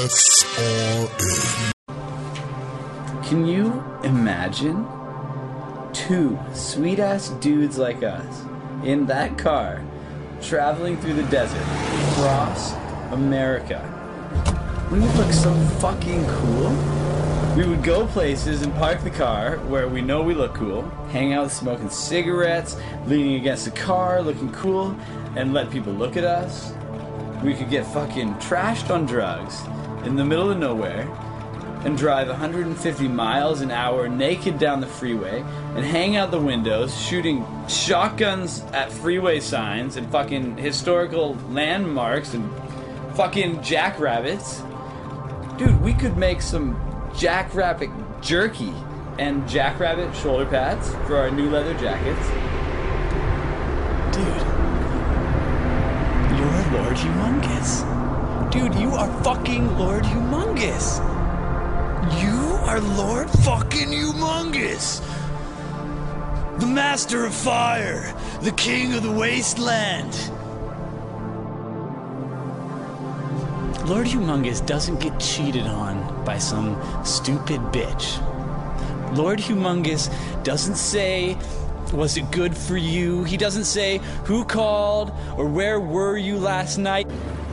FSRN. Can you imagine two sweet-ass dudes like us in that car traveling through the desert across America? Wouldn't it look so fucking cool? We would go places and park the car where we know we look cool, hang out smoking cigarettes, leaning against the car, looking cool, and let people look at us. We could get fucking trashed on drugs in the middle of nowhere and drive 150 miles an hour naked down the freeway and hang out the windows shooting shotguns at freeway signs and fucking historical landmarks and fucking jackrabbits. Dude, we could make some jackrabbit jerky and jackrabbit shoulder pads for our new leather jackets. Dude, you're Lord Humongous. Dude, you are fucking Lord Humongous. You are Lord fucking Humongous. The Master of Fire. The King of the Wasteland. Lord Humongous doesn't get cheated on by some stupid bitch. Lord Humongous doesn't say, was it good for you? He doesn't say, who called or where were you last night?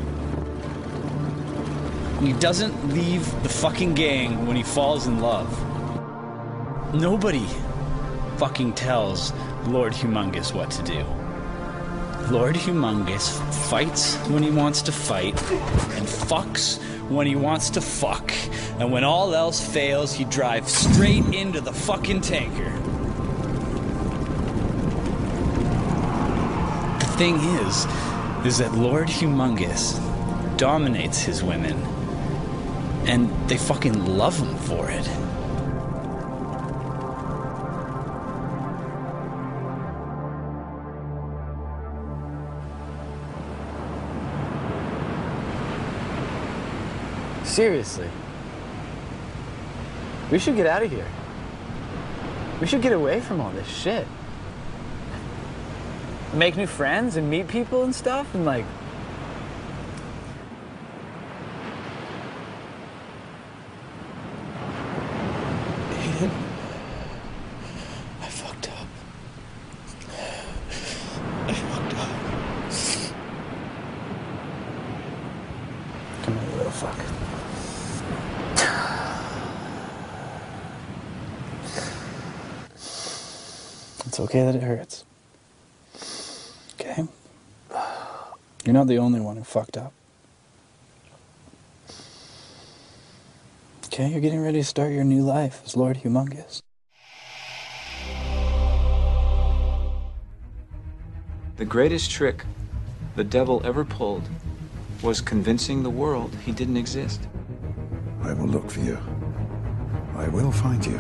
He doesn't leave the fucking gang when he falls in love. Nobody fucking tells Lord Humongous what to do. Lord Humongous fights when he wants to fight and fucks when he wants to fuck. And when all else fails, he drives straight into the fucking tanker. The thing is that Lord Humongous dominates his women. And they fucking love him for it. Seriously. We should get out of here. We should get away from all this shit. Make new friends and meet people and stuff and like... I fucked up. I fucked up. Come here, you little fuck. It's okay that it hurts. Okay? You're not the only one who fucked up. Okay, you're getting ready to start your new life as Lord Humongous. The greatest trick the devil ever pulled was convincing the world he didn't exist. I will look for you. I will find you.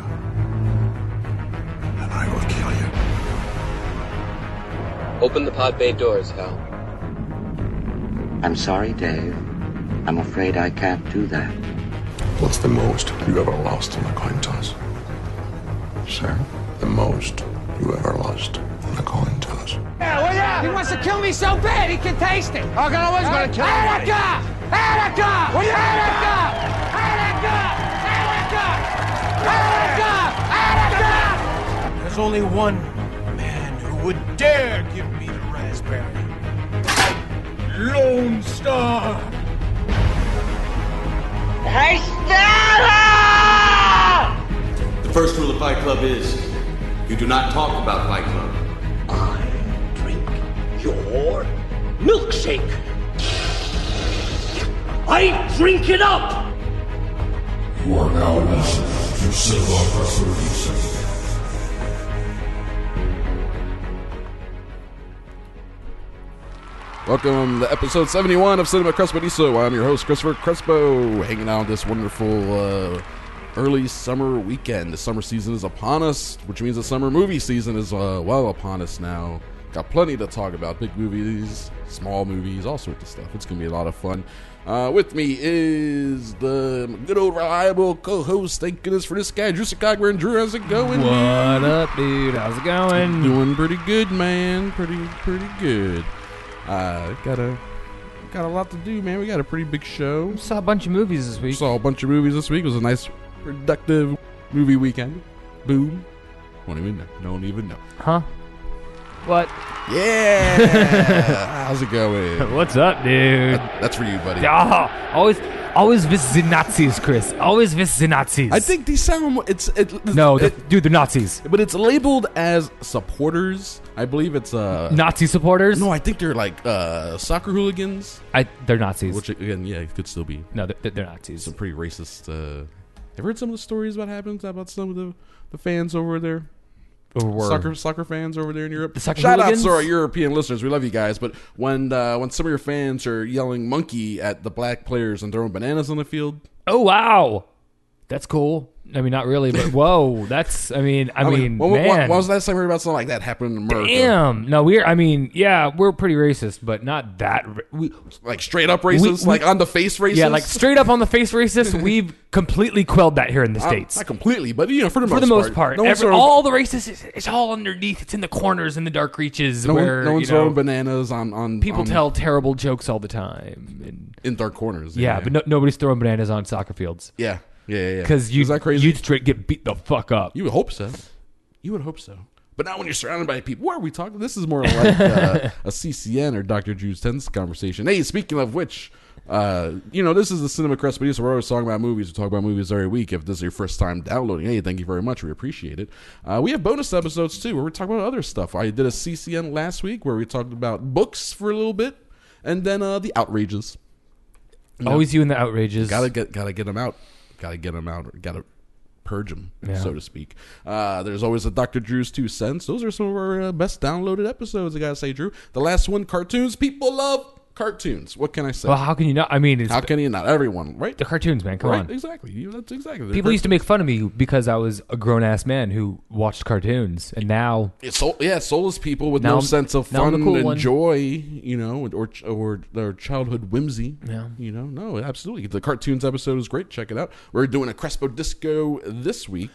And I will kill you. Open the pod bay doors, Hal. I'm sorry, Dave. I'm afraid I can't do that. What's the most you ever lost on a coin toss? Sir? The most you ever lost on a coin toss. Yeah, he wants to kill me so bad he can taste it. I'm always gonna kill you. Attica! What are you Attica! There's only one man who would dare give me the raspberry. Lone Star! Hey, Stella! The first rule of Fight Club is, you do not talk about Fight Club. I drink your milkshake. I drink it up! You are now listening to Cinema Press Releases. Welcome to episode 71 of Cinema Crespediso. I'm your host, Christopher Crespo, hanging out this wonderful early summer weekend. The summer season is upon us, which means the summer movie season is well upon us now. Got plenty to talk about. Big movies, small movies, all sorts of stuff. It's going to be a lot of fun. With me is the good old reliable co-host. Thank goodness for this guy, Drew Secogburn. Drew, how's it going? What up, dude? How's it going? Doing pretty good, man. Pretty good. Got a got a lot to do, man. We got a pretty big show. Saw a bunch of movies this week. Saw a bunch of movies this week. It was a nice, productive movie weekend. Boom. Don't even know. Huh? What? Yeah. How's it going? What's up, dude? That's for you, buddy. Always with the Nazis, Chris. Always with the Nazis. I think these sound. Dude, they're Nazis. But it's labeled as supporters. I believe it's Nazi supporters. No, I think they're like soccer hooligans. They're Nazis. Which again, yeah, it could still be. No, they're Nazis. Some pretty racist. Have you heard some of the stories about some of the fans over there? Soccer fans over there in Europe. Shout out to our European listeners. We love you guys. But when some of your fans are yelling "monkey" at the black players and throwing bananas on the field. Oh wow, that's cool. I mean, not really, but whoa, that's. I mean, man. When was the last time you heard about something like that happening in America? Damn. No, we're pretty racist, but not that. Like straight up racist, like on the face racist. Yeah, like straight up on the face racist. We've completely quelled that here in the States. Not completely, but for the most part, all the racists, it's all underneath. It's in the corners, in the dark reaches, where no one's throwing bananas on. People tell terrible jokes all the time in dark corners. Yeah, but nobody's throwing bananas on soccer fields. Yeah. Because you'd straight get beat the fuck up. You would hope so. But not when you're surrounded by people. What are we talking? This is more like a CCN or Dr. Drew's Tense conversation. Hey, speaking of which, this is the Cinema Crespediso, so we're always talking about movies. We talk about movies every week. If this is your first time downloading, hey, thank you very much. We appreciate it. We have bonus episodes, too, where we talk about other stuff. I did a CCN last week where we talked about books for a little bit, and then the outrages. Always you and the outrages. Gotta get them out. Got to get them out. Got to purge them, so to speak. There's always a Dr. Drew's 2 cents. Those are some of our best downloaded episodes, I got to say, Drew. The last one, cartoons. People love cartoons. What can I say? Well, how can you not? I mean, how can you not? Everyone, right? The cartoons, man. Come on. Exactly. That's exactly. People used to make fun of me because I was a grown-ass man who watched cartoons, and now soulless people with no sense of fun and joy, or their childhood whimsy. Yeah. No, absolutely. The cartoons episode is great. Check it out. We're doing a Crespo Disco this week,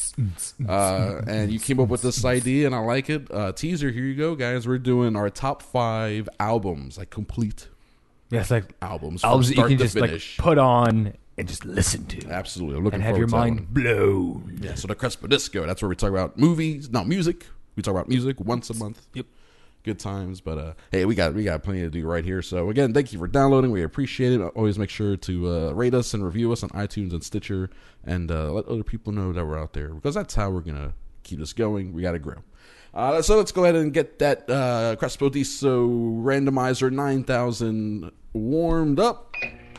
and you came up with this idea, and I like it. Teaser. Here you go, guys. We're doing our top 5 albums, like complete. Yeah, it's like albums that you can just like put on and just listen to. Absolutely, I'm looking and have your mind blown. Yeah, so the Crespo Disco. That's where we talk about music. We talk about music once a month. Yep, good times. But hey, we got plenty to do right here. So again, thank you for downloading. We appreciate it. Always make sure to rate us and review us on iTunes and Stitcher, and let other people know that we're out there, because that's how we're gonna keep this going. We got to grow. So let's go ahead and get that Crespo Disco randomizer 9000 warmed up.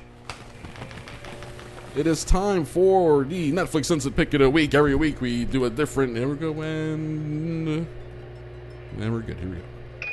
It is time for the Netflix Instant Pick of the Week. Every week we do a different. Here we go, and we're good. Here we go.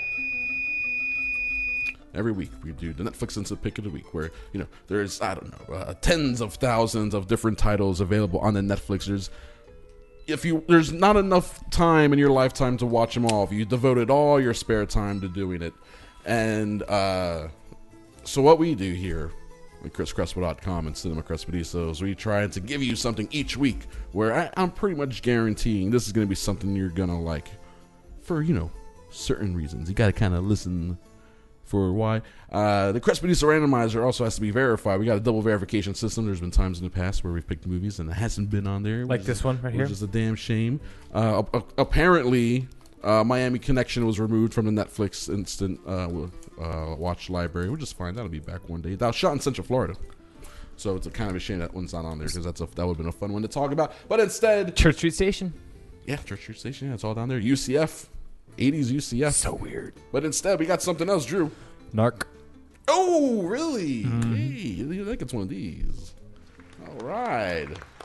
Every week we do the Netflix Instant Pick of the Week, where there's tens of thousands of different titles available on the Netflix. There's not enough time in your lifetime to watch them all, if you devoted all your spare time to doing it. And so what we do here at ChrisCrespo.com and Cinema Crespediso is we try to give you something each week where I'm pretty much guaranteeing this is going to be something you're going to like for, certain reasons. You got to kind of listen for why. The Crespediso randomizer also has to be verified. We got a double verification system. There's been times in the past where we've picked movies and it hasn't been on there. Like this one right here? Which is a damn shame. Apparently, Miami Connection was removed from the Netflix Instant Watch library. We'll just find that'll be back one day. That was shot in Central Florida. So it's a kind of a shame that one's not on there, because that would have been a fun one to talk about. But instead... Church Street Station. Yeah, Church Street Station. Yeah, it's all down there. UCF. 80s UCF. So weird. But instead, we got something else, Drew. Narc. Oh, really? Hey, I think it's one of these. All right.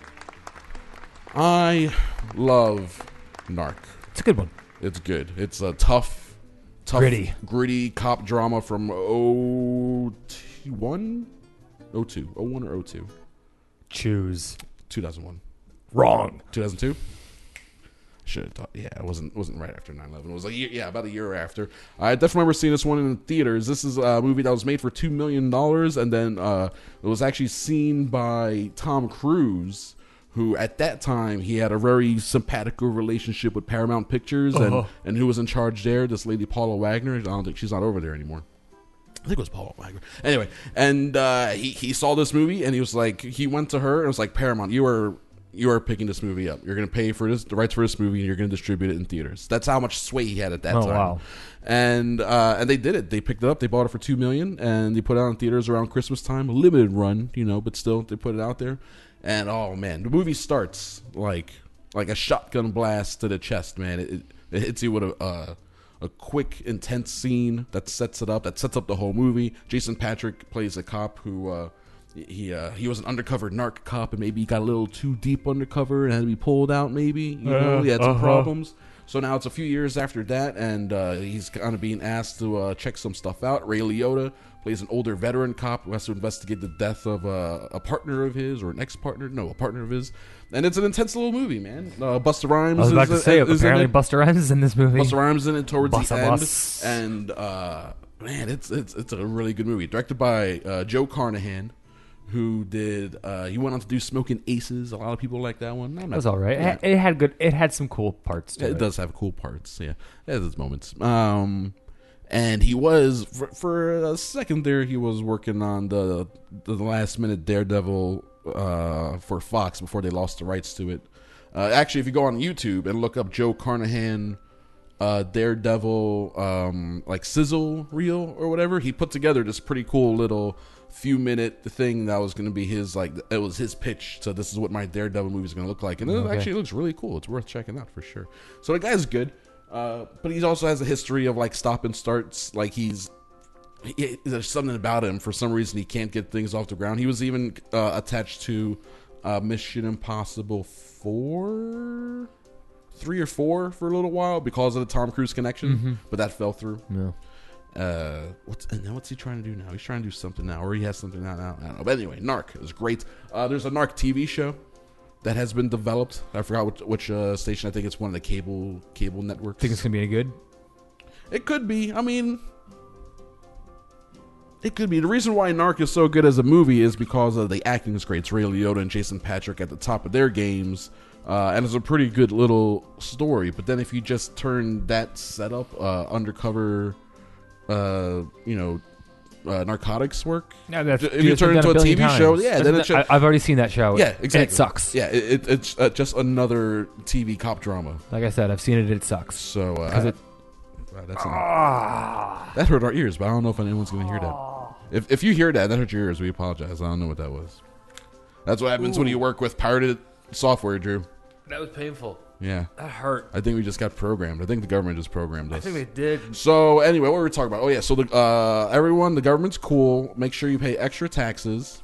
I love Narc. It's a good one. It's good. It's a tough, gritty cop drama from 01 or 02? Choose. 2001. Wrong. 2002? Should have thought. Yeah, it wasn't right after 9/11. It was about a year after. I definitely remember seeing this one in the theaters. This is a movie that was made for $2 million, and then it was actually seen by Tom Cruise, who at that time he had a very simpatico relationship with Paramount Pictures, and who was in charge there. This lady Paula Wagner. I don't think she's not over there anymore. I think it was Paul Wagner. Anyway, and he saw this movie, and he was like, he went to her and was like, Paramount, you are picking this movie up. You're going to pay for the rights for this movie, and you're going to distribute it in theaters. That's how much sway he had at that time. Wow. And they did it. They picked it up. They bought it for $2 million, and they put it out in theaters around Christmas time. A limited run, but still they put it out there. And oh man, the movie starts like a shotgun blast to the chest. Man, it hits you with a quick, intense scene that sets it up. That sets up the whole movie. Jason Patric plays a cop who he was an undercover narc cop, and maybe he got a little too deep undercover and had to be pulled out. Maybe he had some problems. So now it's a few years after that, and he's kind of being asked to check some stuff out. Ray Liotta plays an older veteran cop who has to investigate the death of a partner of his, or an ex-partner. No, a partner of his. And it's an intense little movie, man. Busta Rhymes. I was about to say, apparently Busta Rhymes is in this movie. Busta Rhymes is in it towards the end. Bus. And man, it's a really good movie. Directed by Joe Carnahan, who did he went on to do Smoking Aces. A lot of people like that one. It was all right. Yeah. It had some cool parts to it. It does have cool parts. Yeah, it has its moments. And he was for a second there. He was working on the last minute Daredevil for Fox before they lost the rights to it. Actually, if you go on YouTube and look up Joe Carnahan Daredevil like sizzle reel or whatever, he put together this pretty cool little few minute thing that was going to be his, like, it was his pitch. So this is what my Daredevil movie is going to look like, and it actually looks really cool. It's worth checking out for sure. So the guy's good, but he also has a history of like stop and starts. Like there's something about him. For some reason, he can't get things off the ground. He was even attached to Mission Impossible 3 or 4 for a little while because of the Tom Cruise connection, but that fell through. No. What's he trying to do now? He's trying to do something now, or he has something now. I don't know. But anyway, Narc is great. There's a Narc TV show that has been developed. I forgot which station. I think it's one of the cable networks. Think it's gonna be any good? It could be. I mean, it could be. The reason why Narc is so good as a movie is because of the acting is great. It's Ray Liotta and Jason Patric at the top of their games. And it's a pretty good little story. But then if you just turn that setup, undercover, narcotics work. Yeah, if you turn it into a TV show, then it should. I've already seen that show. Yeah, exactly. And it sucks. Yeah, it's just another TV cop drama. Like I said, I've seen it. It sucks. So that hurt our ears, but I don't know if anyone's going to hear that. If you hear that hurt your ears, we apologize. I don't know what that was. That's what happens when you work with pirated software, Drew. That was painful. Yeah. That hurt. I think we just got programmed. I think the government just programmed us. I think they did. So anyway, what were we talking about? Oh yeah, so everyone, the government's cool. Make sure you pay extra taxes.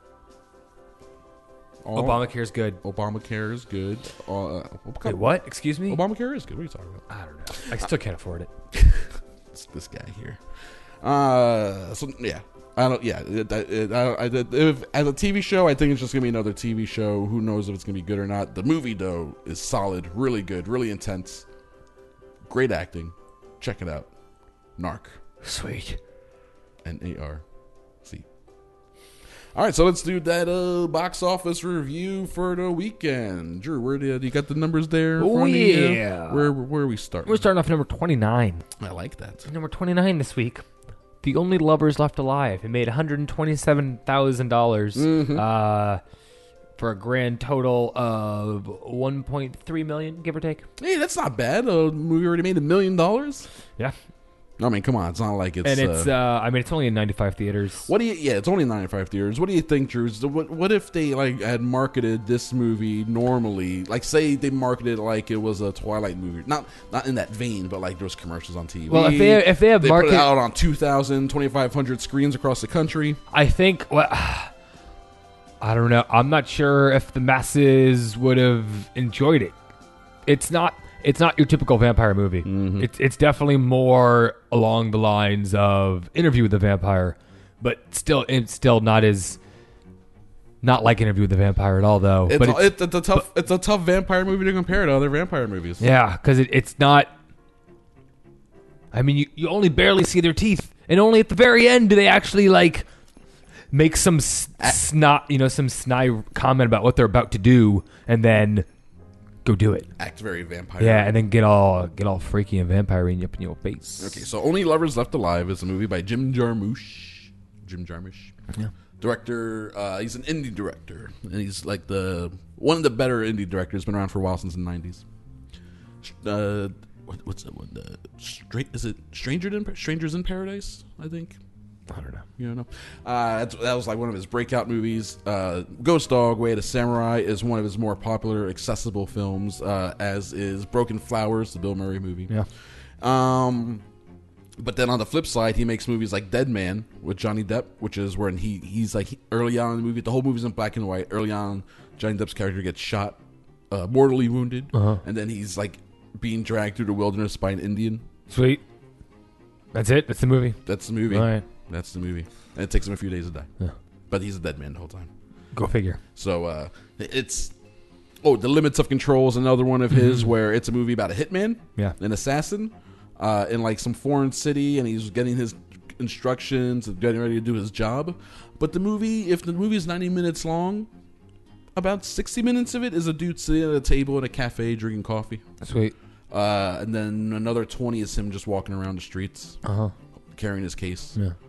Obamacare is good. Obamacare is good. Wait, what? Excuse me? Obamacare is good. What are you talking about? I don't know. I still can't afford it. It's this guy here. So yeah. As a TV show, I think it's just gonna be another TV show. Who knows if it's gonna be good or not? The movie though is solid, really good, really intense, great acting. Check it out, Narc. Sweet. N-A-R-C. All right, so let's do that box office review for the weekend. Drew, where do you got the numbers there? Oh yeah. Where are we starting? We're starting off number 29. I like that. Number 29 this week. The Only Lovers Left Alive. It made $127,000 for a grand total of $1.3 million, give or take. Hey, that's not bad. A movie already made $1 million. Yeah. I mean, come on. It's not like it's... And it's, it's only in 95 theaters. It's only in 95 theaters. What do you think, Drew? What if they, had marketed this movie normally? Like, say they marketed it like it was a Twilight movie. Not in that vein, but, there was commercials on TV. Well, if they put it out on 2,000, 2,500 screens across the country. I think... I don't know. I'm not sure if the masses would have enjoyed it. It's not your typical vampire movie. Mm-hmm. It's definitely more along the lines of Interview with the Vampire, but it's still not like Interview with the Vampire at all, though. It's a tough vampire movie to compare to other vampire movies. Yeah, because it's not. I mean, you only barely see their teeth, and only at the very end do they actually make some snide comment about what they're about to do, and then go do it. Act very vampire. Yeah, and then get all freaky and vampire up in your face. Okay, so Only Lovers Left Alive is a movie by Jim Jarmusch. Yeah. Director, he's an indie director, and he's like one of the better indie directors. Been around for a while, since the 90s. What's that one? Is it Strangers in Paradise? I think. I don't know. You don't know. That was like one of his breakout movies. Ghost Dog: Way to Samurai is one of his more popular, accessible films, as is Broken Flowers, the Bill Murray movie. Yeah. But then on the flip side, he makes movies like Dead Man with Johnny Depp, which is when he's like early on in the movie. The whole movie's in black and white. Early on, Johnny Depp's character gets shot, mortally wounded, and then he's like being dragged through the wilderness by an Indian. Sweet. That's it? That's the movie? That's the movie. All right. That's the movie. And it takes him a few days to die. Yeah. But he's a dead man the whole time. Go figure. So it's... Oh, The Limits of Control is another one of his, where it's a movie about a hitman, an assassin, in like some foreign city, and he's getting his instructions and getting ready to do his job. But the movie, if the movie is 90 minutes long, about 60 minutes of it is a dude sitting at a table in a cafe drinking coffee. Sweet. And then another 20 is him just walking around the streets, carrying his case. Yeah.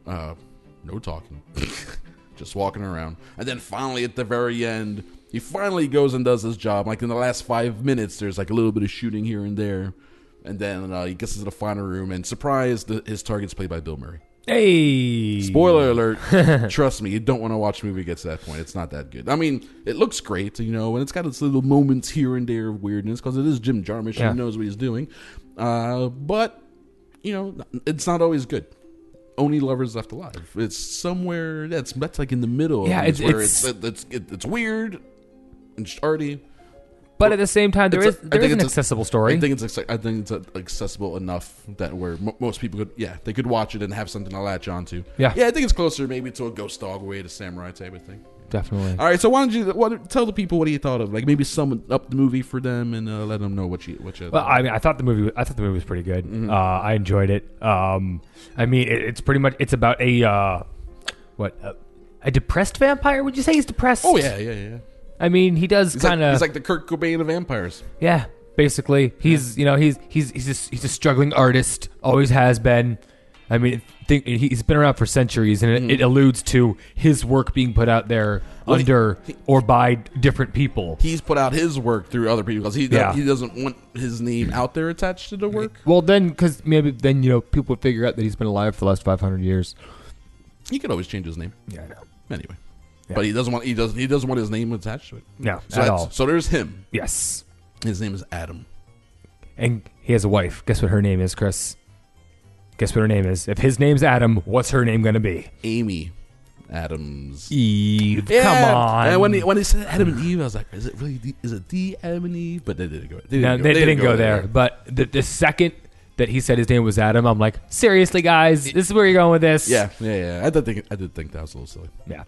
No talking. Just walking around. And then finally at the very end, he finally goes and does his job. Like in the last 5 minutes, there's like a little bit of shooting here and there. And then he gets into the final room, and surprise, his target's played by Bill Murray. Hey! Spoiler alert. Trust me, you don't want to watch a movie that gets to that point. It's not that good. I mean, it looks great, and it's got its little moments here and there of weirdness, because it is Jim Jarmusch, and he knows what he's doing. But, it's not always good. Only Lovers Left Alive. It's somewhere that's like in the middle. Yeah, it's weird and arty. But at the same time, there is an accessible story. I think it's accessible enough that where most people they could watch it and have something to latch onto. Yeah, I think it's closer maybe to a Ghost Dog: Way to Samurai type of thing. Definitely. All right, so why don't you tell the people what you thought of? Like maybe sum up the movie for them and let them know what you. Well, I mean, I thought the movie was pretty good. Mm-hmm. I enjoyed it. I mean, it's pretty much about a depressed vampire. Would you say he's depressed? Oh yeah. I mean, he does kind of. He's like the Kurt Cobain of vampires. Yeah, basically, he's a struggling artist. Always has been. I mean, he's been around for centuries, and it alludes to his work being put out there or by different people. He's put out his work through other people because he doesn't want his name out there attached to the work. Well, because people would figure out that he's been alive for the last 500 years. He could always change his name. Yeah, I know. Anyway. Yeah. But he doesn't want his name attached to it. No, at all. So there's him. Yes. His name is Adam. And he has a wife. Guess what her name is, Chris? Guess what her name is? If his name's Adam, what's her name going to be? Amy Adams. Eve. Yeah. Come on. And when he said Adam and Eve, I was like, is it the Adam and Eve? But they didn't go. They didn't go there. But the second that he said his name was Adam, I'm like, seriously, guys, this is where you're going with this? Yeah. I did think that was a little silly. Yeah.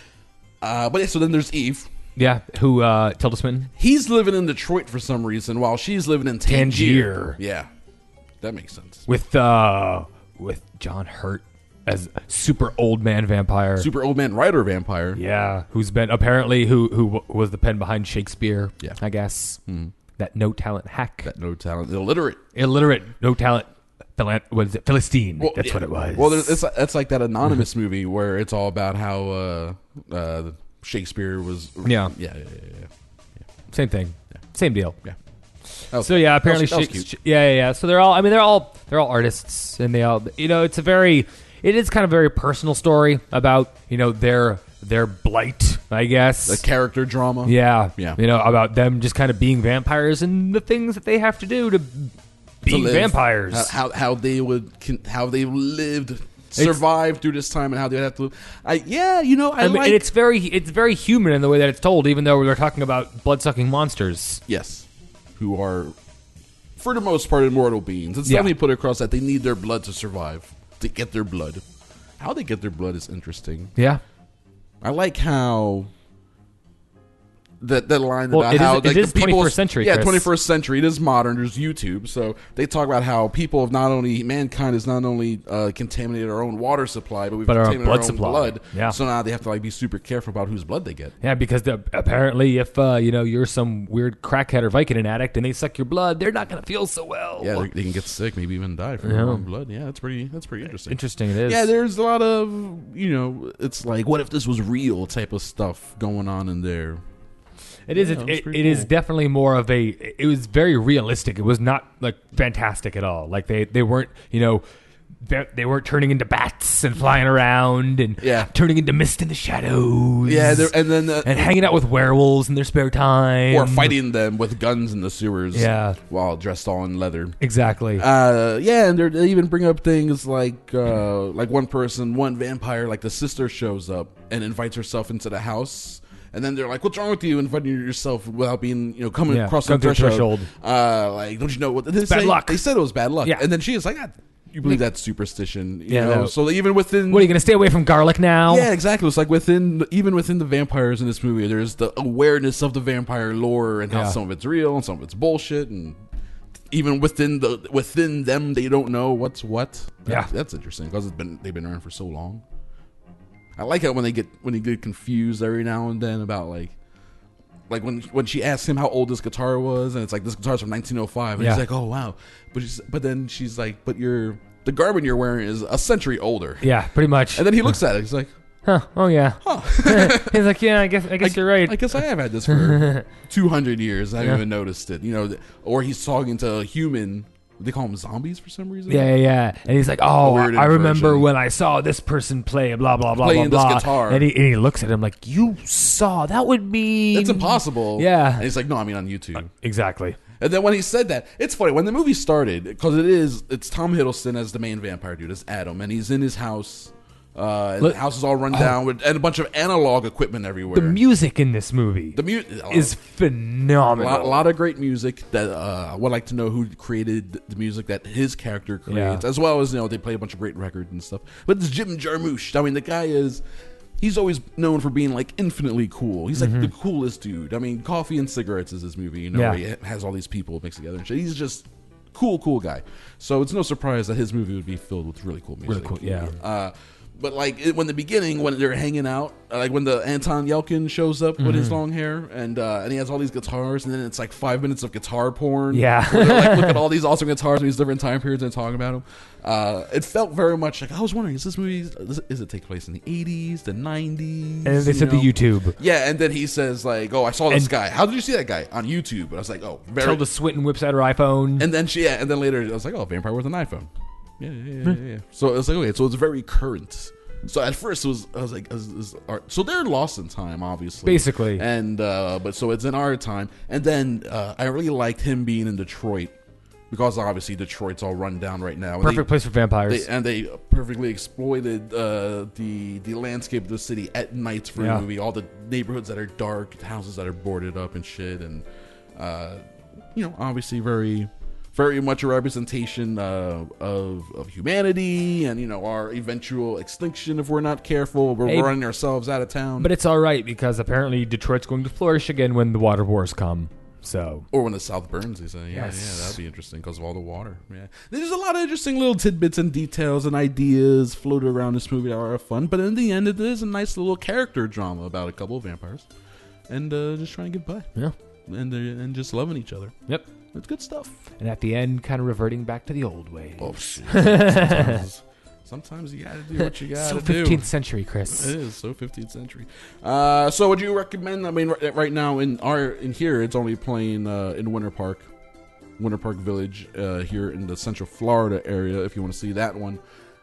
So then there's Eve. Yeah, who Tilda Swinton? He's living in Detroit for some reason, while she's living in Tangier. Yeah, that makes sense. With John Hurt as super old man vampire, super old man writer vampire. Yeah, who's been apparently who was the pen behind Shakespeare. Yeah, I guess that no talent hack, illiterate, no talent. What is it? Philistine. Well, that's what it was. Well, it's like that Anonymous movie where it's all about how Shakespeare was. Yeah. Same thing. Yeah. Same deal. Yeah. So yeah, apparently, yeah. So they're all artists, and they all, it is kind of a very personal story about their blight, I guess. The character drama. Yeah. About them just kind of being vampires and the things that they have to do to being vampires, how they lived, survived through this time, and how they would have to live. I mean, it's very human in the way that it's told, even though we're talking about blood-sucking monsters. Yes, who are, for the most part, immortal beings. It's definitely put across that they need their blood to survive, to get their blood. How they get their blood is interesting. Yeah, I like how that line Well, about it is- how it like, is the people's- 21st century, Yeah, Chris. 21st century. It is modern. There's YouTube, so they talk about how people have not only mankind has not only contaminated our own water supply, but we've But our own contaminated blood our own supply. blood. Yeah. So now they have to like be super careful about whose blood they get. Yeah, because apparently, if you're some weird crackhead or Vicodin addict and they suck your blood, they're not going to feel so well. Yeah, they can get sick, maybe even die from their own blood. Yeah, that's pretty interesting. Interesting, it is. Yeah, there's a lot of it's like, what if this was real type of stuff going on in there. It is. Yeah, It pretty is cool. definitely more of a. It was very realistic. It was not like fantastic at all. Like they weren't. They weren't turning into bats and flying around and turning into mist in the shadows. Yeah, and then and hanging out with werewolves in their spare time, or fighting them with guns in the sewers. Yeah. while dressed all in leather. Exactly. Yeah, and they even bring up things like one vampire, like the sister shows up and invites herself into the house. And then they're like, "What's wrong with you inviting yourself without being, coming across the threshold? Like, don't you know what? They bad luck." They said it was bad luck. Yeah. And then she is like, "You believe that's superstition?" Yeah, know? no. So even within, What are you going to stay away from garlic now? yeah, exactly. It's like even within the vampires in this movie, there's the awareness of the vampire lore and how Yeah. some of it's real and some of it's bullshit, and even within them, they don't know what's what. Yeah. That's interesting because they've been around for so long. I like it when they get confused every now and then about like when she asks him how old this guitar was, and it's like, this guitar's from 1905, and Yeah. he's like, "Oh wow," but then she's like, "But the garment you're wearing is a century older." Yeah, pretty much. And then he looks at it, he's like, Huh? Oh yeah. He's like, yeah, I guess you're right. I guess I have had this for 200 years. I haven't Yeah. even noticed it. Or he's talking to a human. They call them zombies for some reason. Yeah. And he's like, oh, A weirded I remember version. when I saw this person play blah, blah, blah, Playing blah, this blah. guitar. And he looks at him like, you saw, that would mean... That's impossible. Yeah. And he's like, no, I mean on YouTube. Exactly. And then when he said that, it's funny. When the movie started, because it's Tom Hiddleston as the main vampire dude, as Adam, and he's in his house. And the house is all run down and a bunch of analog equipment everywhere. The music in this movie is phenomenal. A lot of great music that I would like to know who created the music that his character creates, as well as they play a bunch of great records and stuff. But it's Jim Jarmusch. I mean, the guy he's always known for being like infinitely cool. He's like the coolest dude. I mean, Coffee and Cigarettes is his movie. Where he has all these people mixed together and shit. He's just cool guy. So it's no surprise that his movie would be filled with really cool music. Really cool, yeah. But when the beginning, when they're hanging out, like when the Anton Yelchin shows up with his long hair and he has all these guitars, and then it's like 5 minutes of guitar porn. Yeah. Where they're like, look at all these awesome guitars in these different time periods and talking about them. It felt very much like, I was wondering, is this movie, is it take place in the 80s, the 90s? And then they said the YouTube. Yeah, and then he says like, oh, I saw this guy. How did you see that guy? On YouTube. And I was like, oh, Tilda Swinton whips out her iPhone. And then and then later I was like, oh, vampire with an iPhone. Yeah. So it's like, okay, so it's very current. So at first I was like, is art? So they're lost in time, obviously, basically, and but so it's in our time. And then I really liked him being in Detroit because obviously Detroit's all run down right now. Perfect place for vampires. They perfectly exploited the landscape of the city at night for a movie. All the neighborhoods that are dark, houses that are boarded up and shit, and obviously very much a representation of humanity and our eventual extinction if we're not careful. We're running ourselves out of town. But it's all right because apparently Detroit's going to flourish again when the water wars come. So, or when the South burns, they say. Yeah, that'd be interesting because of all the water. Yeah, there's a lot of interesting little tidbits and details and ideas floated around this movie that are fun. But in the end, it is a nice little character drama about a couple of vampires and just trying to get by. Yeah, and just loving each other. Yep. It's good stuff. And at the end, kind of reverting back to the old ways. Oh, shit. Sometimes you gotta do what you gotta do. So 15th century, Chris. It is so 15th century. So would you recommend? I mean, right now in here, it's only playing in Winter Park Village here in the Central Florida area. If you want to see that one,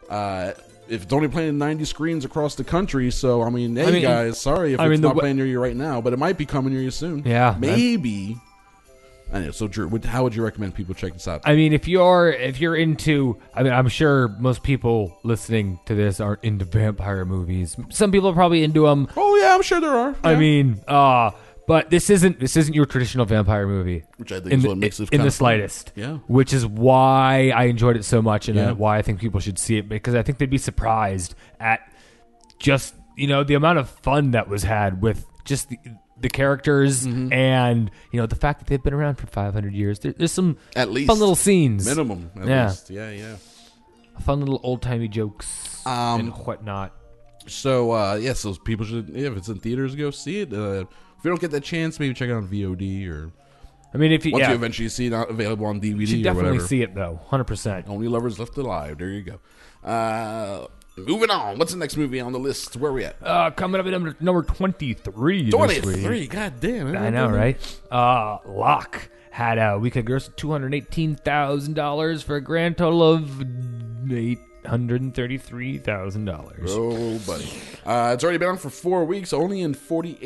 if it's only playing 90 screens across the country, so I mean, guys, sorry if it's not playing near you right now, but it might be coming near you soon. Yeah, maybe. Anyway, so Drew, how would you recommend people check this out? I mean, if you're into, I mean, I'm sure most people listening to this aren't into vampire movies. Some people are probably into them. Oh yeah, I'm sure there are. Yeah. I mean, but this isn't your traditional vampire movie, which I think is what makes it in the slightest. Yeah, which is why I enjoyed it so much, and why I think people should see it, because I think they'd be surprised at just the amount of fun that was had with just the characters and the fact that they've been around for 500 years. There's some at least fun little scenes, minimum. At least. Yeah. Fun little old timey jokes and whatnot. So so people should, if it's in theaters, go see it. If you don't get that chance, maybe check it out on VOD or. I mean, if you once you eventually see it available on DVD, you should or whatever. definitely see it though, 100%. Only Lovers Left Alive. There you go. Moving on. What's the next movie on the list? Where are we at? Coming up at number 23. 23. God damn. I know, right? Locke had a weekend gross of $218,000 for a grand total of $833,000. Oh, buddy. It's already been on for 4 weeks. Only in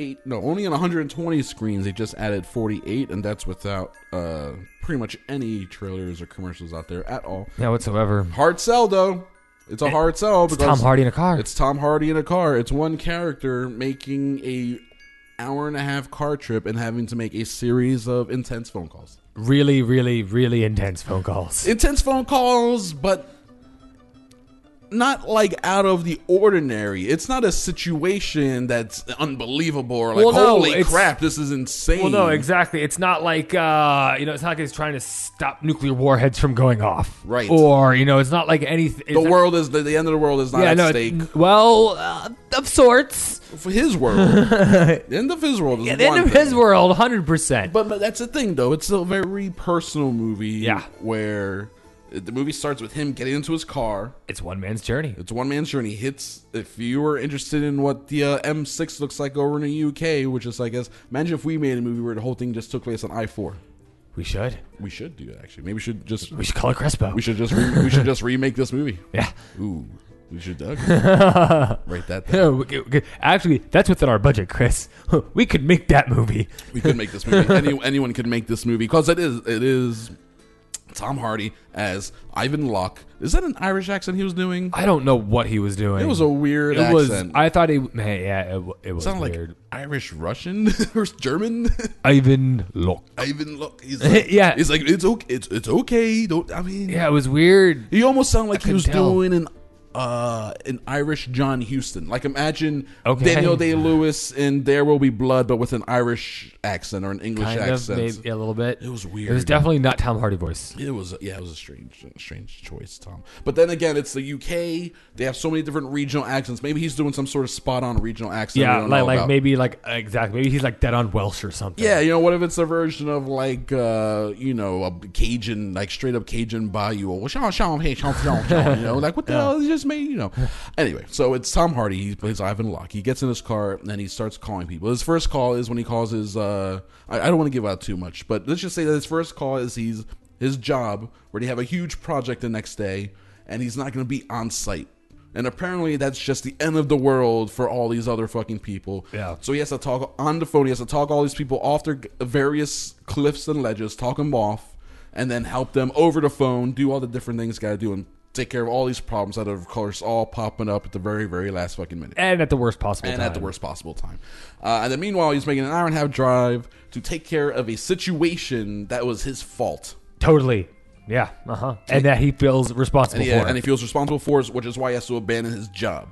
120 screens. They just added 48, and that's without pretty much any trailers or commercials out there at all. Yeah, whatsoever. Hard sell, though. It's a hard sell. It's Tom Hardy in a car. It's Tom Hardy in a car. It's one character making a hour-and-a-half car trip and having to make a series of intense phone calls. Really, really, really intense phone calls. Intense phone calls, but not like out of the ordinary. It's not a situation that's unbelievable or like, holy crap, this is insane. Well, no, exactly. It's not like, it's not like he's trying to stop nuclear warheads from going off. Right. Or, it's not like anything. The end of the world is not at stake. Of sorts. For his world. The end of his world is the end of his world, 100%. But that's the thing, though. It's a very personal movie where the movie starts with him getting into his car. It's one man's journey. If you were interested in what the M6 looks like over in the UK, which is, I guess, imagine if we made a movie where the whole thing just took place on I-4. We should. We should do it, actually. Maybe we should call it Crespo. We should just remake this movie. Yeah. Ooh. We should write that down. Actually, that's within our budget, Chris. We could make that movie. We could make this movie. Anyone could make this movie because it is Tom Hardy as Ivan Locke. Is that an Irish accent he was doing? I don't know what he was doing. It was a weird accent. I thought it was like weird. Irish Russian or German. Ivan Locke. He's like, yeah. He's like, it's okay. It's okay. Yeah, it was weird. He almost sounded like he was doing an Irish John Huston. Like imagine Daniel Day-Lewis in There Will Be Blood, but with an Irish accent or an English accent. Maybe a little bit. It was weird. It was definitely not Tom Hardy voice. It was a strange choice, Tom. But then again, it's the UK. They have so many different regional accents. Maybe he's doing some sort of spot-on regional accent. Yeah, exactly. Maybe he's like dead on Welsh or something. Yeah, what if it's a version of like a Cajun, like straight up Cajun Bayou, like what the hell is just made, Anyway, so it's Tom Hardy. He plays Ivan Locke. He gets in his car and then he starts calling people. His first call is when he calls his I don't want to give out too much, but let's just say that his first call is his job where they have a huge project the next day and he's not going to be on site. And apparently that's just the end of the world for all these other fucking people. Yeah. So he has to talk on the phone. He has to talk all these people off their various cliffs and ledges, talk them off, and then help them over the phone, do all the different things got to do, and take care of all these problems that are, of course, all popping up at the very, very last fucking minute. And at the worst possible time. And then meanwhile, he's making an hour-and-a-half drive to take care of a situation that was his fault. Totally. Yeah. Uh-huh. And that he feels responsible for. And he feels responsible for it, which is why he has to abandon his job.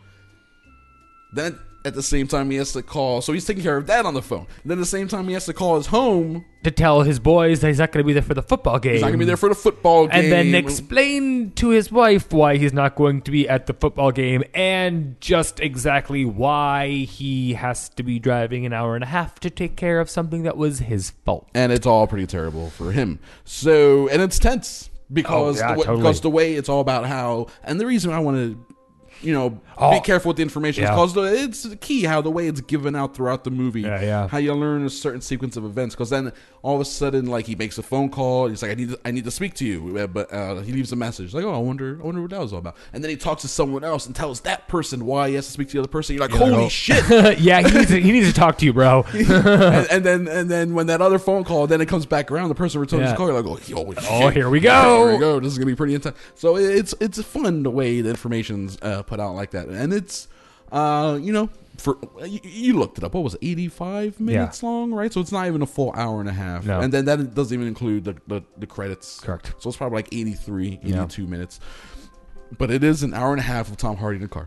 Then at the same time he has to call, so he's taking care of that on the phone. Then at the same time he has to call his home to tell his boys that he's not going to be there for the football game. He's not going to be there for the football game. And then explain to his wife why he's not going to be at the football game and just exactly why he has to be driving an hour and a half to take care of something that was his fault. And it's all pretty terrible for him. So, and it's tense because because the way it's all about how, and the reason I want to be careful with the information because it's the key how the way it's given out throughout the movie. How you learn a certain sequence of events, because then all of a sudden, like, he makes a phone call. He's like, I need to speak to you, but he leaves a message like, I wonder what that was all about. And then he talks to someone else and tells that person why he has to speak to the other person. You're like, holy shit! Yeah, he needs to talk to you, bro. and then when that other phone call, then it comes back around, the person returns his call. You're like, oh, here we go. Here we go. This is gonna be pretty intense. So it's fun the way the information's put out like that, and it's for you looked it up. What was it, 85 minutes long, right? So it's not even a full hour and a half. No. And then that doesn't even include the credits. Correct. So it's probably like 82 minutes. But it is an hour and a half of Tom Hardy in the car.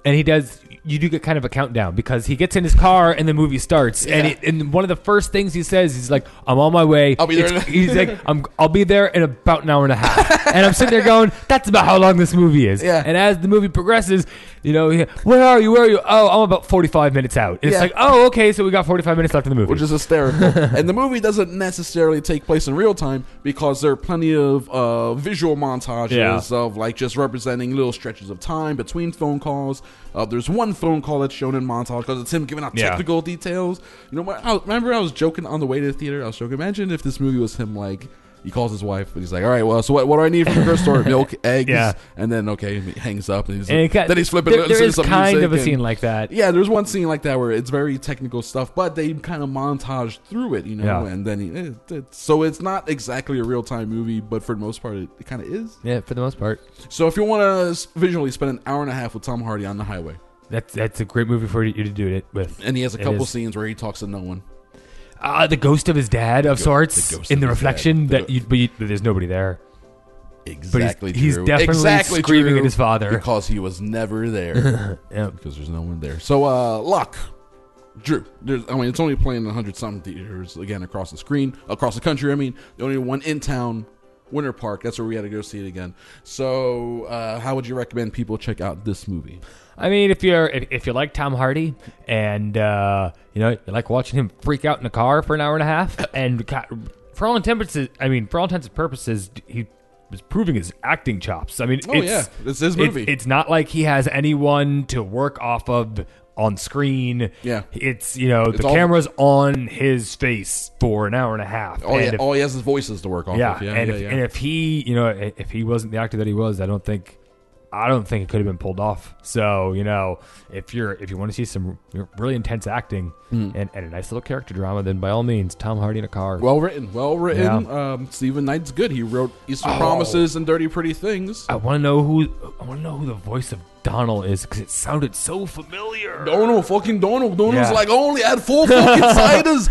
and you do get kind of a countdown because he gets in his car and the movie starts, and one of the first things he says, he's like, "I'm on my way. I'll be there." He's like, I'll be there in about an hour and a half. And I'm sitting there going, that's about how long this movie is. Yeah. And as the movie progresses, where are you? Oh, I'm about 45 minutes out. And it's like, oh, okay, so we got 45 minutes left in the movie, which is hysterical. And the movie doesn't necessarily take place in real time because there are plenty of visual montages of like just representing little stretches of time between phone calls. There's one phone call that's shown in montage because it's him giving out technical details. Remember I was joking on the way to the theater. I was joking, imagine if this movie was him, like, he calls his wife and he's like, all right, well, so what do I need from the grocery store? Milk, eggs, and then he hangs up and then he's flipping. There is kind of a scene like that. Yeah, there's one scene like that where it's very technical stuff, but they kind of montage through it, and then so it's not exactly a real time movie, but for the most part, it kind of is. Yeah, for the most part. So if you want to visually spend an hour and a half with Tom Hardy on the highway, that's a great movie for you to do it with. And he has a couple scenes where he talks to no one. The ghost of his dad of sorts in the reflection but there's nobody there. Exactly, but he's definitely screaming at his father because he was never there. Because there's no one there. So, Luck, Drew. It's only playing in 100-something theaters again across the country. I mean, the only one in town, Winter Park. That's where we had to go see it again. So, how would you recommend people check out this movie? I mean, if you like Tom Hardy and you like watching him freak out in a car for an hour and a half, and for all intents and purposes, he was proving his acting chops. I mean, it's his movie. It's not like he has anyone to work off of on screen. Yeah, it's the camera's on his face for an hour and a half. All he has is voices to work off of. And if he wasn't the actor that he was, I don't think it could have been pulled off. So, if you want to see some really intense acting and a nice little character drama, then by all means, Tom Hardy in a car. Well written. Yeah. Stephen Knight's good. He wrote Eastern Promises and Dirty Pretty Things. I want to know who the voice of Donald is because it sounded so familiar. Donald. Donald's like, I only had 4 fucking ciders.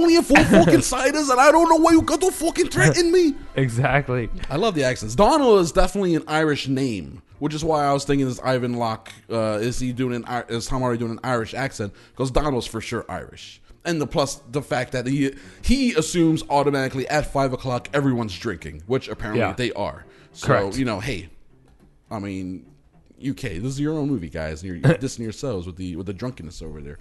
And I don't know why you got to fucking threaten me. Exactly. I love the accents. Donald is definitely an Irish name, which is why I was thinking is Ivan Locke. Is Tom Hardy doing an Irish accent? Because Donald's for sure Irish. And the fact that he assumes automatically at 5 o'clock everyone's drinking, which apparently they are. So, correct. Hey, I mean, UK, this is your own movie, guys. You're dissing yourselves with the drunkenness over there.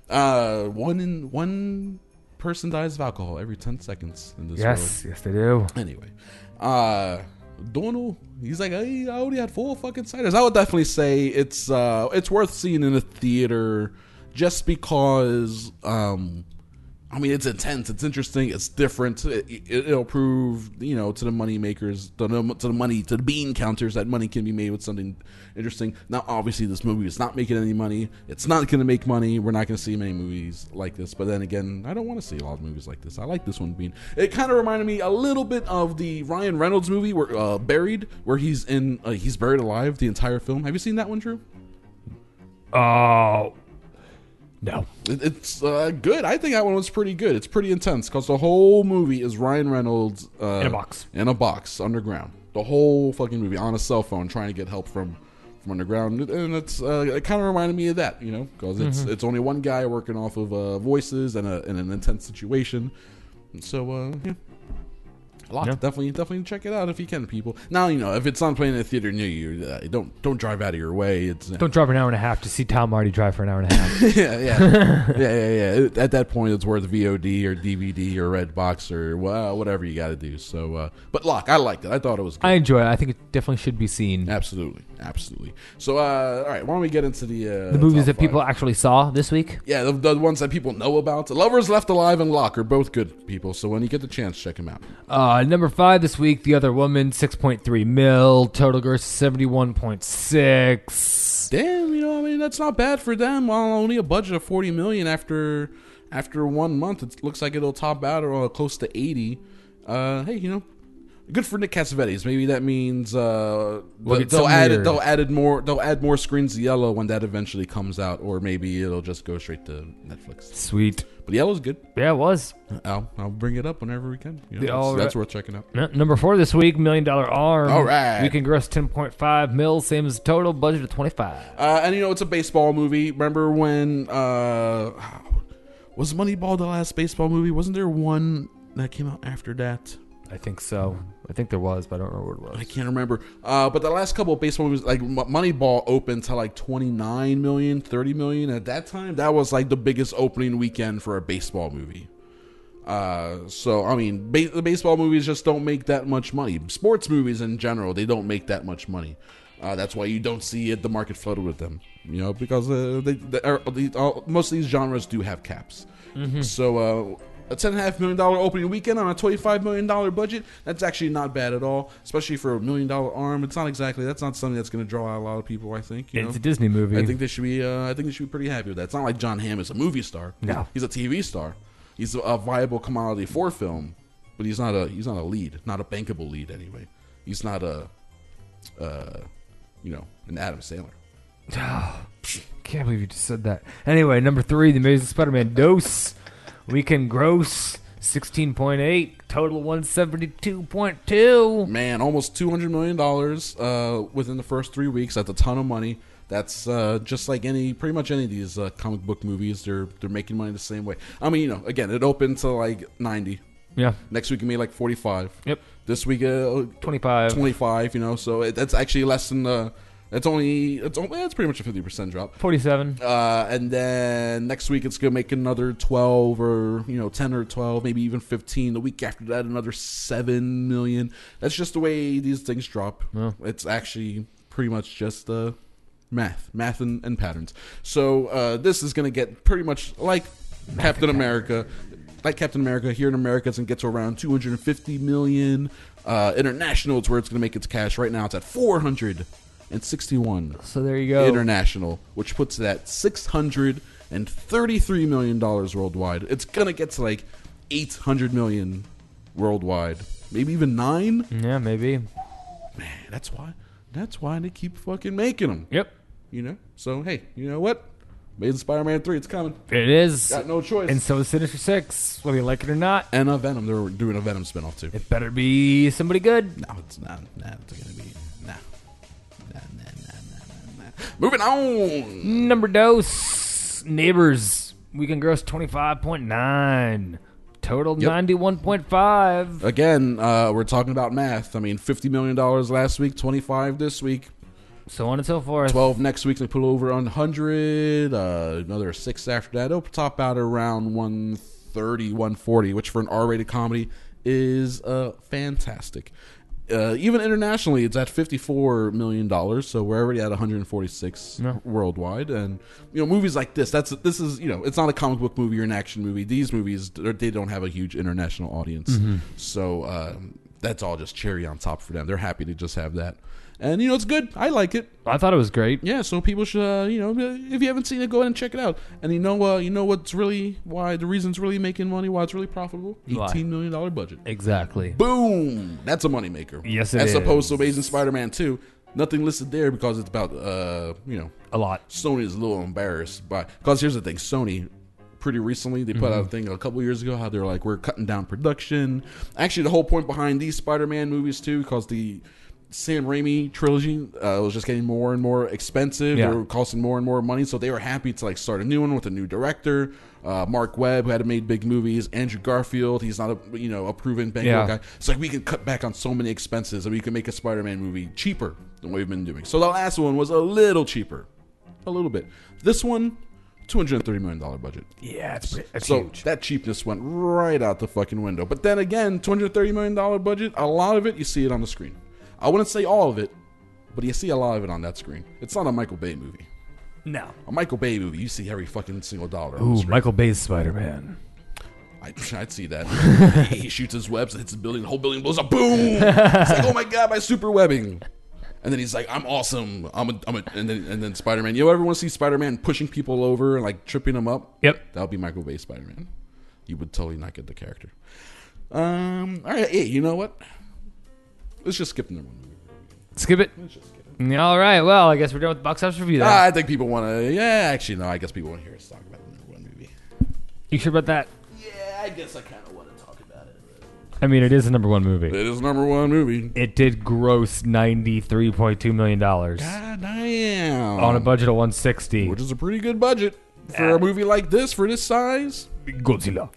One person dies of alcohol every 10 seconds in this world. Yes, they do. Anyway, Donald, he's like, hey, I only had 4 fucking ciders. I would definitely say it's worth seeing in a theater just because it's intense, it's interesting, it's different. It'll prove, to the money makers, to the bean counters, that money can be made with something interesting. Now, obviously, this movie is not making any money. It's not going to make money. We're not going to see many movies like this. But then again, I don't want to see a lot of movies like this. I like this one being. It kind of reminded me a little bit of the Ryan Reynolds movie, where Buried, where he's buried alive the entire film. Have you seen that one, Drew? No. It's good. I think that one was pretty good. It's pretty intense because the whole movie is Ryan Reynolds in a box underground. The whole fucking movie on a cell phone trying to get help from underground, and it kind of reminded me of that, because it's only one guy working off of voices and an intense situation. So definitely check it out if you can, people. Now, if it's not playing in a theater near you, don't drive out of your way. Don't drive an hour and a half to see Tom Hardy drive for an hour and a half. yeah. At that point, it's worth VOD or DVD or Redbox or whatever you got to do. So, but Locke, I liked it. I thought it was good. I enjoy it. I think it definitely should be seen. Absolutely. So, all right, why don't we get into the movies that people actually saw this week? Yeah, the ones that people know about. The Lovers Left Alive and Locke are both good, people. So when you get the chance, check them out. Number 5 this week, The Other Woman, 6.3 mil, total gross 71.6. Damn, that's not bad for them. Well, only a budget of $40 million after 1 month. It looks like it'll top out or close to 80. Hey, good for Nick Cassavetes. Maybe that means they'll add more screens to Yellow when that eventually comes out, or maybe it'll just go straight to Netflix. Sweet. But yeah, it was good. Yeah, it was. I'll bring it up whenever we can. You know, All that's right. worth checking out. Yeah, number 4 this week, $1 Million Arm. All right. We can gross 10.5 mil, same as total, budget of 25. And you know, it's a baseball movie. Remember when was Moneyball the last baseball movie? Wasn't there one that came out after that? I think so. I think there was, but I don't remember what it was. I can't remember. But the last couple of baseball movies, like Moneyball opened to like 29 million, 30 million. At that time, that was like the biggest opening weekend for a baseball movie. So, I mean, the baseball movies just don't make that much money. Sports movies in general, they don't make that much money. That's why you don't see the market flooded with them. You know, because most of these genres do have caps. Mm-hmm. So, a $10.5 million opening weekend on a $25 million budget, that's actually not bad at all, especially for $1 million arm. That's not something that's going to draw out a lot of people, I think. It's a Disney movie. I think they should be pretty happy with that. It's not like John Hamm is a movie star. No. He's a TV star. He's a viable commodity for film, but he's not a lead, not a bankable lead anyway. He's not an Adam Sandler. Can't believe you just said that. Anyway, number 3, The Amazing Spider-Man Dose. Weekend gross 16.8, total 172.2. Man, almost $200 million within the first 3 weeks. That's a ton of money. That's just like pretty much any of these comic book movies. They're making money the same way. I mean, you know, again, it opened to like 90. Yeah. Next week it made like 45. Yep. This week 25. 25. You know, so that's actually less than it's pretty much a 50% drop. 47. And then next week it's gonna make another 12 or 10 or 12, maybe even 15. The week after that, another 7 million. That's just the way these things drop. Yeah. It's actually pretty much just math and patterns. So this is gonna get pretty much like Captain America. Like Captain America, here in America, it's going to get to around 250 million. International, it's where it's going to make its cash. Right now, it's at 461. So there you go. International, which puts it at $633 million worldwide. It's going to get to like 800 million worldwide. Maybe even 9? Yeah, maybe. Man, that's why they keep fucking making them. Yep. You know? So, hey, you know what? Amazing Spider-Man 3, it's coming. It is. Got no choice. And so is Sinister 6, whether you like it or not. And Venom. They're doing a Venom spinoff, too. It better be somebody good. No, it's not. Nah, it's going to be... Nah. Moving on. Number dose. Neighbors. Weekend gross 25.9. Total 91.5. Again, we're talking about math. I mean, $50 million last week, 25 this week. So on and so forth. 12 next week. They put over 100. Another 6 after that. It'll top out around 130, 140, which for an R-rated comedy is fantastic. Even internationally, it's at $54 million. So we're already at 146 worldwide. And movies like this is it's not a comic book movie or an action movie. These movies, they don't have a huge international audience. Mm-hmm. So that's all just cherry on top for them. They're happy to just have that. And, it's good. I like it. I thought it was great. Yeah, so people should, if you haven't seen it, go ahead and check it out. And you know what's really, why the reason it's really making money, why it's really profitable? $18 million budget. Exactly. Boom! That's a moneymaker. Yes, it is. is. As opposed to Amazing Spider-Man 2. Nothing listed there because it's about, a lot. Sony is a little embarrassed by, because here's the thing, Sony... Pretty recently, they put out a thing a couple years ago how they're like, we're cutting down production. Actually, the whole point behind these Spider-Man movies too, because the Sam Raimi trilogy was just getting more and more expensive. Yeah. They were costing more and more money, so they were happy to like start a new one with a new director. Mark Webb, who had made big movies. Andrew Garfield, he's not a proven bankroll guy. So like we can cut back on so many expenses, and we can make a Spider-Man movie cheaper than what we've been doing. So the last one was a little cheaper, a little bit. This one. $230 million budget. Yeah, that's so huge. That cheapness went right out the fucking window. But then again, $230 million budget, a lot of it, you see it on the screen. I wouldn't say all of it, but you see a lot of it on that screen. It's not a Michael Bay movie. No. A Michael Bay movie, you see every fucking single dollar on Ooh, the screen. Michael Bay's Spider-Man. I'd see that. He shoots his webs, hits the building, the whole building blows up. Boom! It's like, oh my God, my super webbing. And then he's like, "I'm awesome." And then Spider-Man. Everyone wants to see Spider-Man pushing people over and like tripping them up. Yep, that would be Michael Bay Spider-Man. You would totally not get the character. All right, hey, you know what? Let's just skip the number one movie. Skip it. All right. Well, I guess we're done with the box office review. Then. I think people want to. Yeah, actually, no. I guess people want to hear us talk about the number one movie. You sure about that? Yeah, I guess I kind of want to talk about it. I mean, it is the number one movie. It is the number one movie. It did gross $93.2 million. God damn. On a budget of $160. Which is a pretty good budget for a movie like this, for this size. Godzilla.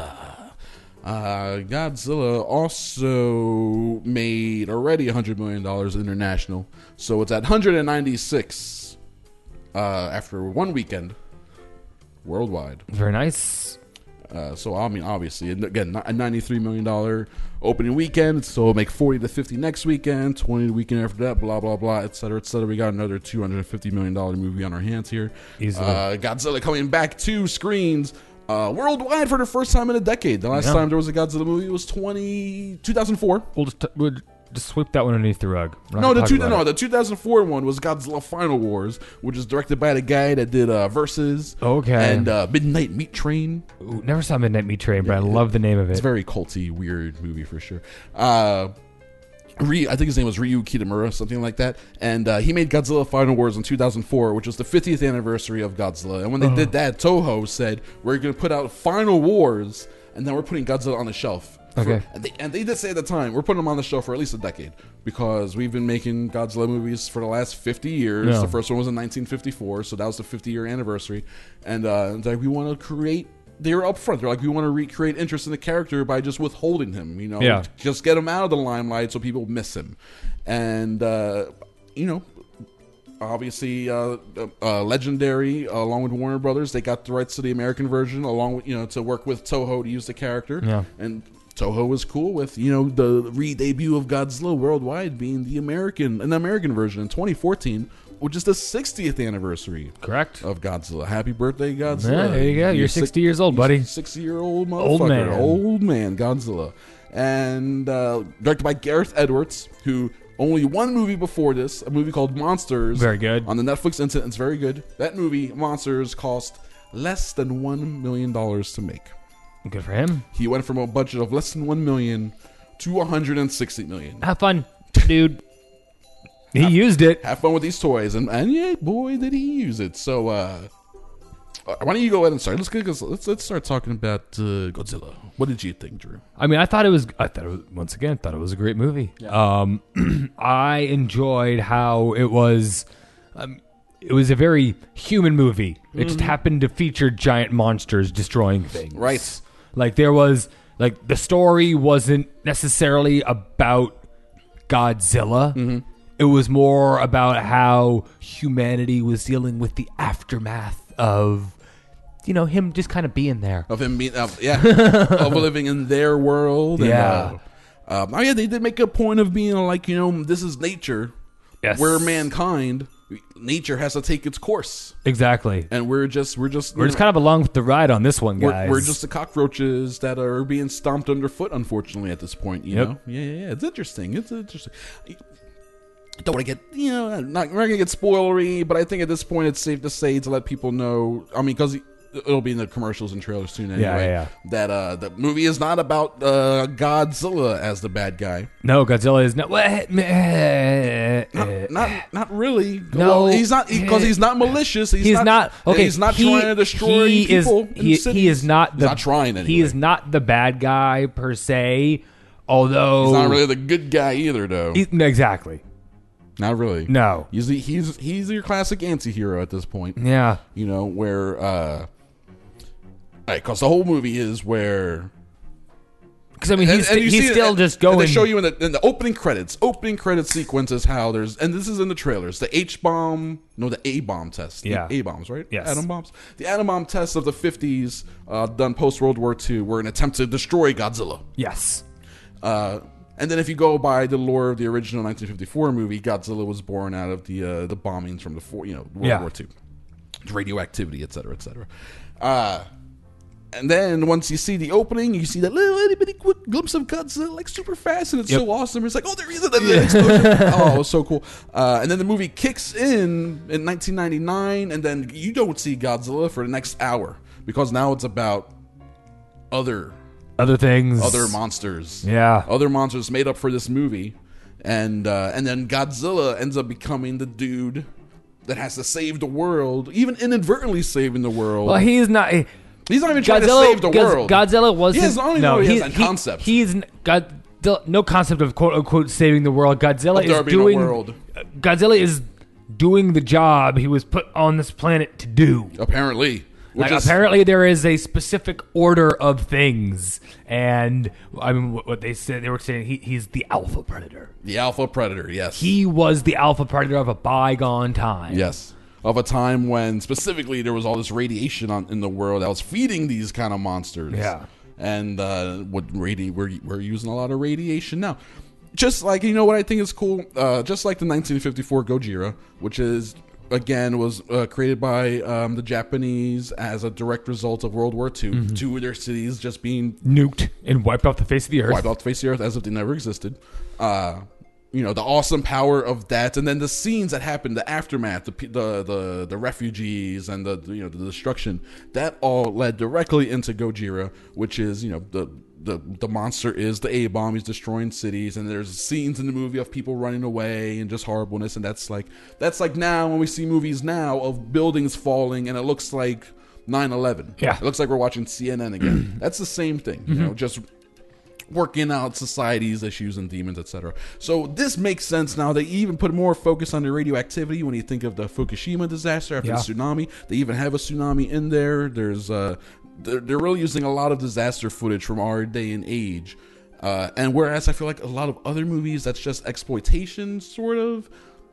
Godzilla also made already $100 million international. So it's at 196 after one weekend worldwide. Very nice. So I mean, obviously, again, a $93 million opening weekend. So it'll make 40 to 50 next weekend, 20 the weekend after that, blah blah blah, etc. etc. We got another $250 million movie on our hands here. Easily. Godzilla coming back to screens worldwide for the first time in a decade. The last time there was a Godzilla movie was 2004. We'll just sweep that one underneath the rug. The 2004 one was Godzilla Final Wars, which is directed by the guy that did Versus. Okay. And Midnight Meat Train. Ooh, never saw Midnight Meat Train, but I love the name of it. It's a very culty, weird movie for sure. I think his name was Ryu Kitamura, something like that. And he made Godzilla Final Wars in 2004, which was the 50th anniversary of Godzilla. And when they did that, Toho said, we're going to put out Final Wars, and then we're putting Godzilla on the shelf. Okay. And they did say at the time, we're putting them on the shelf for at least a decade, because we've been making Godzilla movies for the last 50 years. Yeah. The first one was in 1954, so that was the 50-year anniversary. And we want to create... They were up front. They're like, we want to recreate interest in the character by just withholding him, just get him out of the limelight so people miss him. And, obviously, Legendary, along with Warner Brothers, they got the rights to the American version, along with, to work with Toho to use the character. Yeah. And Toho was cool with, the re-debut of Godzilla worldwide being an American version in 2014, which is the 60th anniversary. Correct. Of Godzilla. Happy birthday, Godzilla. Yeah, there you go. You're 60 years old, buddy. 60-year-old motherfucker. Old man Godzilla. And directed by Gareth Edwards, who only one movie before this, a movie called Monsters. Very good. On the Netflix incident. It's very good. That movie, Monsters, cost less than $1 million to make. Good for him. He went from a budget of less than $1 million to $160 million. Have fun, dude. He used it. Have fun with these toys, and yeah, boy, did he use it. So, why don't you go ahead and start? Let's start talking about Godzilla. What did you think, Drew? I mean, I thought it was a great movie. Yeah. I enjoyed how it was. It was a very human movie. It just happened to feature giant monsters destroying things. Right. Like there was the story wasn't necessarily about Godzilla. Mm-hmm. It was more about how humanity was dealing with the aftermath of, him just kind of being there. Of him being, of living in their world. Yeah. And, they did make a point of being like, this is nature. Yes. We're mankind. Nature has to take its course. Exactly. And we're just kind of along with the ride on this one, guys. We're just the cockroaches that are being stomped underfoot, unfortunately, at this point. You know? Yeah. It's interesting. Don't want to get, we're not going to get spoilery, but I think at this point it's safe to say, to let people know, because it'll be in the commercials and trailers soon anyway, that the movie is not about Godzilla as the bad guy. No, Godzilla is not. Not really. No, well, he's not, because he's not malicious. He's not okay. He's not trying to destroy people. He is not. He's not trying anyway. He is not the bad guy per se. Although he's not really the good guy either, though. Exactly. Not really. No. He's your classic anti-hero at this point. Yeah. Where because the whole movie is where, because he's still just going. They show you in the opening credits. Opening credit sequence is how there's, and this is in the trailers, the A-bomb test. Yeah. A-bombs, right? Yes. Atom bombs. The atom bomb tests of the 50s, done post World War II, were an attempt to destroy Godzilla. Yes. And then if you go by the lore of the original 1954 movie, Godzilla was born out of the bombings from the World War II, radioactivity, et cetera, et cetera. And then once you see the opening, you see that little itty bitty quick glimpse of Godzilla, like super fast, and it's so awesome. It's like, oh, there he is! Explosion. Oh, it was so cool. And then the movie kicks in 1999, and then you don't see Godzilla for the next hour, because now it's about other things, other monsters. Yeah, other monsters made up for this movie, and then Godzilla ends up becoming the dude that has to save the world, even inadvertently saving the world. Well, he's not. He's not even trying to save the world. Godzilla wasn't. He has only he has a concept. He's no concept of quote unquote saving the world. Godzilla is doing the job he was put on this planet to do. Apparently. Apparently there is a specific order of things, and I mean what they said, they were saying he's the alpha predator. The alpha predator, yes. He was the alpha predator of a bygone time. Yes. Of a time when specifically there was all this radiation in the world that was feeding these kind of monsters. Yeah. And we're using a lot of radiation now. Just like, you know what I think is cool? Just like the 1954 Gojira, which is... Again, was created by the Japanese as a direct result of World War II. Mm-hmm. Two of their cities just being nuked and wiped off the face of the earth. Wiped off the face of the earth as if they never existed. You know, the awesome power of that, and then the scenes that happened, the aftermath, the refugees, and the destruction. That all led directly into Gojira, which is, you know, the monster is the A-bomb. He's destroying cities, and there's scenes in the movie of people running away and just horribleness. And that's like now when we see movies now of buildings falling, and it looks like 9/11. Yeah, it looks like we're watching CNN again. That's the same thing, you know, just working out society's issues and demons, etc. So this makes sense now. They even put more focus on the radioactivity when you think of the Fukushima disaster after the tsunami. They even have a tsunami in there. There's they're really using a lot of disaster footage from our day and age. And whereas I feel like a lot of other movies that's just exploitation, sort of,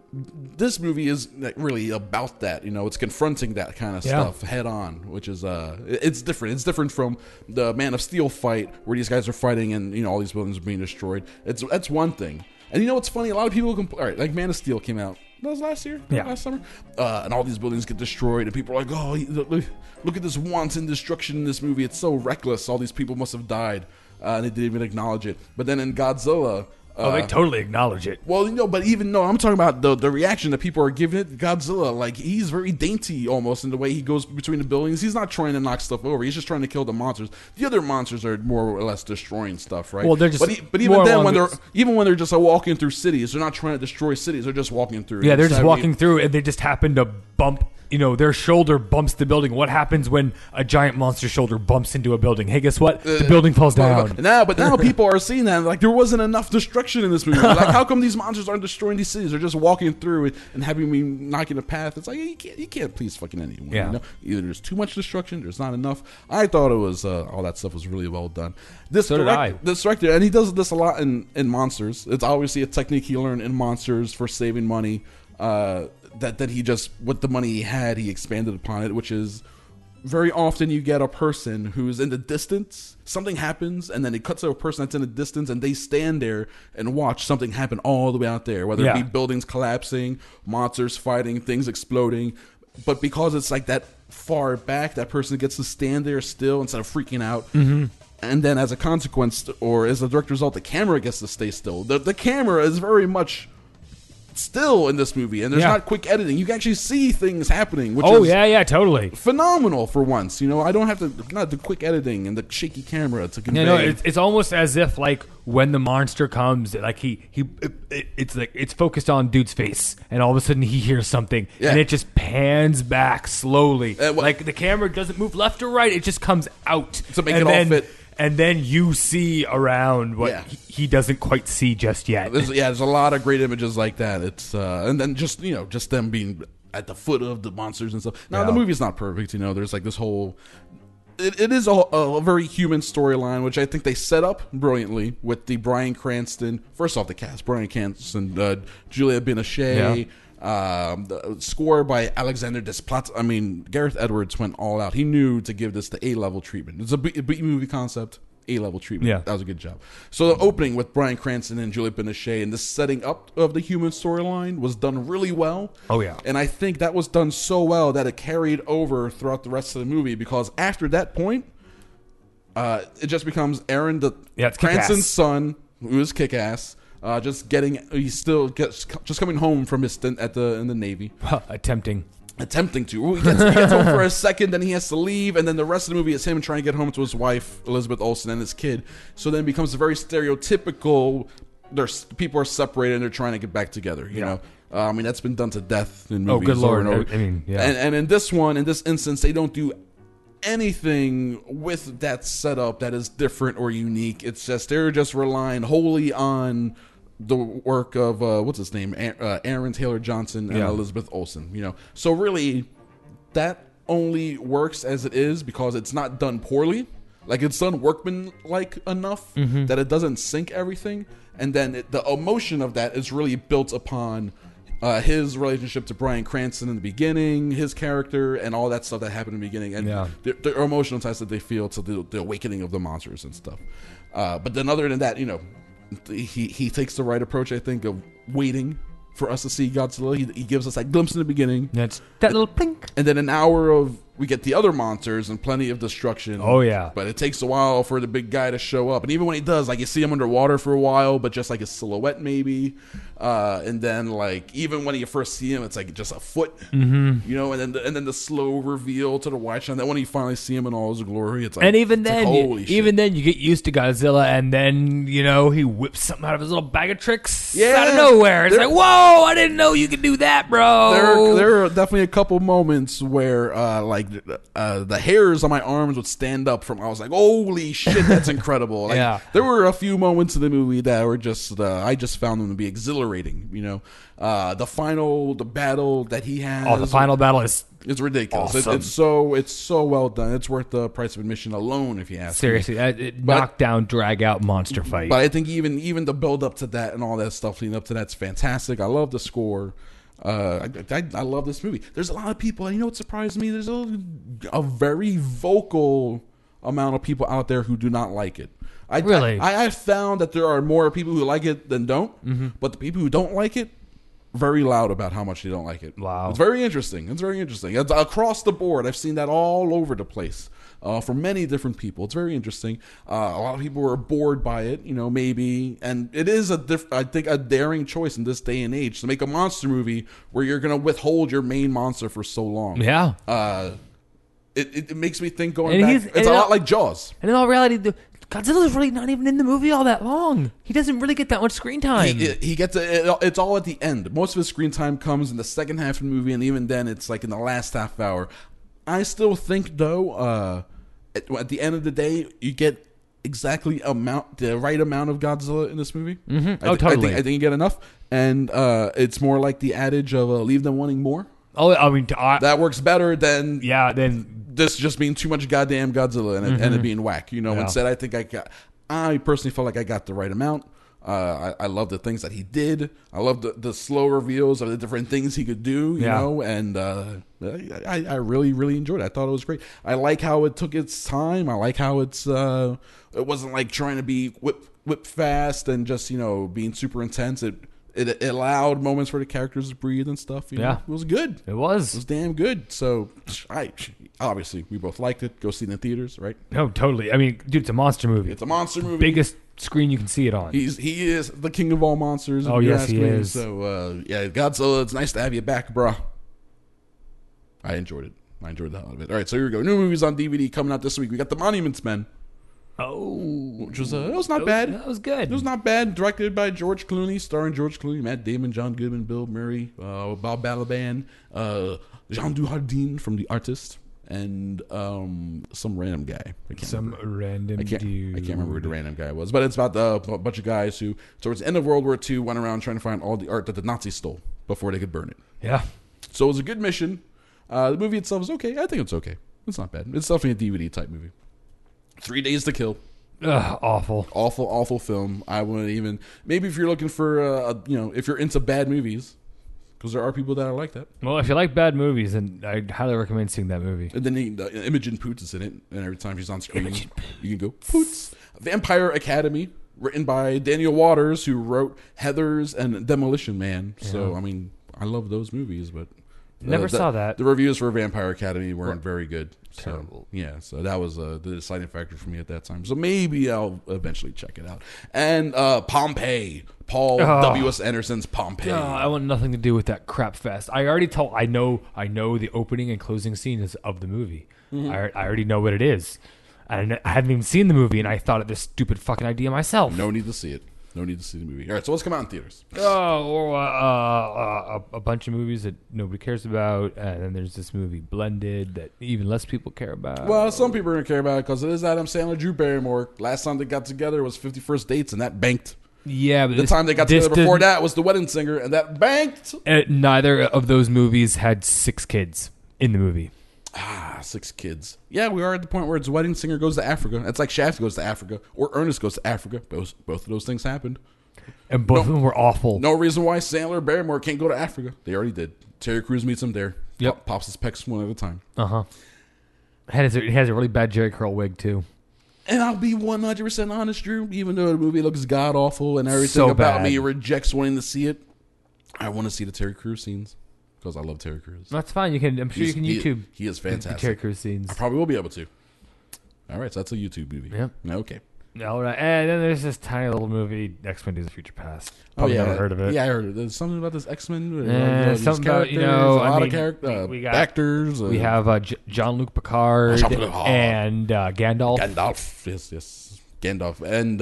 this movie is really about that. You know, it's confronting that kind of stuff head on, which is it's different. It's different from the Man of Steel fight where these guys are fighting and, you know, all these buildings are being destroyed. That's one thing. And you know what's funny? A lot of people all right, like Man of Steel came out. That was last year, last summer, and all these buildings get destroyed, and people are like, "Oh, look at this wanton destruction in this movie! It's so reckless. All these people must have died, and they didn't even acknowledge it." But then in Godzilla, they totally acknowledge it. Well, you know, but even no, I'm talking about the reaction that people are giving it. Godzilla, like, he's very dainty almost in the way he goes between the buildings. He's not trying to knock stuff over. He's just trying to kill the monsters. The other monsters are more or less destroying stuff, right? Well, they're just. But even then, when they're just walking through cities, they're not trying to destroy cities. They're just walking through. Yeah, they're just walking through, and they just happen to bump. You know, their shoulder bumps the building. What happens when a giant monster shoulder bumps into a building? Hey, guess what? The building falls down. But now people are seeing that. Like, there wasn't enough destruction in this movie. Like, how come these monsters aren't destroying these cities? They're just walking through and having me knocking a path. It's like, you can't please fucking anyone. Yeah. You know? Either there's too much destruction, there's not enough. I thought it was all that stuff was really well done. This director, and he does this a lot in Monsters. It's obviously a technique he learned in Monsters for saving money. That he just, with the money he had, he expanded upon it, which is very often you get a person who's in the distance, something happens, and then it cuts to a person that's in the distance, and they stand there and watch something happen all the way out there, whether it be buildings collapsing, monsters fighting, things exploding. But because it's like that far back, that person gets to stand there still instead of freaking out. Mm-hmm. And then as a consequence, or as a direct result, the camera gets to stay still. The camera is very much still in this movie, and there's not quick editing. You can actually see things happening, which is totally phenomenal for once. You know, I don't have to not the quick editing and the shaky camera to convey. No, it's almost as if like when the monster comes, like it's focused on dude's face, and all of a sudden he hears something, and it just pans back slowly. Like the camera doesn't move left or right; it just comes out to make it all fit. And then you see around what he doesn't quite see just yet. There's a lot of great images like that. It's and then just them being at the foot of the monsters and stuff. Now the movie's not perfect. You know, there's like this whole. It is a very human storyline, which I think they set up brilliantly with the Bryan Cranston. First off, the cast: Bryan Cranston, Juliette Binoche. The score by Alexander Desplat. I mean, Gareth Edwards went all out. He knew to give this the A-level treatment. It's a B movie concept, A-level treatment. Yeah, that was a good job. So the opening with Bryan Cranston and Juliette Binoche and the setting up of the human storyline was done really well. Oh yeah, and I think that was done so well that it carried over throughout the rest of the movie, because after that point, it just becomes Aaron, Cranston's son, who is kick-ass. Just coming home from his stint in the Navy. Attempting to. He gets home for a second, then he has to leave, and then the rest of the movie is him trying to get home to his wife, Elizabeth Olsen, and his kid. So then it becomes a very stereotypical, people are separated and they're trying to get back together, you know? I mean, that's been done to death in movies. Oh, good Lord. And in this instance, they don't do anything with that setup that is different or unique. It's just they're just relying wholly on the work of what's his name, Aaron Taylor Johnson and Elizabeth Olsen. You know, so really that only works as it is because it's not done poorly. Like, it's done workman-like enough that it doesn't sink everything, and then the emotion of that is really built upon his relationship to Bryan Cranston in the beginning, his character, and all that stuff that happened in the beginning, and the emotional ties that they feel to the awakening of the monsters and stuff. But then other than that, you know, he takes the right approach, I think, of waiting for us to see Godzilla. He gives us that glimpse in the beginning. That's that little plink. And then an hour of, we get the other monsters and plenty of destruction. Oh, yeah. But it takes a while for the big guy to show up. And even when he does, like, you see him underwater for a while, but just like a silhouette maybe. And then, like, even when you first see him, it's like just a foot. You know, and then the slow reveal to the wide shot. And then when you finally see him in all his glory, it's like, and even then, like, holy shit. Even then, you get used to Godzilla, and then, you know, he whips something out of his little bag of tricks out of nowhere. It's like, whoa, I didn't know you could do that, bro. There are definitely a couple moments where, the hairs on my arms would stand up from, I was like, holy shit, that's incredible. Like, there were a few moments in the movie that were just, I just found them to be exhilarating, you know. The battle that he has. Oh, the final battle is it's ridiculous. Awesome. It's so well done. It's worth the price of admission alone, if you ask me. Seriously, knockdown, drag out monster fight. But I think even the build up to that and all that stuff leading up to that's fantastic. I love the score. I love this movie. There's a lot of people, you know what surprised me? There's a very vocal amount of people out there who do not like it. I found that there are more people who like it than don't, but the people who don't like it, very loud about how much they don't like it. Wow. It's very interesting. It's across the board. I've seen that all over the place. From many different people. It's very interesting. A lot of people were bored by it, you know, maybe. And it is I think a daring choice in this day and age to make a monster movie where you're going to withhold your main monster for so long. Yeah. It makes me think going back. It's a lot like Jaws. And in all reality, Godzilla's really not even in the movie all that long. He doesn't really get that much screen time. He gets it's all at the end. Most of his screen time comes in the second half of the movie, and even then, it's like in the last half hour. I still think, though, at the end of the day, you get exactly the right amount of Godzilla in this movie. Totally. I think you get enough, and it's more like the adage of leave them wanting more. Oh, I mean, that works better than than this just being too much goddamn Godzilla and it being whack. You know, instead, I personally felt like I got the right amount. I love the things that he did. I love the slow reveals of the different things he could do, you know, and I really, really enjoyed it. I thought it was great. I like how it took its time. I like how it wasn't like trying to be whip fast and just, you know, being super intense. It allowed moments for the characters to breathe and stuff. You know? It was good. It was damn good. So, obviously, we both liked it. Go see it in the theaters, right? No, totally. I mean, dude, it's a monster movie. It's a monster movie. Biggest screen you can see it on. He is the king of all monsters. Oh, yes, he is. So, Godzilla, it's nice to have you back, bro. I enjoyed it. I enjoyed the hell out of it. All right, so here we go. New movies on DVD coming out this week. We got The Monuments Men. Oh, which was it was not bad. That was good. It was not bad. Directed by George Clooney, starring George Clooney, Matt Damon, John Goodman, Bill Murray, Bob Balaban, Jean Dujardin from The Artist, and some random guy. I can't remember who the random guy was, but it's about a bunch of guys who, towards the end of World War II, went around trying to find all the art that the Nazis stole before they could burn it. Yeah. So it was a good mission. The movie itself is okay. I think it's okay. It's not bad. It's definitely a DVD type movie. 3 Days to Kill. Awful film. I wouldn't even. Maybe if you're looking for, if you're into bad movies, because there are people that are like that. Well, if you like bad movies, then I highly recommend seeing that movie. And then Imogen Poots is in it, and every time she's on screen, you can go Poots. Vampire Academy, written by Daniel Waters, who wrote Heathers and Demolition Man. Yeah. So I mean, I love those movies, but. Never saw that. The reviews for Vampire Academy weren't very good. Terrible. So that was the deciding factor for me at that time. So maybe I'll eventually check it out. And Pompeii. Paul W.S. Anderson's Pompeii. I want nothing to do with that crap fest. I know the opening and closing scene is of the movie. Mm-hmm. I already know what it is. I hadn't even seen the movie, and I thought of this stupid fucking idea myself. No need to see it. No need to see the movie. All right, so what's coming out in theaters? A bunch of movies that nobody cares about, and then there's this movie Blended that even less people care about. Well, some people are going to care about it because it is Adam Sandler, Drew Barrymore. Last time they got together was 51st Dates, and that banked. Yeah, but the time they got together before that was The Wedding Singer, and that banked. Neither of those movies had 6 kids in the movie. 6 kids. Yeah, we are at the point where it's Wedding Singer goes to Africa. It's like Shaft goes to Africa, or Ernest goes to Africa. Both of those things happened. And both of them were awful. No reason why Sandler and Barrymore can't go to Africa. They already did. Terry Crews meets him there. Yep. Pops his pecs one at a time. Uh-huh. It has a really bad Jerry curl wig, too. And I'll be 100% honest, Drew. Even though the movie looks god-awful and everything So about bad. me rejects wanting to see it, I want to see the Terry Crews scenes. Because I love Terry Crews. That's fine. I'm sure you can YouTube. He is fantastic. Terry Crews scenes. I probably will be able to. All right, so that's a YouTube movie. Yep. Okay. All right. And then there's this tiny little movie, X-Men Days of Future Past. Oh, Probably yeah. never heard of it. Yeah, I heard it. There's something about this X-Men. Something about, a lot of characters, we got actors. We have Jean-Luc Picard and Gandalf. Gandalf, yes. Gandalf. And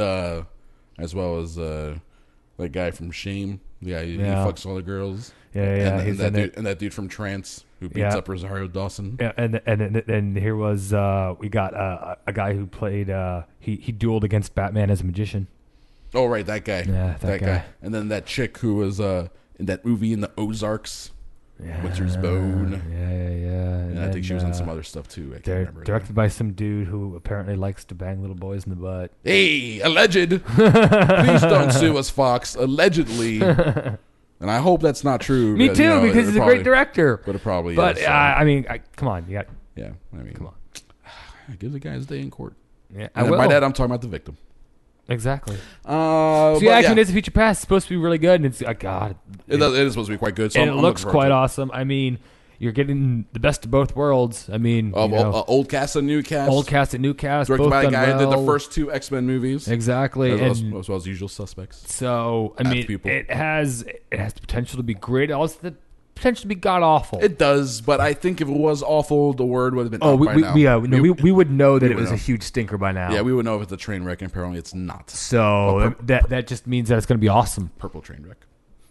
as well as that guy from Shame. The guy who fucks all the girls. Yeah. And that dude from Trance who beats up Rosario Dawson. Yeah, and here was we got a guy who played he dueled against Batman as a magician. Oh right, that guy. Yeah, that guy. And then that chick who was in that movie in the Ozarks. Winter's Bone. Yeah. And I think she was in some other stuff too. I can't remember. Directed by some dude who apparently likes to bang little boys in the butt. Hey, alleged. Please don't sue us, Fox. Allegedly. And I hope that's not true. Me too, because he's a great director. But it probably is. So. I mean, come on. You got, yeah, I mean, come on. Give the guy his day in court. Yeah, and by that, I'm talking about the victim. Exactly. So X-Men Days of Future Past is supposed to be really good, and it's God. It is supposed to be quite good. So and it looks quite awesome. I mean, you're getting the best of both worlds. I mean, old cast and new cast. Old cast and new cast. Directed both by a guy who did the well. first 2 X-Men movies. Exactly. As well as Usual Suspects. So, I mean, it has the potential to be great. It also has the potential to be god-awful. It does, but I think if it was awful, the word would have been out by now. We would know that it was a huge stinker by now. Yeah, we would know if it's a train wreck, and apparently it's not. So, that just means that it's going to be awesome. Purple train wreck.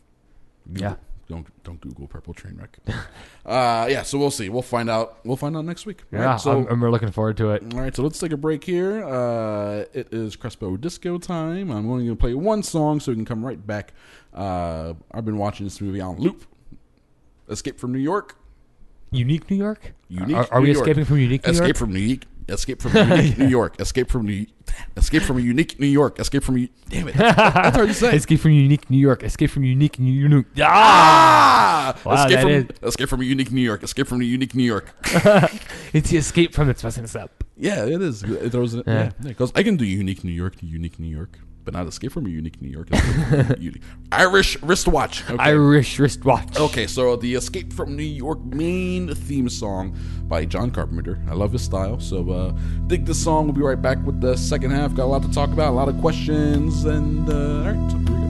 Yeah. Don't Google purple train wreck. So we'll see. We'll find out. We'll find out next week. Yeah, right, so, I'm looking forward to it. All right, so let's take a break here. It is Crespo Disco time. I'm only going to play one song so we can come right back. I've been watching this movie on loop. Escape from New York. Unique New York? Are we escaping from Unique New York? Escape from Unique New York. Escape from a Unique New York. Escape from damn it. That's hard to say. Escape from Unique New York. Escape from Unique New York. Wow, Escape from a Unique New York. Escape from a Unique New York. It's the escape from it's messing us up. Yeah, it is. It throws it. Yeah, because I can do Unique New York, but not Escape from a Unique New York. Irish wristwatch. Okay. Irish wristwatch. Okay, so the Escape from New York main theme song by John Carpenter. I love his style, so dig this song. We'll be right back with the second half. Got a lot to talk about, a lot of questions, and all right, so here we go.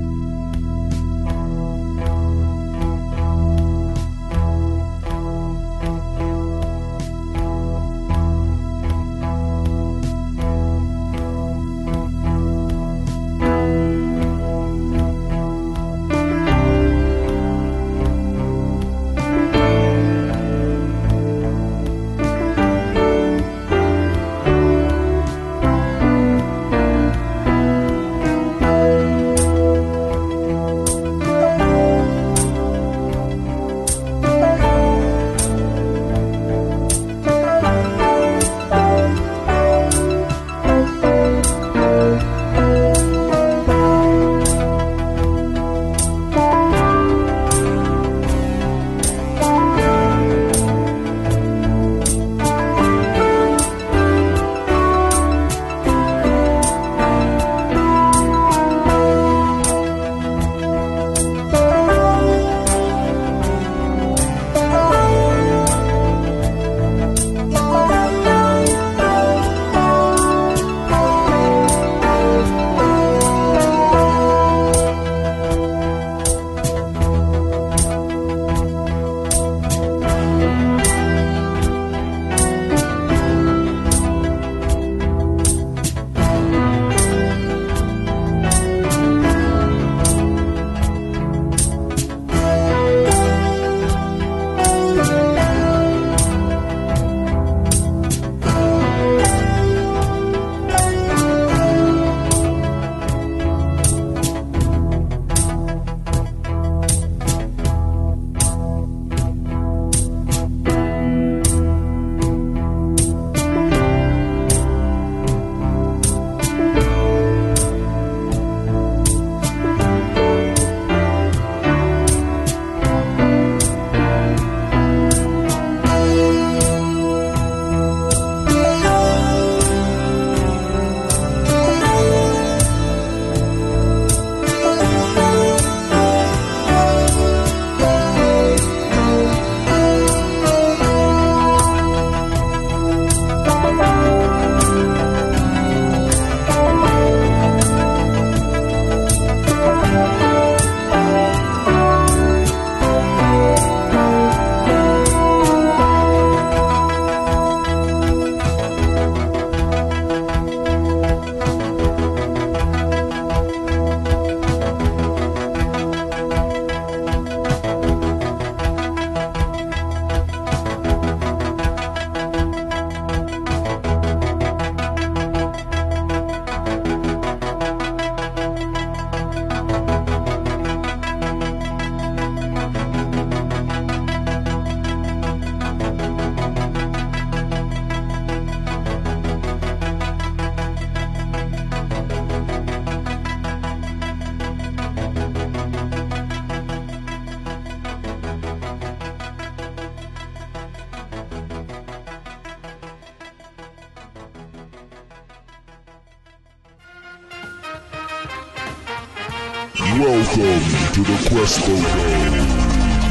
Welcome to the Crespo Dome.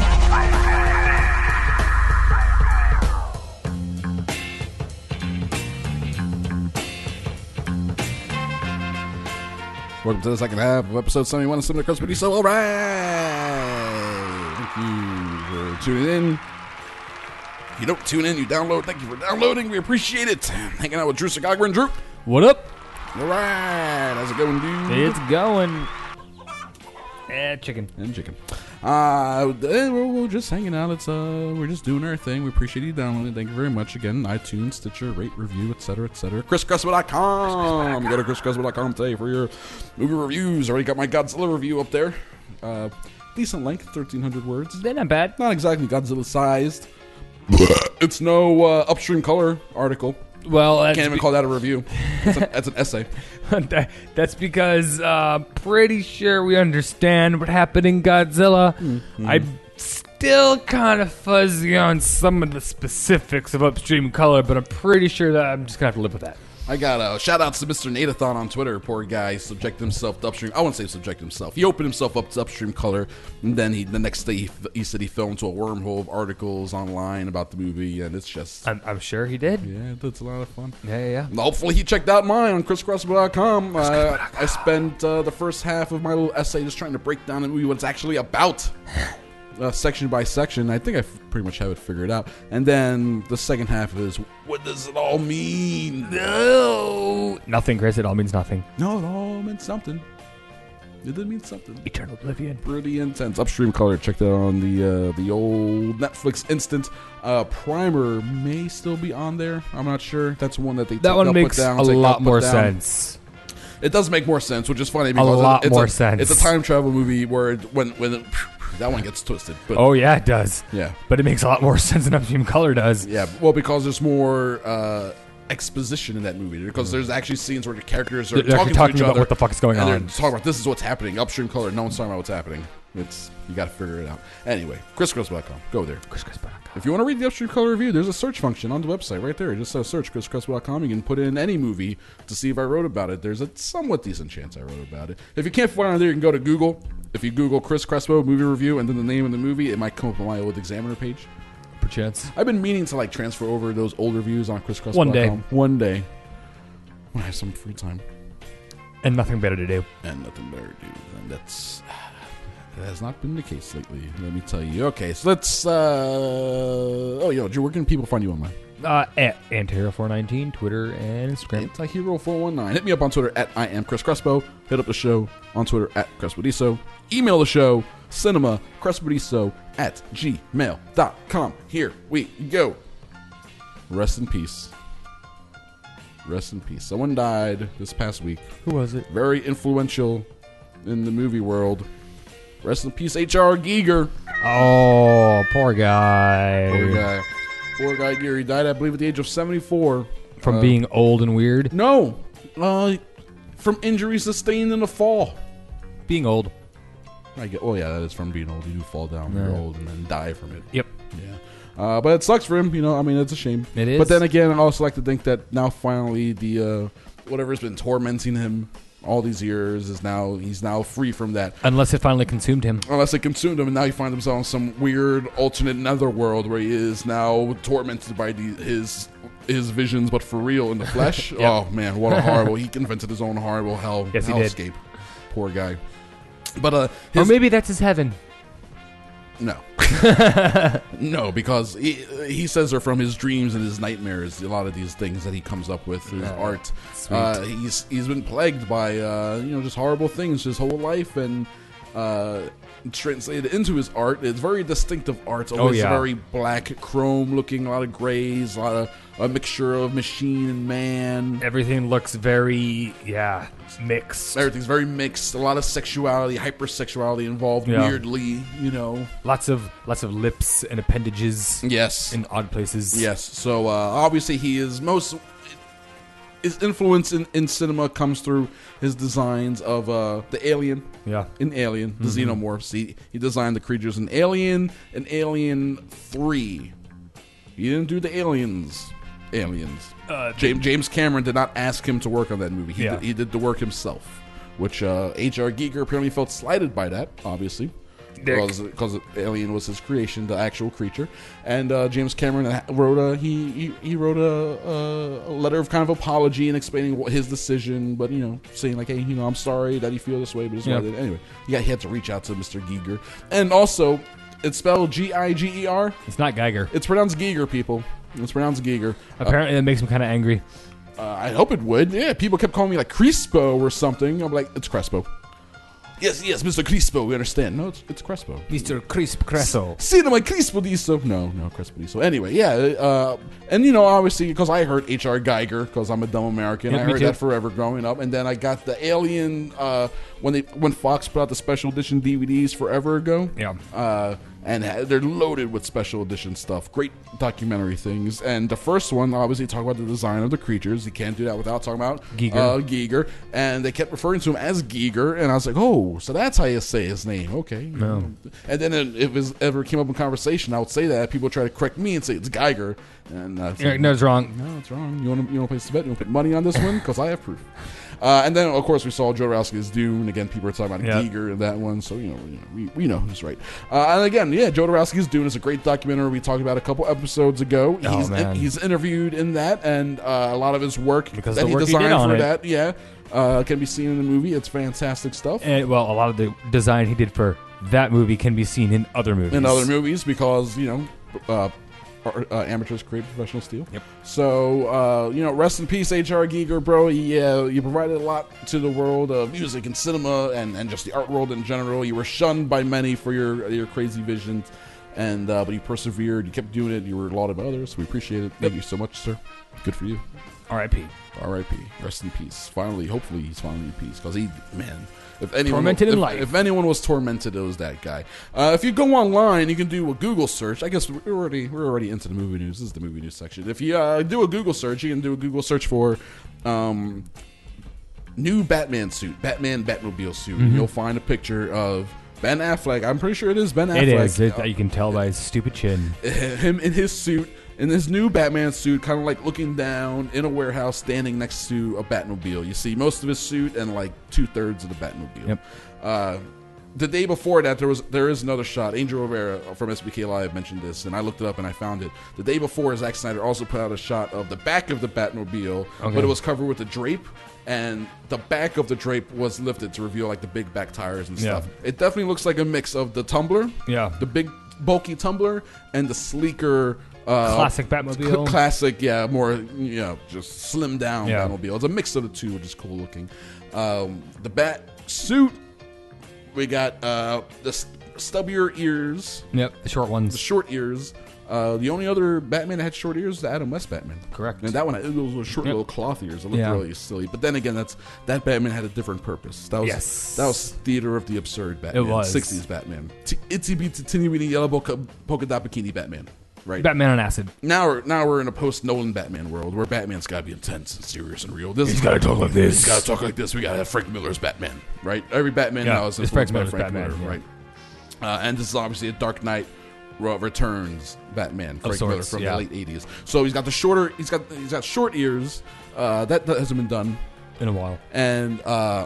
Welcome to the second half of episode 71 of Cinema Crespo. So, all right. Thank you for tuning in. If you don't tune in, you download. Thank you for downloading. We appreciate it. Hanging out with Drew Sagagra and Drew. What up? All right. How's it going, dude? It's going. Chicken. And chicken. We're just hanging out. We're just doing our thing. We appreciate you downloading. Thank you very much. Again, iTunes, Stitcher, rate, review, etc., etc. ChrisCrespo.com. Go to ChrisCrespo.com today for your movie reviews. Already got my Godzilla review up there. Decent length, 1,300 words. They're not bad. Not exactly Godzilla-sized. It's no Upstream Color article. Well, I can't even call that a review. That's an essay. That's because pretty sure we understand what happened in Godzilla. Mm-hmm. I'm still kind of fuzzy on some of the specifics of Upstream Color, but I'm pretty sure that I'm just going to have to live with that. I got shout-outs to Mr. Natathon on Twitter. Poor guy subjected himself to Upstream. I wouldn't say subject himself. He opened himself up to Upstream Color, and then the next day he said he fell into a wormhole of articles online about the movie, and it's just... I'm sure he did. Yeah, that's a lot of fun. Yeah. Hopefully he checked out mine on ChrisCrespo.com. I spent the first half of my little essay just trying to break down the movie, what it's actually about. Section by section. I think I pretty much have it figured out. And then the second half is, what does it all mean? No. Nothing, Chris. It all means nothing. No, it all meant something. It did mean something. Eternal Oblivion. Pretty intense. Upstream Color. Check that out on the old Netflix instant. Primer may still be on there. I'm not sure. That's one that they that one makes a lot more sense. It does make more sense, which is funny because it's a time travel movie where when that one gets twisted. But, oh, yeah, it does. Yeah. But it makes a lot more sense than Upstream Color does. Yeah, well, because there's more exposition in that movie. Because there's actually scenes where the characters are talking to each about other. What the fuck is going on. They're talking about, this is what's happening. Upstream Color, no one's talking about what's happening. You got to figure it out. Anyway, ChrisCrespo.com. Go there. ChrisCrespo.com. If you want to read the Upstream Color review, there's a search function on the website right there. Just search ChrisCrespo.com. You can put in any movie to see if I wrote about it. There's a somewhat decent chance I wrote about it. If you can't find it there, you can go to Google. If you Google Chris Crespo movie review and then the name of the movie, it might come up on my old Examiner page. Perchance. I've been meaning to transfer over those old reviews on ChrisCrespo.com. One day. When I have some free time. And nothing better to do. And that has not been the case lately, let me tell you. Okay, so let's Drew, where can people find you online? At Antihero419, Twitter and Instagram. Antihero419. Hit me up on Twitter at I am Chris Crespo. Hit up the show on Twitter at Crespodiso. Email the show, cinemacrespodiso@gmail.com. Here we go. Rest in peace. Rest in peace. Someone died this past week. Who was it? Very influential in the movie world. Rest in peace, H.R. Giger. Oh, poor guy. Poor guy Giger. He died, I believe, at the age of 74. From being old and weird? No. From injuries sustained in the fall. Being old. That is from being old. You do fall down when you're old and then die from it. Yep. Yeah. But it sucks for him. It's a shame. It is. But then again, I also like to think that now finally the whatever's been tormenting him all these years he's now free from that. Unless it finally consumed him. Unless it consumed him, and now he finds himself in some weird alternate netherworld where he is now tormented by his visions, but for real in the flesh. Yep. Oh man, what a horrible! He invented his own horrible hellscape. Poor guy. But or maybe that's his heaven. No. No, because he says they're from his dreams and his nightmares. A lot of these things that he comes up with through his art. He's been plagued by just horrible things his whole life, and translated into his art. It's very distinctive art. Always very black, chrome looking, a lot of grays, a mixture of machine and man. Everything looks very mixed. Everything's very mixed. A lot of sexuality, hypersexuality involved. Weirdly, lots of lips and appendages. Yes, in odd places. Yes. So obviously he is his influence in cinema comes through his designs of the Alien. Yeah. In Alien, the Xenomorphs. He designed the creatures in Alien and Alien 3. He didn't do the Aliens. James Cameron did not ask him to work on that movie. He did the work himself. which H.R. Giger apparently felt slighted by that, obviously. Because Alien was his creation, the actual creature, and James Cameron wrote a letter of kind of apology and explaining what his decision, but saying like, hey, I'm sorry that you feel this way, but it's what anyway. He had to reach out to Mr. Giger, and also it's spelled Giger. It's not Geiger. It's pronounced Giger, people. It's pronounced Giger. Apparently, that makes him kind of angry. I hope it would. Yeah, people kept calling me like Crespo or something. I'm like, it's Crespo. Yes, Mr. Crespo, we understand. No, it's Crespo. Mr. Crespo. Cinema Crespo diso. No, Crespo diso. Anyway, yeah, and obviously, because I heard H.R. Geiger, because I'm a dumb American, I heard that forever growing up, and then I got the Alien, when Fox put out the special edition DVDs forever ago. Yeah. And they're loaded with special edition stuff. Great documentary things. And the first one, obviously, talk about the design of the creatures. You can't do that without talking about Giger. And they kept referring to him as Giger. And I was like, oh, so that's how you say his name. Okay. No. And then if it ever came up in conversation, I would say that. People would try to correct me and say it's Geiger. And no, it's wrong. No, it's wrong. You want to place a bet? You want to put money on this one? Because I have proof. And then, of course, we saw Jodorowsky's Dune. Again, people are talking about Giger in that one, so we know who's right. And again, Jodorowsky's Dune is a great documentary we talked about a couple episodes ago. He's interviewed in that, and a lot of his work because that he designed for that, can be seen in the movie. It's fantastic stuff. And a lot of the design he did for that movie can be seen in other movies. Because amateurs create professional steel. Yep. So, rest in peace, H.R. Giger, bro. You provided a lot to the world of music and cinema and just the art world in general. You were shunned by many for your crazy visions, but you persevered. You kept doing it. You were lauded by others. We appreciate it. Thank you so much, sir. Good for you. R.I.P. R.I.P. Rest in peace. Hopefully he's finally in peace. Because if anyone was tormented, it was that guy. If you go online, you can do a Google search. I guess we're already into the movie news. This is the movie news section. If you do a Google search, you can do a Google search for new Batman suit, Batman Batmobile suit. Mm-hmm. You'll find a picture of Ben Affleck. I'm pretty sure it is Ben Affleck. It is. You can tell by his stupid chin. Him in his suit. In his new Batman suit, kind of like looking down in a warehouse, standing next to a Batmobile. You see most of his suit and like 2/3 of the Batmobile. Yep. The day before that, there is another shot. Angel Rivera from SBK Live mentioned this, and I looked it up and I found it. The day before, Zack Snyder also put out a shot of the back of the Batmobile, but it was covered with a drape, and the back of the drape was lifted to reveal like the big back tires and stuff. It definitely looks like a mix of the Tumbler, the big bulky Tumbler, and the sleeker. Classic Batmobile. Classic, more, just slimmed down Batmobile. It's a mix of the two, which is cool looking. The bat suit, we got the stubbier ears. Yep, the short ones. The short ears. The only other Batman that had short ears is the Adam West Batman. Correct. And that one had those short little cloth ears. It looked really silly. But then again, that Batman had a different purpose. That was theater of the absurd Batman. It was 60s Batman. Itsy bitsy teeny weeny yellow polka dot bikini Batman. Right. Batman on acid. Now we're in a post-Nolan Batman world where Batman's got to be intense and serious and real. He's got to talk like this. He's got to talk like this. We got to have Frank Miller's Batman, right? Every Batman now is influenced by Frank Miller, right? And this is obviously a Dark Knight Returns Batman, Frank Miller from the late '80s. So he's got he's got short ears. That hasn't been done in a while. And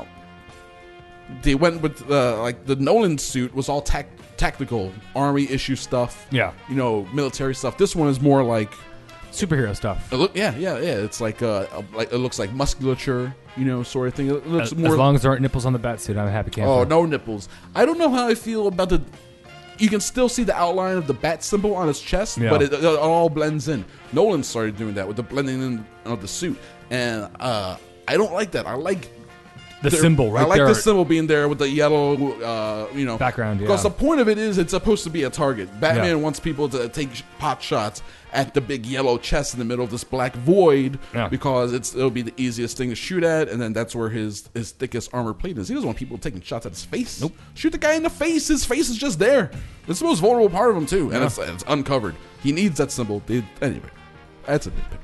they went with the Nolan suit was all tactical army issue stuff. Military stuff. This one is more like superhero stuff. It's like it looks like musculature, sort of thing. It looks more. As long as there aren't nipples on the bat suit, I'm a happy camper. Oh, no nipples. I don't know how I feel about the. You can still see the outline of the bat symbol on his chest, but it all blends in. Nolan started doing that with the blending in of the suit, and I don't like that. I like the symbol right there. I like the symbol being there with the yellow, background. Because the point of it is, it's supposed to be a target. Batman wants people to take pot shots at the big yellow chest in the middle of this black void because it'll be the easiest thing to shoot at, and then that's where his thickest armor plate is. He doesn't want people taking shots at his face. Nope. Shoot the guy in the face. His face is just there. It's the most vulnerable part of him too, and it's uncovered. He needs that symbol. Anyway, that's a nitpick.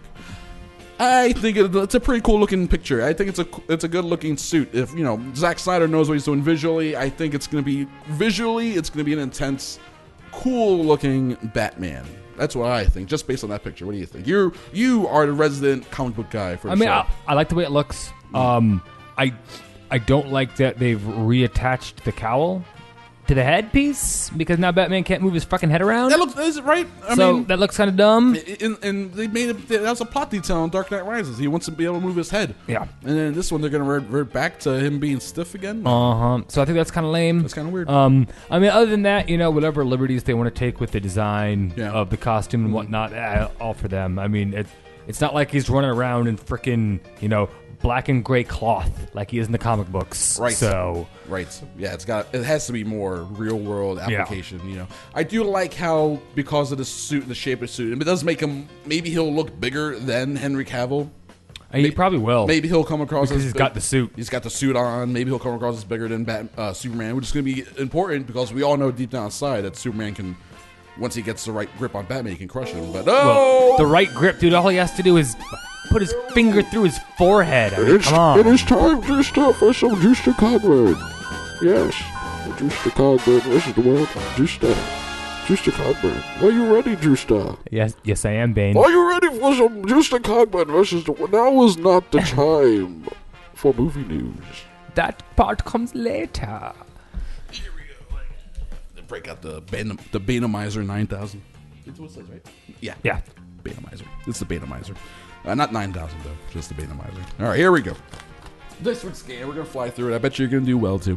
I think it's a pretty cool looking picture. I think it's a good looking suit. If Zack Snyder knows what he's doing visually, I think it's going to be an intense, cool looking Batman. That's what I think, just based on that picture. What do you think? You are the resident comic book guy for the show. I like the way it looks. I I don't like that they've reattached the cowl to the headpiece because now Batman can't move his fucking head around. That looks is it right. I so mean, that looks kind of dumb. And they made it. That was a plot detail in Dark Knight Rises. He wants to be able to move his head. Yeah. And then this one, they're going to revert back to him being stiff again. So I think that's kind of lame. That's kind of weird. I mean, other than that, whatever liberties they want to take with the design of the costume and whatnot, all for them. I mean, it's not like he's running around in frickin', black and gray cloth like he is in the comic books. Right. So. Right. Yeah, it has to be more real world application, I do like how, because of the suit and the shape of the suit, it does make him, maybe he'll look bigger than Henry Cavill. He probably will. Maybe he'll come across because he's got the suit. He's got the suit on. Maybe he'll come across as bigger than Superman, which is going to be important because we all know deep down inside that Superman can, once he gets the right grip on Batman, he can crush him. But the right grip, dude. All he has to do is put his finger through his forehead. I mean, come on. It is time to start for some Juice to Cogburn. Yes, Juice to Cogburn versus the world. Juice to Cogburn. Are you ready, Juice to? Yes, I am, Bane. Are you ready for some Juice to Cogburn versus the world? Now is not the time for movie news. That part comes later. Here we go. Break out the Banamizer 9000. That's what it says, right? Yeah. Yeah. Banamizer. It's the Banamizer. Not 9,000, though. Just the Banamizer. All right, here we go. This one's scary. We're going to fly through it. I bet you're going to do well, too.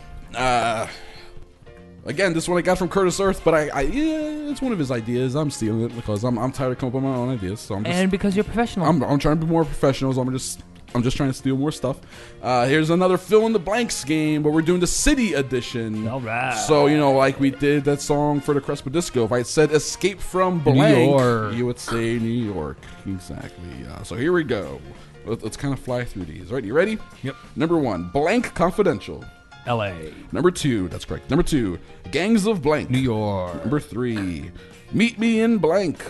Again, this one I got from Curtis Earth, but it's one of his ideas. I'm stealing it because I'm tired of coming up with my own ideas. So and because you're professional. I'm trying to be more professional, so I'm just trying to steal more stuff. Here's another fill in the blanks game, but we're doing the city edition. All right. So, like we did that song for the Crespo Disco. If I said escape from blank, New York. You would say New York. Exactly. So here we go. Let's kind of fly through these. Right, you ready? Yep. Number 1, Blank Confidential. L.A. Number 2, that's correct. Number 2, Gangs of Blank. New York. Number 3, Meet Me in Blank.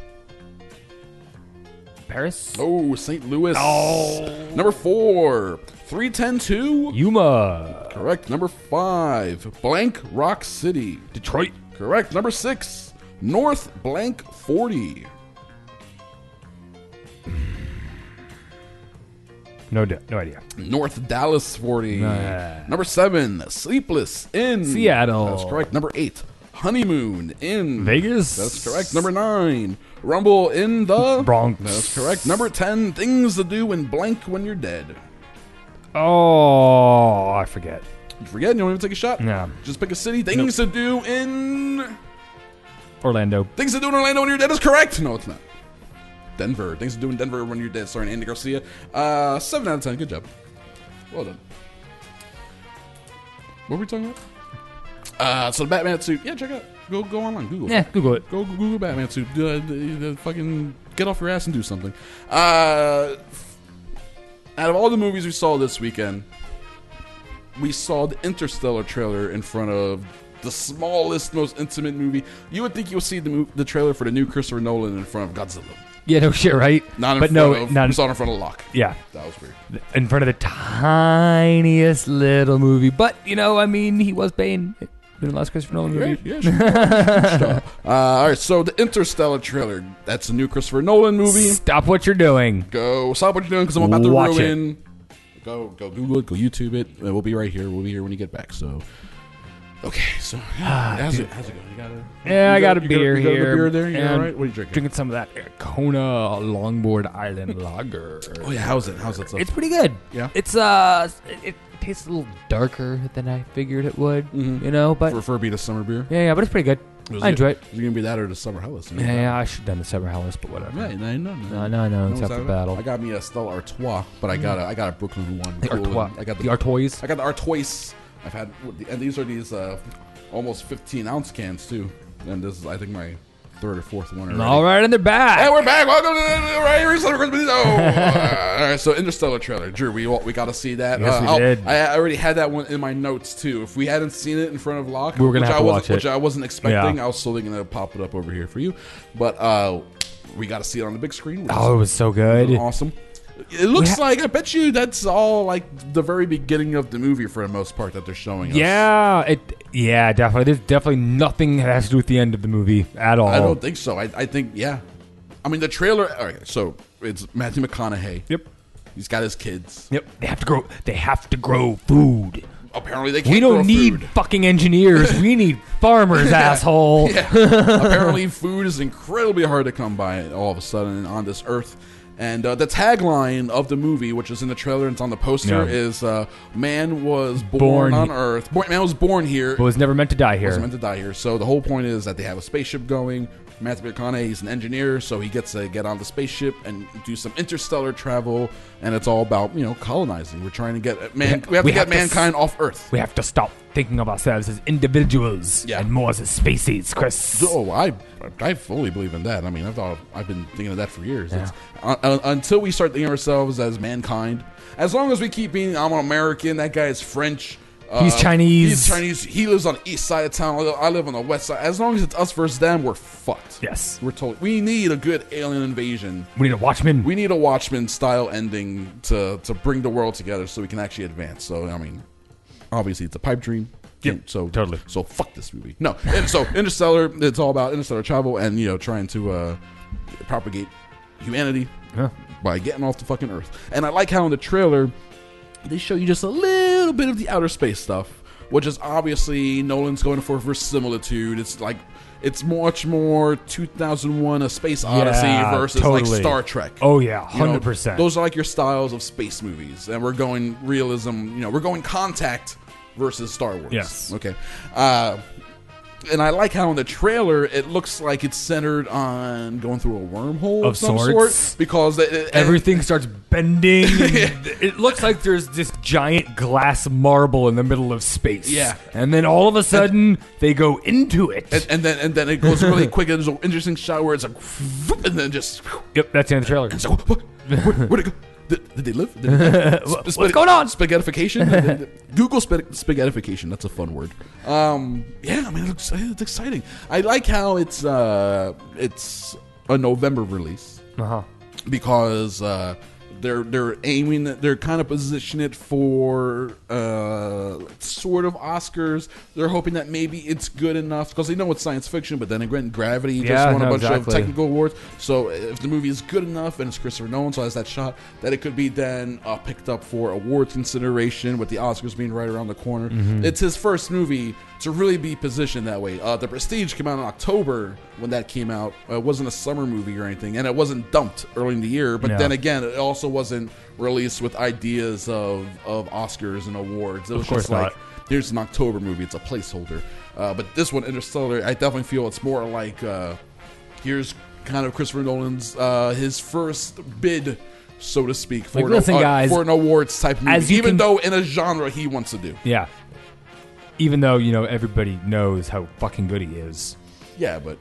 Paris. Oh, St. Louis. Oh. Number 4, 310-2. Yuma. Correct. Number 5, Blank Rock City. Detroit. Correct. Number 6, North Blank 40. No idea. North Dallas 40. Number 7, Sleepless in Seattle. That's correct. Number 8, Honeymoon in Vegas. That's correct. Number 9, Rumble in the Bronx. That's correct. Number 10, Things to Do in Blank When You're Dead. Oh, I forget. You forget? You don't even take a shot? No. Just pick a city. Things to Do in Orlando. Things to Do in Orlando When You're Dead is correct. No, it's not. Denver. Things to Do in Denver When You're Dead, starring Andy Garcia. 7 out of 10. Good job. Well done. What were we talking about? So the Batman suit. Yeah, check it out. Go online. Google. Yeah, Google it. Go Google Batman suit. Fucking get off your ass and do something. Out of all the movies we saw this weekend, we saw the Interstellar trailer in front of the smallest, most intimate movie. You would think you would see the trailer for the new Christopher Nolan in front of Godzilla. Yeah, no shit, right? Not in but front no, of. not We saw it in front of Locke. Yeah, that was weird. In front of the tiniest little movie, but he was Bane in the last Christopher Nolan movie. Yeah, sure. All right, so the Interstellar trailer. That's a new Christopher Nolan movie. Stop what you're doing. Go stop what you're doing because I'm about to Watch ruin. It. Go Google it. Go YouTube it. We'll be right here. We'll be here when you get back. So. Okay, so how's it going? I got a beer you got here. A beer there? You all right? What are you drinking? Drinking some of that Kona Longboard Island Lager. Oh yeah, how's it? Stuff? It's pretty good. Yeah, it's it tastes a little darker than I figured it would. Mm-hmm. But for being a summer beer. Yeah, but it's pretty good. I enjoy it. Is it gonna be that or the Summer Helles? Yeah, I should have done the Summer Helles, but whatever. Yeah, no, it's after battle. I got me a Stella Artois, but I got a Brooklyn one. The Artois. I got the Artois. I got the Artois. I've had, and these are almost 15-ounce cans too, and this is I think my 3rd or 4th one already. All right, and they're back. Hey, we're back. Welcome to the right here. All right, so Interstellar trailer, Drew. We got to see that. Yes, we did. I already had that one in my notes too. If we hadn't seen it in front of Locke, we were gonna have to watch it, which I wasn't expecting. Yeah. I was slowly gonna pop it up over here for you, but we got to see it on the big screen. Oh, it was so good. Awesome. It looks like, I bet you that's all like the very beginning of the movie for the most part that they're showing us. Yeah, definitely. There's definitely nothing that has to do with the end of the movie at all. I don't think so. I think, yeah. I mean, the trailer, all right, so it's Matthew McConaughey. Yep. He's got his kids. Yep. They have to grow food. Apparently they can't We don't grow need food. fucking engineers. We need farmers, asshole. Yeah. Apparently food is incredibly hard to come by all of a sudden on this earth. And the tagline of the movie, which is in the trailer and it's on the poster, is man was born on Earth. Man was born here. But was never meant to die here. Was meant to die here. So the whole point is that they have a spaceship going. Matthew McConaughey, he's an engineer, so he gets to get on the spaceship and do some interstellar travel, and it's all about, colonizing. We're trying to get we have to get mankind off Earth. We have to stop thinking of ourselves as individuals and more as a species, Chris. Oh, I fully believe in that. I mean, I've been thinking of that for years. Yeah. Until we start thinking of ourselves as mankind, as long as we keep being, I'm an American, that guy is French. He's Chinese. He's Chinese. He lives on the east side of town. I live on the west side. As long as it's us versus them, we're fucked. Yes. We need a good alien invasion. We need a Watchmen. We need a Watchmen style ending to bring the world together so we can actually advance. So, I mean, obviously it's a pipe dream. Yep. So totally. So fuck this movie. No. And so Interstellar, it's all about interstellar travel and, trying to propagate humanity by getting off the fucking Earth. And I like how in the trailer they show you just a little bit of the outer space stuff, which is obviously Nolan's going for verisimilitude. It's much more 2001: A Space Odyssey versus like Star Trek. Oh yeah, 100%. Those are like your styles of space movies, and we're going realism. We're going Contact versus Star Wars. Yes. Okay. And I like how in the trailer it looks like it's centered on going through a wormhole of some sort, because everything starts bending. It looks like there's this giant glass marble in the middle of space. Yeah, and then all of a sudden they go into it, and then it goes really quick. And there's an interesting shot where it's like, and then just that's the end of the trailer. And so, where'd it go? Did they live? What's going on? Spaghettification? Google spaghettification. That's a fun word. Yeah, I mean, it's exciting. I like how it's a November release because they're aiming, they're kind of positioning it for sort of Oscars. They're hoping that maybe it's good enough because they know it's science fiction, but then again, Gravity just won a bunch of technical awards. So if the movie is good enough and it's Christopher Nolan, so has that shot, that it could be then picked up for awards consideration with the Oscars being right around the corner. It's his first movie to really be positioned that way. The Prestige came out in October when that came out. It wasn't a summer movie or anything, and it wasn't dumped early in the year, but then again, it also wasn't released with ideas of Oscars and awards. It was just like, here's an October movie, it's a placeholder. But this one, Interstellar, I definitely feel it's more like here's kind of Christopher Nolan's his first bid, so to speak, for, for an awards type movie, even though in a genre he wants to do. Yeah. Even though, everybody knows how fucking good he is. Yeah, but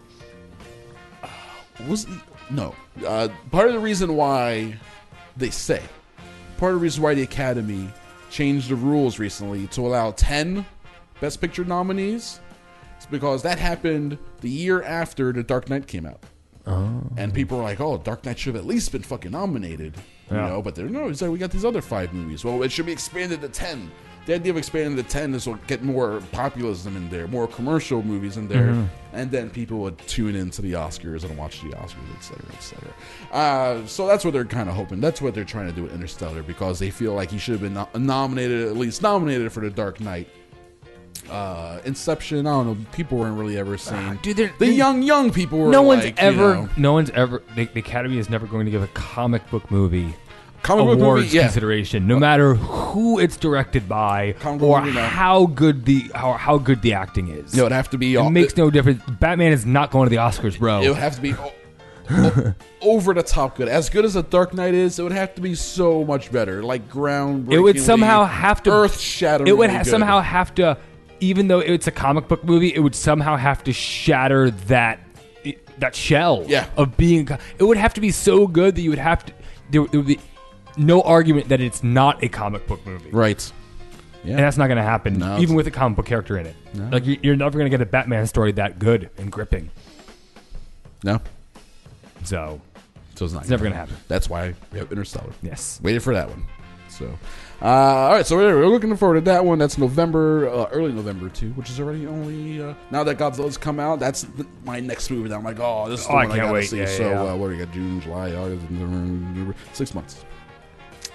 part of the reason why part of the reason why the Academy changed the rules recently to allow 10 Best Picture nominees is because that happened the year after The Dark Knight came out. Oh. And people were like, oh, Dark Knight should have at least been fucking nominated. But it's like, we got these other 5 movies. Well, it should be expanded to 10. The idea of expanding to 10 is to get more populism in there, more commercial movies in there, and then people would tune into the Oscars and watch the Oscars, etc. So that's what they're kind of hoping. That's what they're trying to do with Interstellar, because they feel like he should have been nominated for The Dark Knight. Inception, I don't know, people weren't really ever saying. The young people were no one's ever, the Academy is never going to give a comic book movie awards consideration, no matter who it's directed by or how good the acting is. It'd have to be. It makes no difference. Batman is not going to the Oscars, bro. It would have to be over the top good. As good as The Dark Knight is, it would have to be so much better, like groundbreaking. It would somehow have to earth-shattering. It would somehow have to, even though it's a comic book movie, it would somehow have to shatter that shell of being. It would have to be so good that you would have to. There would be no argument that it's not a comic book movie. Right. Yeah. And that's not going to happen, even with a comic book character in it. No. Like, you're never going to get a Batman story that good and gripping. No. So it's never going to happen. That's why we have Interstellar. Yes. Waited for that one. So, all right. So we're looking forward to that one. That's November, early November too, which is already only now that Godzilla's come out. That's my next movie. That I'm like, this is the one I gotta see. Yeah, so what do we got? June, July, August, November, 6 months.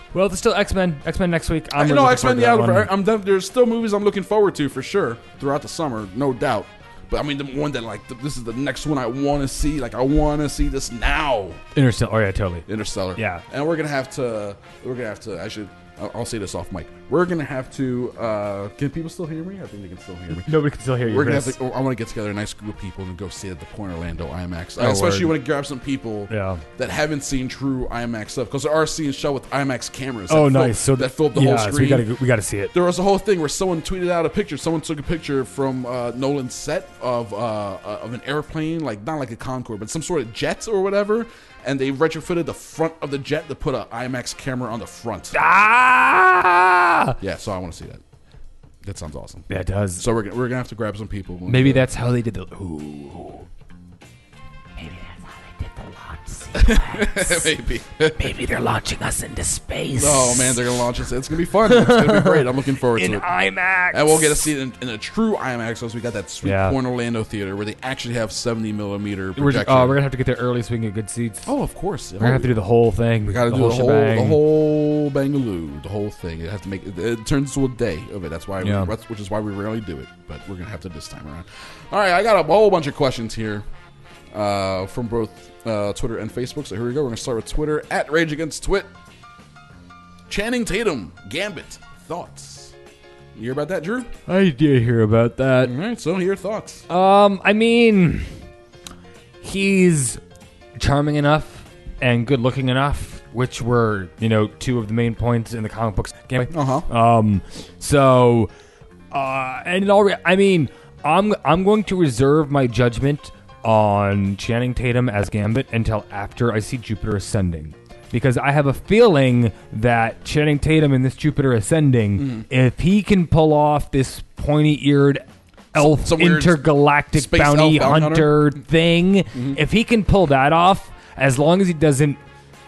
Well, there's still X-Men. X-Men next week. I know X-Men. Yeah, there's still movies I'm looking forward to for sure throughout the summer, no doubt. But I mean, the one that this is the next one I want to see. Like I want to see this now. Interstellar. Oh yeah, totally. Interstellar. Yeah. And we're gonna have to actually. I'll say this off mic. We're gonna have to. Can people still hear me? I think they can still hear me. Nobody can still hear you. We're gonna have to. I want to get together a nice group of people and go see it at the Point Orlando IMAX. I Oh, especially word. want to grab some people that haven't seen true IMAX stuff because there are scenes shot with IMAX cameras. Oh, that nice. So that filled the whole screen. So we got to see it. There was a whole thing where someone tweeted out a picture. Someone took a picture from Nolan's set of an airplane, like not like a Concorde, but some sort of jet or whatever. And they retrofitted the front of the jet to put an IMAX camera on the front. Ah! Yeah, so I want to see that. That sounds awesome. Yeah, it does. So we're gonna have to grab some people. Maybe that's how they did the. Ooh. Maybe that's how they did the launch sequence. Maybe. Maybe they're launching us into space. Oh man, they're gonna launch us. It's gonna be fun. It's gonna be great. I'm looking forward to it. In IMAX. And we'll get to see it in a true IMAX because we got that sweet Yeah. Point Orlando theater where they actually have 70mm We're projection. gonna have to get there early so we can get good seats. Oh, of course. We're gonna have to do the whole thing. We got to do whole the shebang. whole bangaloo, the whole thing. It has to make it turns into a day of it. That's why, which is why we rarely do it. But we're gonna have to this time around. All right, I got a whole bunch of questions here from both Twitter and Facebook. So here we go. We're gonna start with Twitter at Rage Against Twit. Channing Tatum, Gambit, thoughts? You hear about that, Drew? I did hear about that. All right, so your thoughts. I mean, he's charming enough and good looking enough, which were, two of the main points in the comic books. So, and I mean, I'm going to reserve my judgment on Channing Tatum as Gambit until after I see Jupiter Ascending. Because I have a feeling that Channing Tatum in this Jupiter Ascending, if he can pull off this pointy-eared elf Some weird intergalactic space bounty elf hunter thing, if he can pull that off, as long as he doesn't...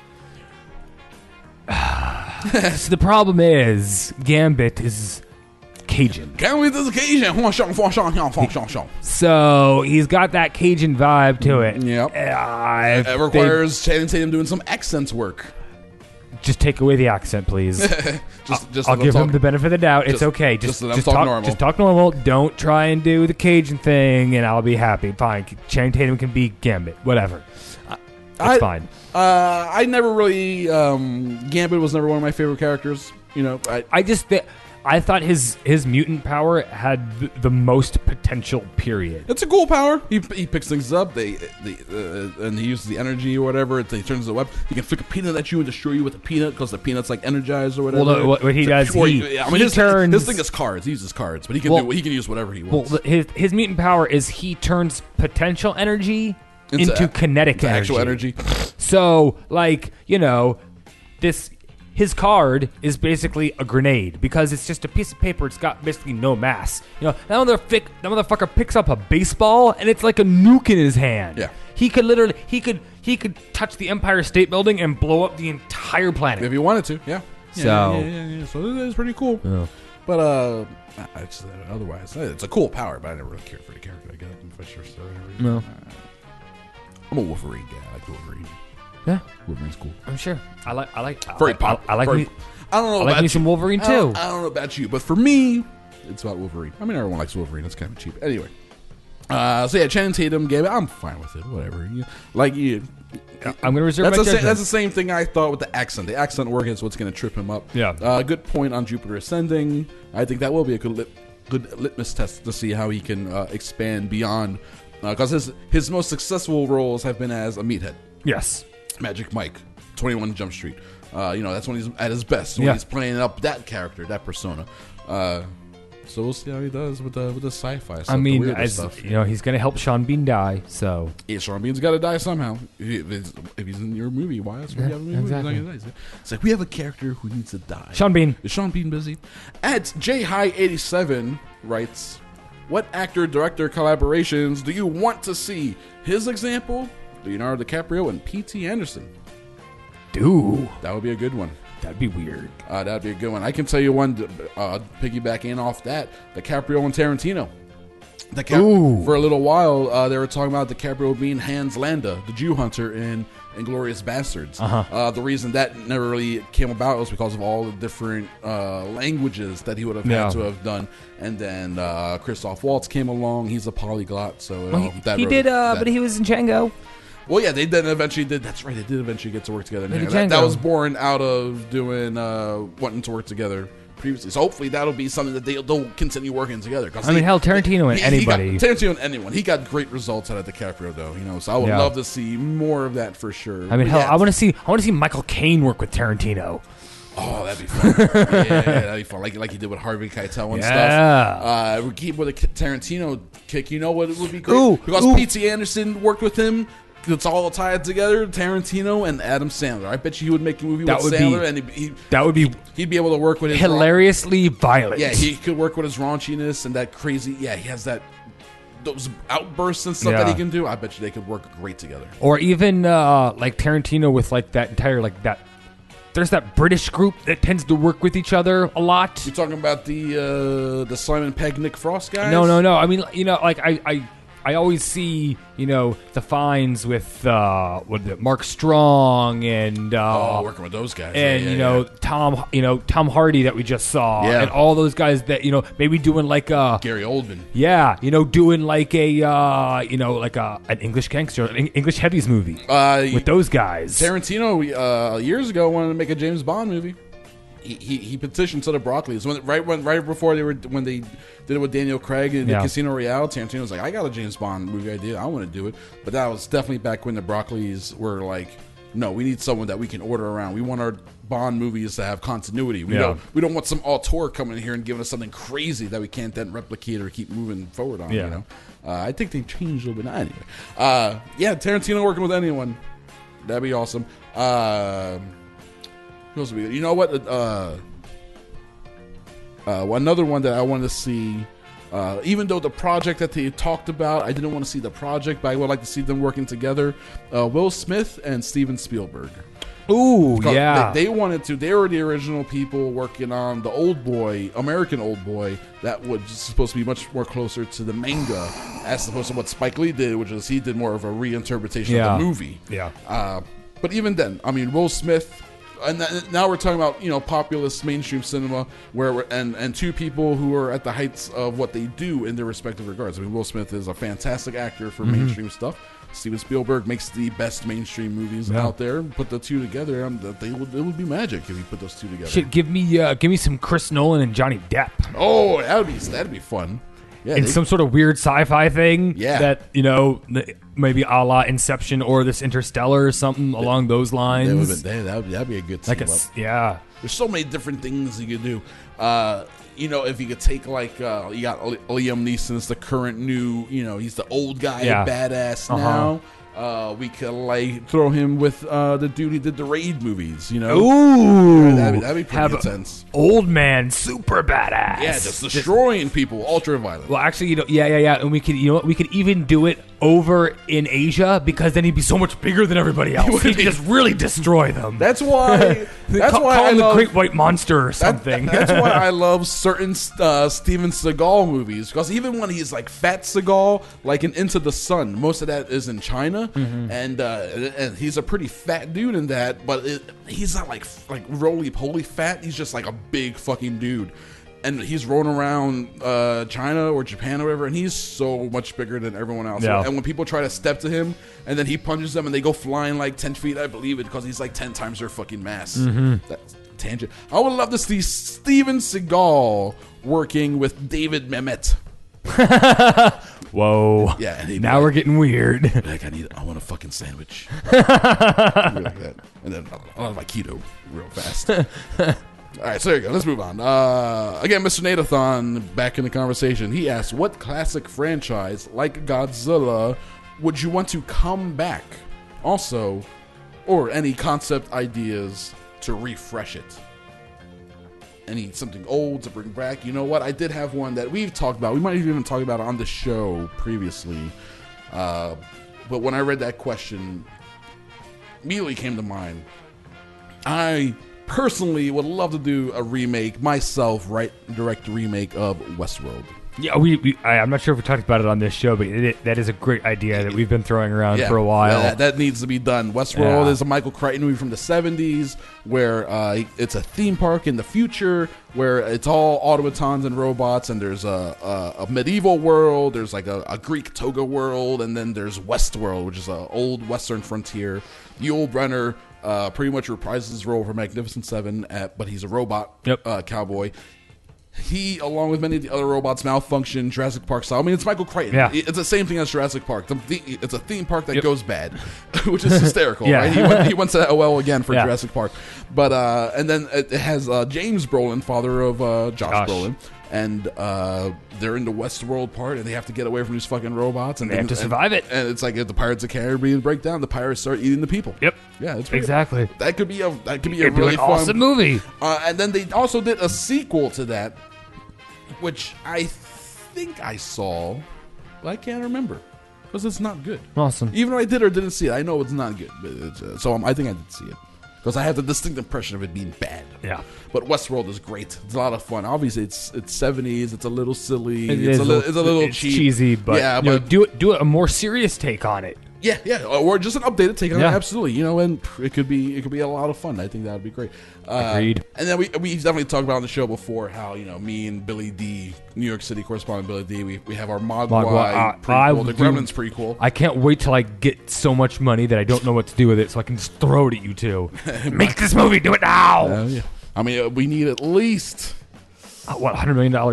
So the problem is, Gambit is Cajun. Gambit is Cajun. So he's got that Cajun vibe to it. Yep. It requires Channing Tatum doing some accents work. Just take away the accent, please. just I'll give him the benefit of the doubt. It's okay. Just talk normal. Just talk normal. Don't try and do the Cajun thing, and I'll be happy. Fine. Channing Tatum can be Gambit. Whatever. It's fine. I never really... Gambit was never one of my favorite characters. I thought his mutant power had the most potential, period. It's a cool power. He picks things up. And he uses the energy or whatever. He turns the weapon. He can flick a peanut at you and destroy you with a peanut because the peanut's like energized or whatever. Well, what he does, his thing is cards. He uses cards, but he can use whatever he wants. Well, his mutant power is he turns potential energy into kinetic energy. Actual energy. So, his card is basically a grenade because it's just a piece of paper. It's got basically no mass. That motherfucker picks up a baseball and it's like a nuke in his hand. Yeah. He could touch the Empire State Building and blow up the entire planet if he wanted to. Yeah. So So it is pretty cool. Yeah. But otherwise, it's a cool power. But I never really cared for the character. I guess for sure. So no. I'm a Wolverine guy. I like Wolverine. Yeah, Wolverine's cool. I'm sure. I like very pop. I like very, me. I don't know. I like about me some Wolverine too. I don't know about you, but for me, it's about Wolverine. I mean, everyone likes Wolverine. It's kind of cheap. Anyway, Channing Tatum gave it. I'm fine with it. Whatever. I'm gonna reserve my judgment. That's the same thing I thought with the accent. The accent work is what's going to trip him up. Yeah. Good point on Jupiter Ascending. I think that will be a good litmus test to see how he can expand beyond. Because his most successful roles have been as a meathead. Yes. Magic Mike, 21 Jump Street. That's when he's at his best. When he's playing up that character, that persona. So we'll see how he does with the sci-fi stuff. I mean, stuff. He's going to help Sean Bean die. So yeah, Sean Bean's got to die somehow. If he's in your movie, why else would you have a movie? Exactly. He's not gonna die. It's like we have a character who needs to die. Sean Bean. Is Sean Bean busy? At JHigh87 writes, what actor-director collaborations do you want to see? His example, Leonardo DiCaprio and P.T. Anderson. Dude. That would be a good one. That'd be weird. That'd be a good one. I can tell you one, piggybacking off that, DiCaprio and Tarantino. For a little while, they were talking about DiCaprio being Hans Landa, the Jew hunter in Inglourious Bastards. The reason that never really came about was because of all the different languages that he would have had to have done. And then Christoph Waltz came along. He's a polyglot, so but he was in Django. Well, yeah, they then eventually did. That's right, they did eventually get to work together. That was born out of doing wanting to work together previously. So hopefully that'll be something that they'll continue working together. I mean, hell, Tarantino and anybody. Tarantino and anyone. He got great results out of DiCaprio, though. So I would love to see more of that for sure. I mean, I want to see Michael Caine work with Tarantino. Oh, that'd be fun. Yeah, that'd be fun. Like he did with Harvey Keitel and stuff. We keep with a Tarantino kick. You know what? It would be great because P.T. Anderson worked with him. It's all tied together. Tarantino and Adam Sandler. I bet you he would make a movie with Sandler, and he'd be able to work with his hilariously violent. Yeah, he could work with his raunchiness and that crazy. Yeah, he has those outbursts and stuff that he can do. I bet you they could work great together. Or even like Tarantino with like that entire like that. There's that British group that tends to work with each other a lot. You're talking about the Simon Pegg, Nick Frost guys? No. I mean, like I always see, the finds with Mark Strong and working with those guys, and Tom Hardy that we just saw, and all those guys that maybe doing like Gary Oldman, doing like an English gangster, an English heavies movie with those guys. Tarantino years ago wanted to make a James Bond movie. He petitioned to the Broccoli's right before when they did it with Daniel Craig and Casino Royale. Tarantino was like, I got a James Bond movie idea, I want to do it. But that was definitely back when the Broccoli's were like, no, we need someone that we can order around. We want our Bond movies to have continuity. We don't want some auteur coming in here and giving us something crazy that we can't then replicate or keep moving forward on. I think they changed a little bit. Anyway, Tarantino working with anyone, that'd be awesome. You know what? Another one that I wanted to see, even though the project that they talked about, I didn't want to see the project, but I would like to see them working together. Will Smith and Steven Spielberg. Ooh, yeah. They wanted to. They were the original people working on the Old Boy, American Old Boy, that was supposed to be much more closer to the manga, as opposed to what Spike Lee did, which is he did more of a reinterpretation of the movie. Yeah. But even then, I mean, Will Smith. And now we're talking about populist mainstream cinema, and two people who are at the heights of what they do in their respective regards. I mean, Will Smith is a fantastic actor for mainstream stuff. Steven Spielberg makes the best mainstream movies out there. Put the two together, it would be magic if you put those two together. Shit, give me some Chris Nolan and Johnny Depp. Oh, that'd be fun. Yeah, in some sort of weird sci-fi thing. Yeah. That maybe a la Inception or this Interstellar or something along those lines. That'd be a good team up. There's so many different things you could do. If you could take you got Liam Neeson's the current new, he's the old guy, badass now. We could throw him with the dude who did the Raid movies. Ooh, that'd be pretty intense. Old man, super badass. Yeah, just destroying people, ultra violent. Well, actually, and we could, we could even do it over in Asia because then he'd be so much bigger than everybody else. He could just really destroy them. That's why. Call him the Great White Monster or something. That's why I love certain Steven Seagal movies, because even when he's like Fat Seagal, like in Into the Sun, most of that is in China, and he's a pretty fat dude in that, but he's not like roly-poly fat. He's just like a big fucking dude. And he's rolling around China or Japan or whatever, and he's so much bigger than everyone else. Yeah. And when people try to step to him, and then he punches them, and they go flying like 10 feet, I believe it, because he's like 10 times their fucking mass. That's tangent. I would love to see Steven Seagal working with David Mamet. Whoa. Yeah. Now we're getting weird. I want a fucking sandwich. Like that. And then I'll have my keto real fast. All right, so there you go. Let's move on. Again, Mr. Natathon back in the conversation. He asked, what classic franchise, like Godzilla, would you want to come back? Also, or any concept ideas to refresh it? Something old to bring back? You know what? I did have one that we've talked about. We might have even talked about it on the show previously. But when I read that question, immediately came to mind. I personally would love to do a remake myself, direct remake of Westworld. Yeah, I'm not sure if we talked about it on this show, but that is a great idea that we've been throwing around for a while. Yeah, that needs to be done. Westworld is a Michael Crichton movie from the 70s where it's a theme park in the future where it's all automatons and robots, and there's a medieval world, there's like a Greek toga world, and then there's Westworld, which is an old western frontier. Yul Brynner pretty much reprises his role for Magnificent Seven, but he's a robot cowboy. He, along with many of the other robots, malfunction Jurassic Park style. I mean, it's Michael Crichton. Yeah. It's the same thing as Jurassic Park. It's a theme park that goes bad, which is hysterical, right? He went to that OL again for Jurassic Park. But and then it has James Brolin, father of Josh Brolin, and they're in the Westworld part, and they have to get away from these fucking robots, and they have to survive it. And it's like if the Pirates of the Caribbean break down, the pirates start eating the people. Yep. Yeah, it's exactly. That could be a really fun awesome movie. And then they also did a sequel to that, which I think I saw, but I can't remember because it's not good. Awesome. Even though I did or didn't see it, I know it's not good. But I think I did see it because I have the distinct impression of it being bad. Yeah. But Westworld is great. It's a lot of fun. Obviously, it's 70s. It's a little silly. It's a little cheesy, but do a more serious take on it. Yeah, or just an updated take on it. Absolutely, and it could be a lot of fun. I think that would be great. Agreed. And then we definitely talked about on the show before how me and Billy D, New York City correspondent Billy D, we have our Mogwai prequel, the Gremlins prequel. I can't wait till I get so much money that I don't know what to do with it, so I can just throw it at you two. Make this movie, do it now. Yeah. I mean, we need at least $100 million? No,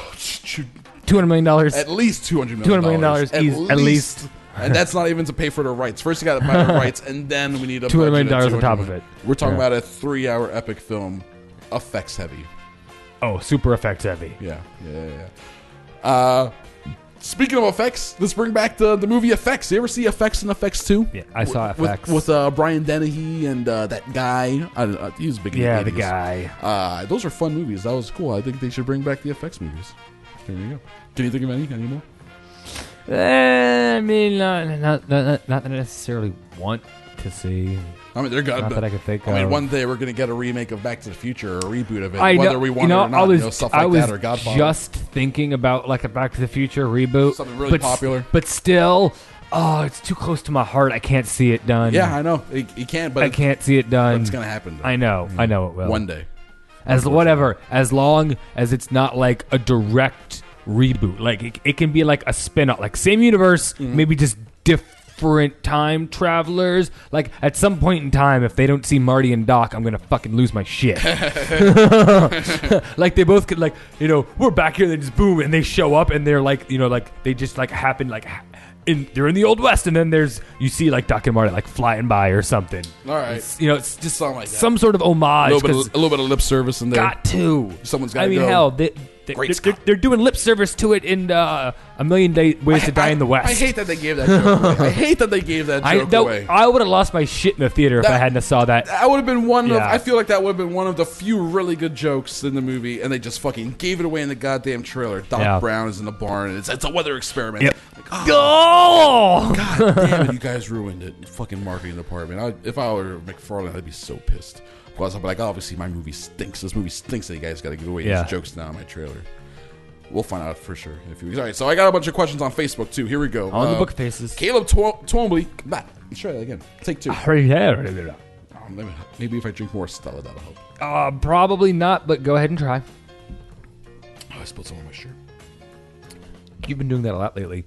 $200 million. At least $200 million. $200 million at least. And that's not even to pay for the rights. First, you got to buy the rights, and then we need a $200 million on top of it. We're talking about a 3-hour epic film, effects heavy. Oh, super effects heavy. Yeah. Speaking of effects, let's bring back the movie Effects. You ever see Effects and Effects 2? Yeah, I saw Effects with Brian Dennehy and that guy. He was big. Yeah, the guy. Those are fun movies. That was cool. I think they should bring back the effects movies. There you go. Can you think of any more? I mean, not that I necessarily want to see. I mean, they're good. Not that I could think of. I mean, one day we're going to get a remake of Back to the Future or a reboot of it, whether we want it or not. Stuff like that or Godfather. I was just thinking about like a Back to the Future reboot. Something really popular. But still, it's too close to my heart. I can't see it done. Yeah, I know. You can't, but I can't see it done. But it's going to happen, though. I know it will. One day. As long as it's not like a direct reboot. Like it can be like a spin-off, like same universe, maybe just different time travelers. Like at some point in time, if they don't see Marty and Doc, I'm gonna fucking lose my shit. Like they both could, like, we're back here, they just boom, and they show up, and they're like, like they just like happen, like they're in the Old West, and then you see like Doc and Marty like flying by or something. All right, it's just something like that. Some sort of homage, a little bit of lip service in there. Got to. Someone's got to go. I mean, hell, they're doing lip service to it in A Million Ways to Die in the West. I hate that they gave that joke away. I hate that they gave that joke away. I would have lost my shit in the theater if I hadn't saw that. That would have been one of. I feel like that would have been one of the few really good jokes in the movie, and they just fucking gave it away in the goddamn trailer. Doc Brown is in the barn, and it's a weather experiment. Yep. Like, God damn it, you guys ruined it. Fucking marketing department. If I were McFarlane, I'd be so pissed. Because I'd be like, obviously my movie stinks. This movie stinks that you guys got to give away these jokes now in my trailer. We'll find out for sure in a few weeks. All right, so I got a bunch of questions on Facebook, too. Here we go. On the book faces. Caleb Twombly. Let's try that again. Take two. Maybe if I drink more Stella, that'll help. Probably not, but go ahead and try. Oh, I spilled some on my shirt. You've been doing that a lot lately.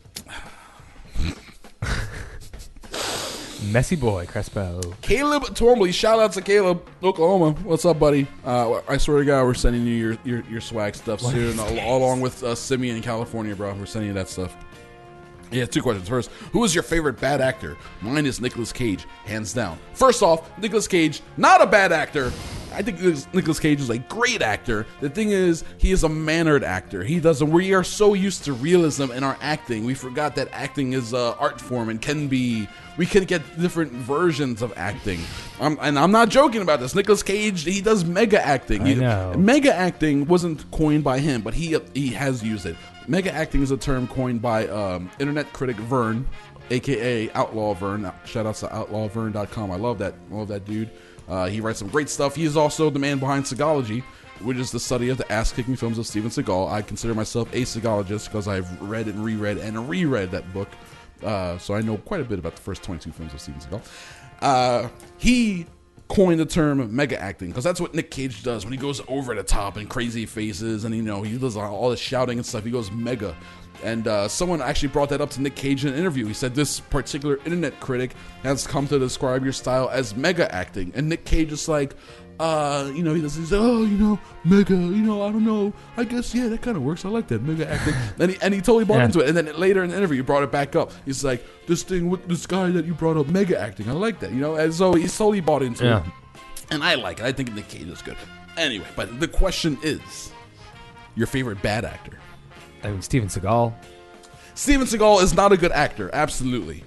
Messy boy, Crespo. Caleb Twombly. Shout out to Caleb, Oklahoma. What's up, buddy? I swear to God, we're sending you your swag stuff soon, along with Simeon in California, bro. We're sending you that stuff. Yeah, two questions. First, who is your favorite bad actor? Mine is Nicolas Cage, hands down. First off, Nicolas Cage, not a bad actor. I think Nicolas Cage is a great actor. The thing is, he is a mannered actor. We are so used to realism in our acting. We forgot that acting is an art form and we can get different versions of acting. And I'm not joking about this. Nicolas Cage, he does mega acting. I know. Mega acting wasn't coined by him, but he has used it. Mega acting is a term coined by internet critic Vern, a.k.a. Outlaw Vern. Shout out to outlawvern.com. I love that dude. He writes some great stuff. He is also the man behind Segology, which is the study of the ass-kicking films of Steven Seagal. I consider myself a Seagalogist because I've read and reread that book. So I know quite a bit about the first 22 films of Steven Seagal. He coined the term mega acting because that's what Nick Cage does when he goes over the top and crazy faces and he does all this shouting and stuff. He goes mega. And someone actually brought that up to Nick Cage in an interview. He said this particular internet critic has come to describe your style as mega acting. And Nick Cage is like, he does. He's like, mega. I don't know. I guess that kind of works. I like that mega acting. and he totally bought into it. And then later in the interview, he brought it back up. He's like, this thing with this guy that you brought up, mega acting. I like that. And so he slowly bought into it. And I like it. I think Nick Cage is good. Anyway, but the question is, your favorite bad actor? I mean, Steven Seagal. Steven Seagal is not a good actor, absolutely.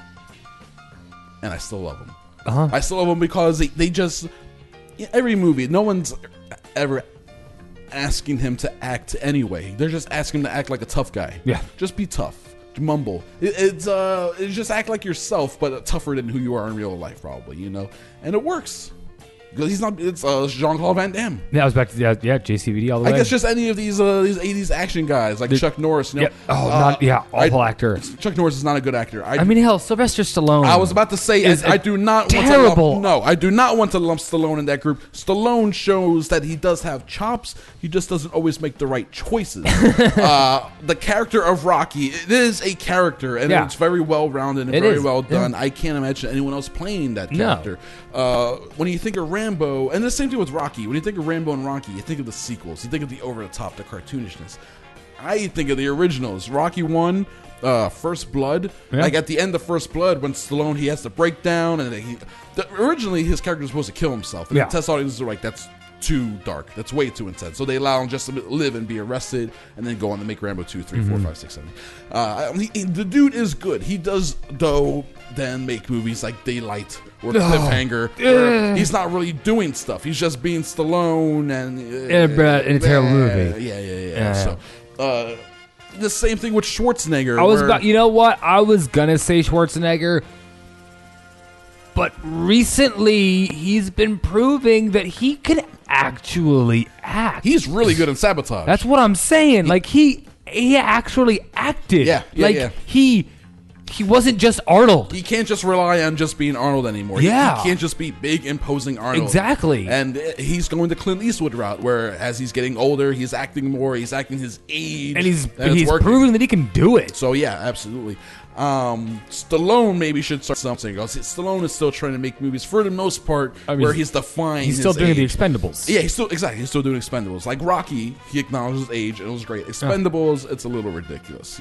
And I still love him. I still love him because they just... Every movie, no one's ever asking him to act anyway. They're just asking him to act like a tough guy. Yeah. Just be tough. Mumble. It's just act like yourself, but tougher than who you are in real life, probably, And it works. Because he's not. It's Jean-Claude Van Damme. Yeah, I was back to JCVD all the way. I guess just any of these 80s action guys like Chuck Norris. Awful actor. Chuck Norris is not a good actor. I mean, hell, Sylvester Stallone. I was about to say I do not terrible. I do not want to lump Stallone in that group. Stallone shows that he does have chops. He just doesn't always make the right choices. The character of Rocky, it is a character, and it's very well rounded and very well done. I can't imagine anyone else playing that character. When you think of Rambo, and the same thing with Rocky. When you think of Rambo and Rocky, you think of the sequels. You think of the over-the-top, the cartoonishness. I think of the originals. Rocky 1, First Blood. Like at the end of First Blood, when Stallone, he has to break down, and originally his character was supposed to kill himself. And the test audiences are like, that's too dark. That's way too intense. So they allow him just to live and be arrested, and then go on to make Rambo 2, 3, 4, 5, 6, 7. The dude is good. He does, though, then make movies like Daylight or Cliffhanger, where he's not really doing stuff. He's just being Stallone and in a terrible movie. Yeah. So the same thing with Schwarzenegger. I was gonna say Schwarzenegger, but recently he's been proving that he can actually act. He's really good in Sabotage. That's what I'm saying. Like he actually acted. He wasn't just Arnold. He can't just rely on just being Arnold anymore. He can't just be big, imposing Arnold. Exactly. And he's going the Clint Eastwood route, where as he's getting older, he's acting more. He's acting his age. And he's proving that he can do it. So, yeah, absolutely. Stallone maybe should start something else. Stallone is still trying to make movies for the most part where he's defying He's still his doing age. the Expendables. Yeah, he's still doing Expendables. Like Rocky, he acknowledges age, and it was great. Expendables, it's a little ridiculous,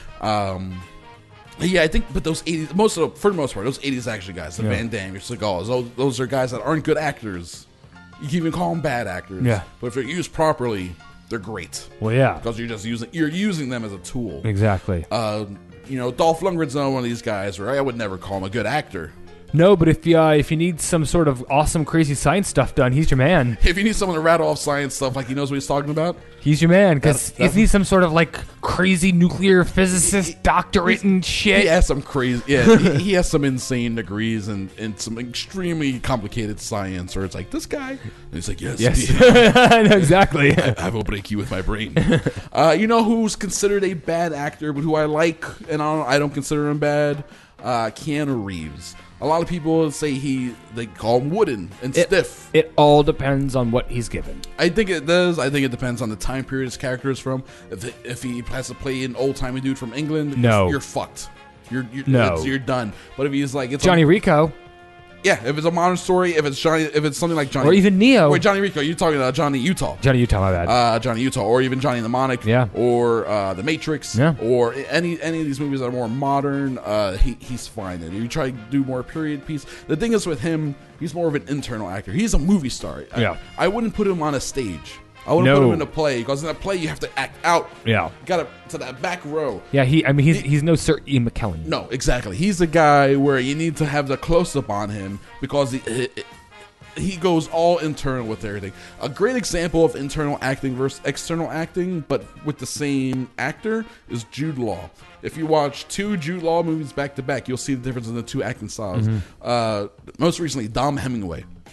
Yeah, I think, but those 80s, for the most part, those 80s action guys, the Van Damme, your Seagals, those are guys that aren't good actors. You can even call them bad actors. Yeah. But if they're used properly, they're great. Well, yeah. Because you're using them as a tool. Exactly. Dolph Lundgren's not one of these guys where I would never call him a good actor. No, but if you need some sort of awesome, crazy science stuff done, he's your man. If you need someone to rattle off science stuff like he knows what he's talking about, he's your man. Because if he's some sort of like crazy nuclear physicist, doctorate and shit. He has some crazy, he has some insane degrees and some extremely complicated science. Or it's like this guy, and he's like, yes. Exactly. I will break you with my brain. Who's considered a bad actor, but who I like, and I don't consider him bad? Keanu Reeves. A lot of people say they call him wooden and stiff. It all depends on what he's given. I think it does. I think it depends on the time period his character is from. If he has to play an old-timey dude from England, you're fucked. You're done. But if he's like... Johnny Rico... Yeah, if it's a modern story, if it's something like Johnny... Or even Neo. Wait, Johnny Rico, you're talking about Johnny Utah. Johnny Utah, my bad. Johnny Utah, or even Johnny Mnemonic. Yeah. Or The Matrix. Yeah. Or any of these movies that are more modern, he's fine. And if you try to do more period piece... The thing is with him, he's more of an internal actor. He's a movie star. I wouldn't put him on a stage. I wouldn't put him in a play, because in a play you have to act out. Yeah. You gotta to that back row. Yeah, he's no Sir Ian McKellen. No, exactly. He's a guy where you need to have the close up on him because he goes all internal with everything. A great example of internal acting versus external acting, but with the same actor, is Jude Law. If you watch 2 Jude Law movies back to back, you'll see the difference in the 2 acting styles. Most recently, Dom Hemingway.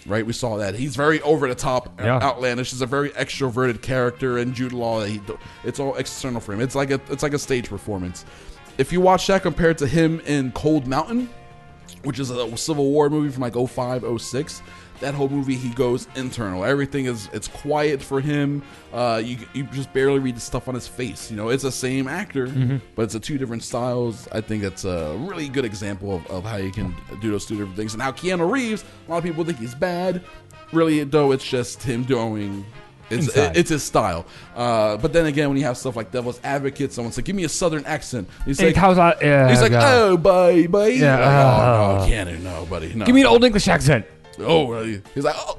right? We saw that. He's very over the top, Yeah. outlandish. He's a very extroverted character, and Jude Law, it's all external for him. It's like a stage performance. If you watch that compared to him in Cold Mountain, which is a Civil War movie from like 05, 06, that whole movie, he goes internal. Everything it's quiet for him. You just barely read the stuff on his face. You know, it's the same actor, but it's two different styles. I think that's a really good example of how you can do those two different things. And how Keanu Reeves, a lot of people think he's bad. Really, though, it's just him doing. It's his style. But then again, when you have stuff like Devil's Advocate, someone's like, give me a southern accent. He's like, how's that? Yeah, he's like, yeah. oh, bye. Yeah, Like, oh, no, Keanu, no, buddy. No. Give me an old English accent. Oh, really? He's like, oh,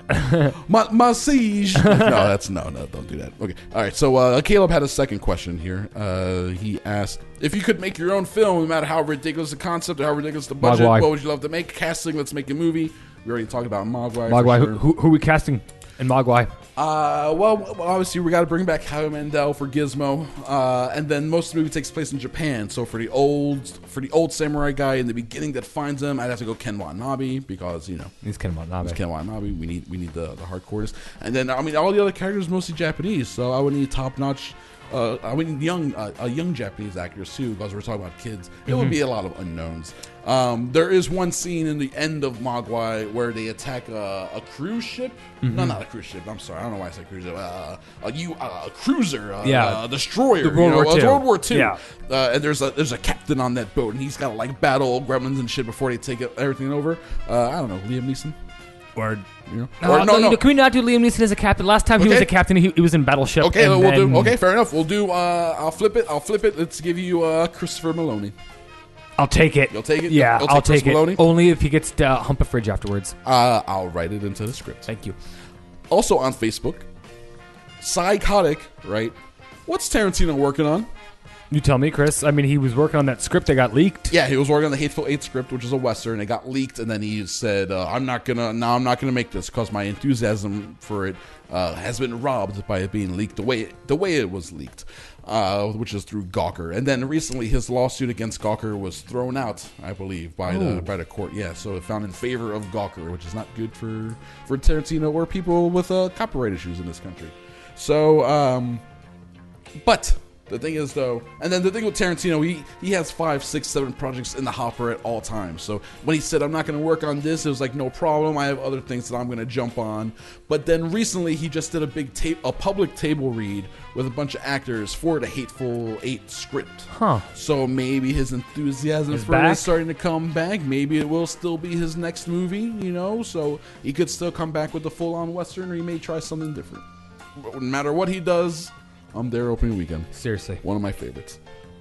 my siege. No, don't do that. Okay, all right. So Caleb had a second question here. He asked, if you could make your own film, no matter how ridiculous the concept or how ridiculous the budget, Mogwai. what would you love to make? Casting, let's make a movie. We already talked about Mogwai. Mogwai. For sure. Who are we casting in Mogwai? Well, obviously we got to bring back Howie Mandel for Gizmo, and then most of the movie takes place in Japan. So for the old samurai guy in the beginning that finds him, I'd have to go Ken Watanabe because He's Ken Watanabe. Ken Watanabe. We need the hardcores, and then I mean all the other characters are mostly Japanese, so I would need top notch. I would need young Japanese actors too, because we're talking about kids. It would be a lot of unknowns. There is one scene in the end of Mogwai where they attack a cruise ship. No, not a cruise ship. I'm sorry, I don't know why I said cruise ship. A cruiser, a destroyer, World War II. Yeah. And there's a captain on that boat, and he's got to like battle gremlins and shit before they take everything over. I don't know, Liam Neeson. Or no. Can we not do Liam Neeson as a captain? Last time he was a captain, he was in Battleship. Okay, okay, fair enough. We'll do. I'll flip it. Let's give you Christopher Maloney. I'll take it. You'll take it. Yeah, I'll take it. Maloney? Only if he gets to hump a fridge afterwards. I'll write it into the script. Thank you. Also on Facebook, Psychotic. Right. What's Tarantino working on? You tell me, Chris. I mean, he was working on that script that got leaked. Yeah, he was working on the Hateful Eight script, which is a Western. It got leaked, and then he said, I'm not gonna make this because my enthusiasm for it has been robbed by it being leaked the way it was leaked, which is through Gawker. And then recently, his lawsuit against Gawker was thrown out, I believe, by the court. Yeah, so it found in favor of Gawker, which is not good for Tarantino or people with copyright issues in this country. So, but. The thing is, though, and then the thing with Tarantino, he has 5, 6, 7 projects in the hopper at all times. So when he said, I'm not going to work on this, it was like, no problem. I have other things that I'm going to jump on. But then recently, he just did a public table read with a bunch of actors for the Hateful Eight script. Huh. So maybe his enthusiasm for it is starting to come back. Maybe it will still be his next movie, So he could still come back with a full-on Western, or he may try something different. No matter what he does, I'm there opening weekend. Seriously. One of my favorites.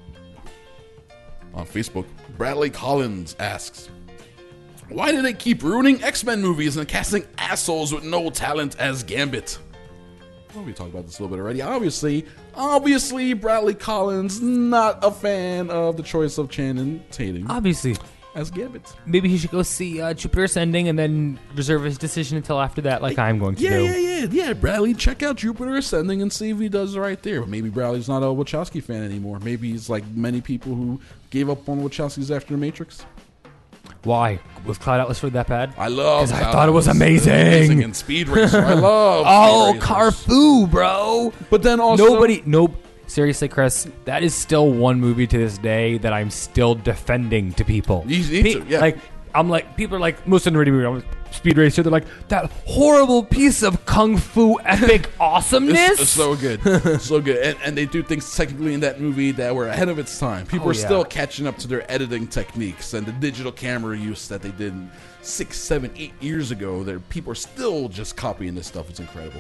On Facebook, Bradley Collins asks, why do they keep ruining X-Men movies and casting assholes with no talent as Gambit? Well, we talked about this a little bit already. Obviously, Bradley Collins, not a fan of the choice of Channing Tatum. Obviously. As Gambit. Maybe he should go see Jupiter Ascending and then reserve his decision until after that, like I'm going to do. Yeah, Bradley, check out Jupiter Ascending and see if he does right there. But maybe Bradley's not a Wachowski fan anymore. Maybe he's like many people who gave up on Wachowskis after The Matrix. Why? Was Cloud Atlas really that bad? I love because I thought it was amazing. And Speed Racer, I love Oh, Carfu, bro. But then also... Seriously, Chris, that is still one movie to this day that I'm still defending to people. You need to, yeah. People are like, most underrated movie, Speed Racer, they're like, that horrible piece of kung fu epic awesomeness. It's so good. So good. And they do things technically in that movie that were ahead of its time. People are still catching up to their editing techniques and the digital camera use that they did 6, 7, 8 years ago. People are still just copying this stuff. It's incredible.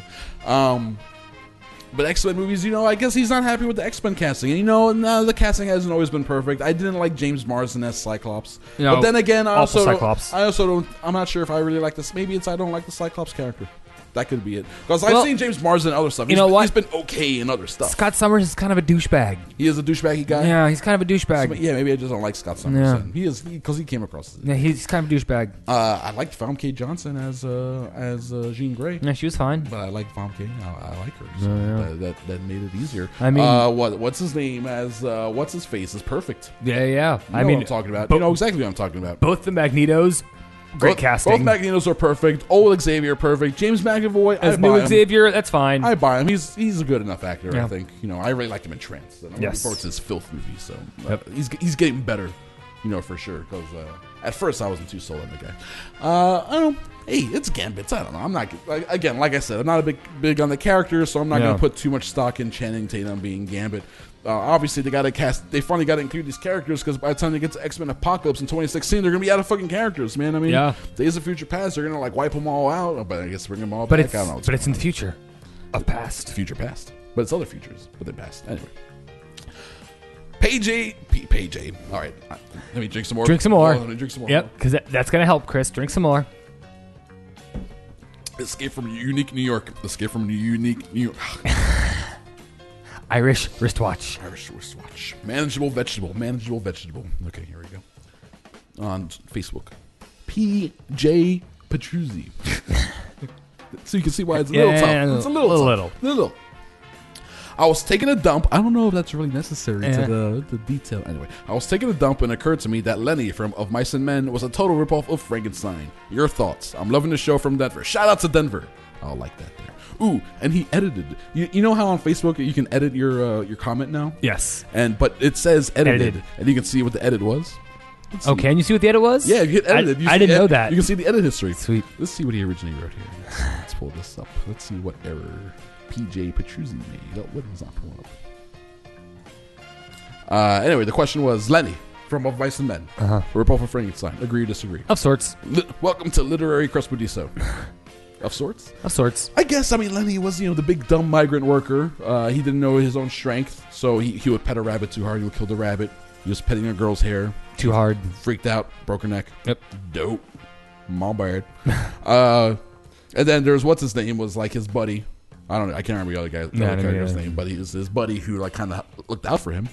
But X-Men movies, I guess he's not happy with the X-Men casting. And, the casting hasn't always been perfect. I didn't like James Marsden as Cyclops. But then again, I'm not sure if I really like this. Maybe I don't like the Cyclops character. That could be it. Because I've seen James Marsden in other stuff. He's been okay in other stuff. Scott Summers is kind of a douchebag. He is a douchebaggy guy? Yeah, he's kind of a douchebag. So, maybe I just don't like Scott Summers. Yeah. He is, because he came across it. Yeah, he's kind of a douchebag. I liked Famke Johnson as Jean Grey. Yeah, she was fine. But I like Famke. I like her. So that made it easier. I mean... what's his name as... what's his face is perfect. Yeah. You know what I'm talking about. You know exactly what I'm talking about. Both the Magnetos... Great casting. Both Magneto's are perfect. Old Xavier perfect. James McAvoy as new Xavier, that's fine. I buy him. He's a good enough actor. Yeah. I think. I really liked him in Trance. And I'm looking forward to his Filth movie. So Yep. he's getting better. For sure. Because at first I wasn't too sold on the guy. I don't know. Hey, it's Gambit. I don't know. I'm not like I said, I'm not a big on the character, so I'm not going to put too much stock in Channing Tatum being Gambit. Obviously, they got to cast. They finally got to include these characters because by the time they get to X-Men Apocalypse in 2016, they're going to be out of fucking characters, man. I mean, Days of Future Past, they're going to like wipe them all out, but I guess bring them all back. I don't know. But it's in the future of past. Future past, but it's other futures, but they passed anyway. Page A. All right, let me drink some more. Drink some more. Let me drink some more. Yep, because that's going to help, Chris. Drink some more. Escape from Unique New York. Escape from Unique New York. Irish wristwatch. Manageable vegetable. Okay, here we go. On Facebook. P.J. Petruzzi. So you can see why it's a little tough. It's a little. I was taking a dump. I don't know if that's really necessary to the detail. Anyway, I was taking a dump and it occurred to me that Lenny from Of Mice and Men was a total ripoff of Frankenstein. Your thoughts? I'm loving the show from Denver. Shout out to Denver. I'll like that there. Ooh, and he edited. You know how on Facebook you can edit your comment now? Yes. But it says edited, and you can see what the edit was. Oh, can you see what the edit was? Yeah, you hit edited. I didn't know that. You can see the edit history. Sweet. Let's see what he originally wrote here. Let's pull this up. Let's see what error P.J. Petruzzi made. Oh, what was not pulling up? Anyway, the question was Lenny from Of Mice and Men. Ripoff of Frankenstein. Agree or disagree? Of sorts. Welcome to Literary Crespediso. Of sorts? Of sorts. I guess, Lenny was, the big dumb migrant worker. He didn't know his own strength, so he would pet a rabbit too hard. He would kill the rabbit. He was petting a girl's hair. Too hard. Freaked out. Broke her neck. Yep. Dope. My bad. And then there's what's his name was like his buddy. I don't know. I can't remember the other character's name, but he was his buddy who like kind of looked out for him.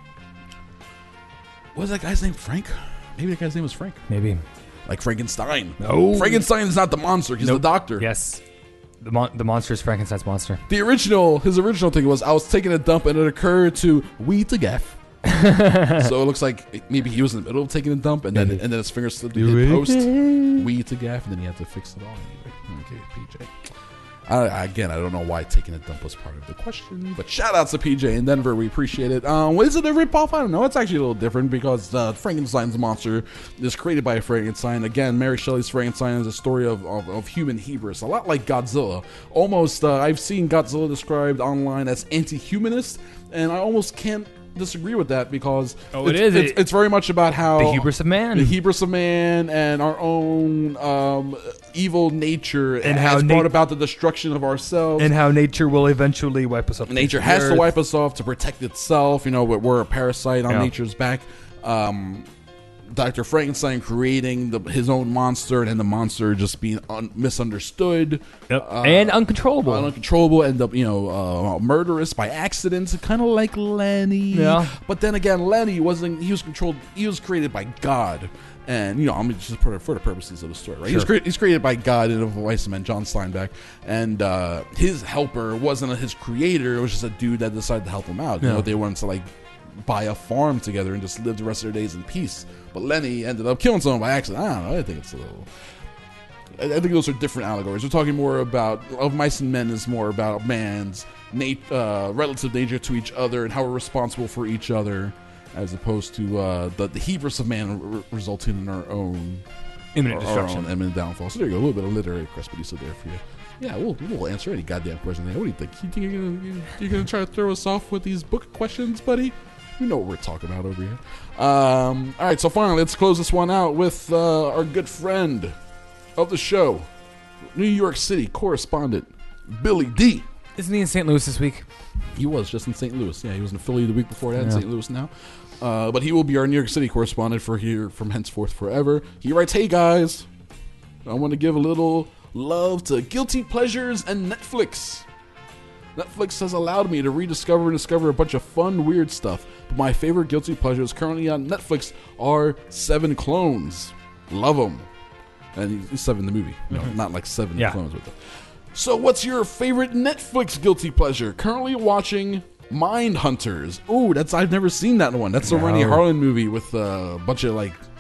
What was that guy's name? Frank? Maybe that guy's name was Frank. Maybe. Like Frankenstein. No. Frankenstein is not the monster. He's the doctor. Yes. The monster is Frankenstein's monster. His original thing was I was taking a dump and it occurred to we to gaff. So it looks like maybe he was in the middle of taking a dump and then his finger slipped to hit post. We to gaff and then he had to fix it all anyway. Okay, PJ. I don't know why taking a dump was part of the question, but shout outs to PJ in Denver. We appreciate it. Is it a ripoff? I don't know. It's actually a little different because Frankenstein's monster is created by Frankenstein. Again, Mary Shelley's Frankenstein is a story of human hubris, a lot like Godzilla. Almost, I've seen Godzilla described online as anti-humanist, and I almost can't disagree with that because it's very much about how the hubris of man and our own evil nature and has brought about the destruction of ourselves and how nature will eventually wipe us off. Nature has to wipe us off to protect itself. We're a parasite on nature's back. Dr. Frankenstein creating his own monster, and then the monster just being misunderstood and uncontrollable, end up murderous by accident, kind of like Lenny. Yeah. But then again, Lenny wasn't. He was controlled. He was created by God, and just for the purposes of the story, right? Sure. He's created by God in a voice man, John Steinbeck, and his helper wasn't his creator. It was just a dude that decided to help him out. They wanted to buy a farm together and just live the rest of their days in peace. But Lenny ended up killing someone by accident. I don't know. I think it's a little. I think those are different allegories. We're talking more about Of Mice and Men is more about man's relative nature to each other and how we're responsible for each other, as opposed to the hubris of man resulting in our own imminent destruction, imminent downfall. So there you go, a little bit of literary crespediso there for you. Yeah, we'll answer any goddamn question there. What do you think? You think you're gonna try to throw us off with these book questions, buddy? You know what we're talking about over here. All right, so finally, let's close this one out with our good friend of the show, New York City correspondent, Billy D. Isn't he in St. Louis this week? He was just in St. Louis. Yeah, he was in Philly the week before that, in St. Louis now. But he will be our New York City correspondent for here from henceforth forever. He writes, "Hey guys, I want to give a little love to Guilty Pleasures and Netflix. Netflix has allowed me to rediscover and discover a bunch of fun, weird stuff. But my favorite guilty pleasures currently on Netflix are 7 Clones. Love them." And he's 7 the movie. No, not like 7 clones with them. So what's your favorite Netflix guilty pleasure? Currently watching Mind Hunters. Ooh, I've never seen that one. That's a Rennie Harlan movie with a bunch of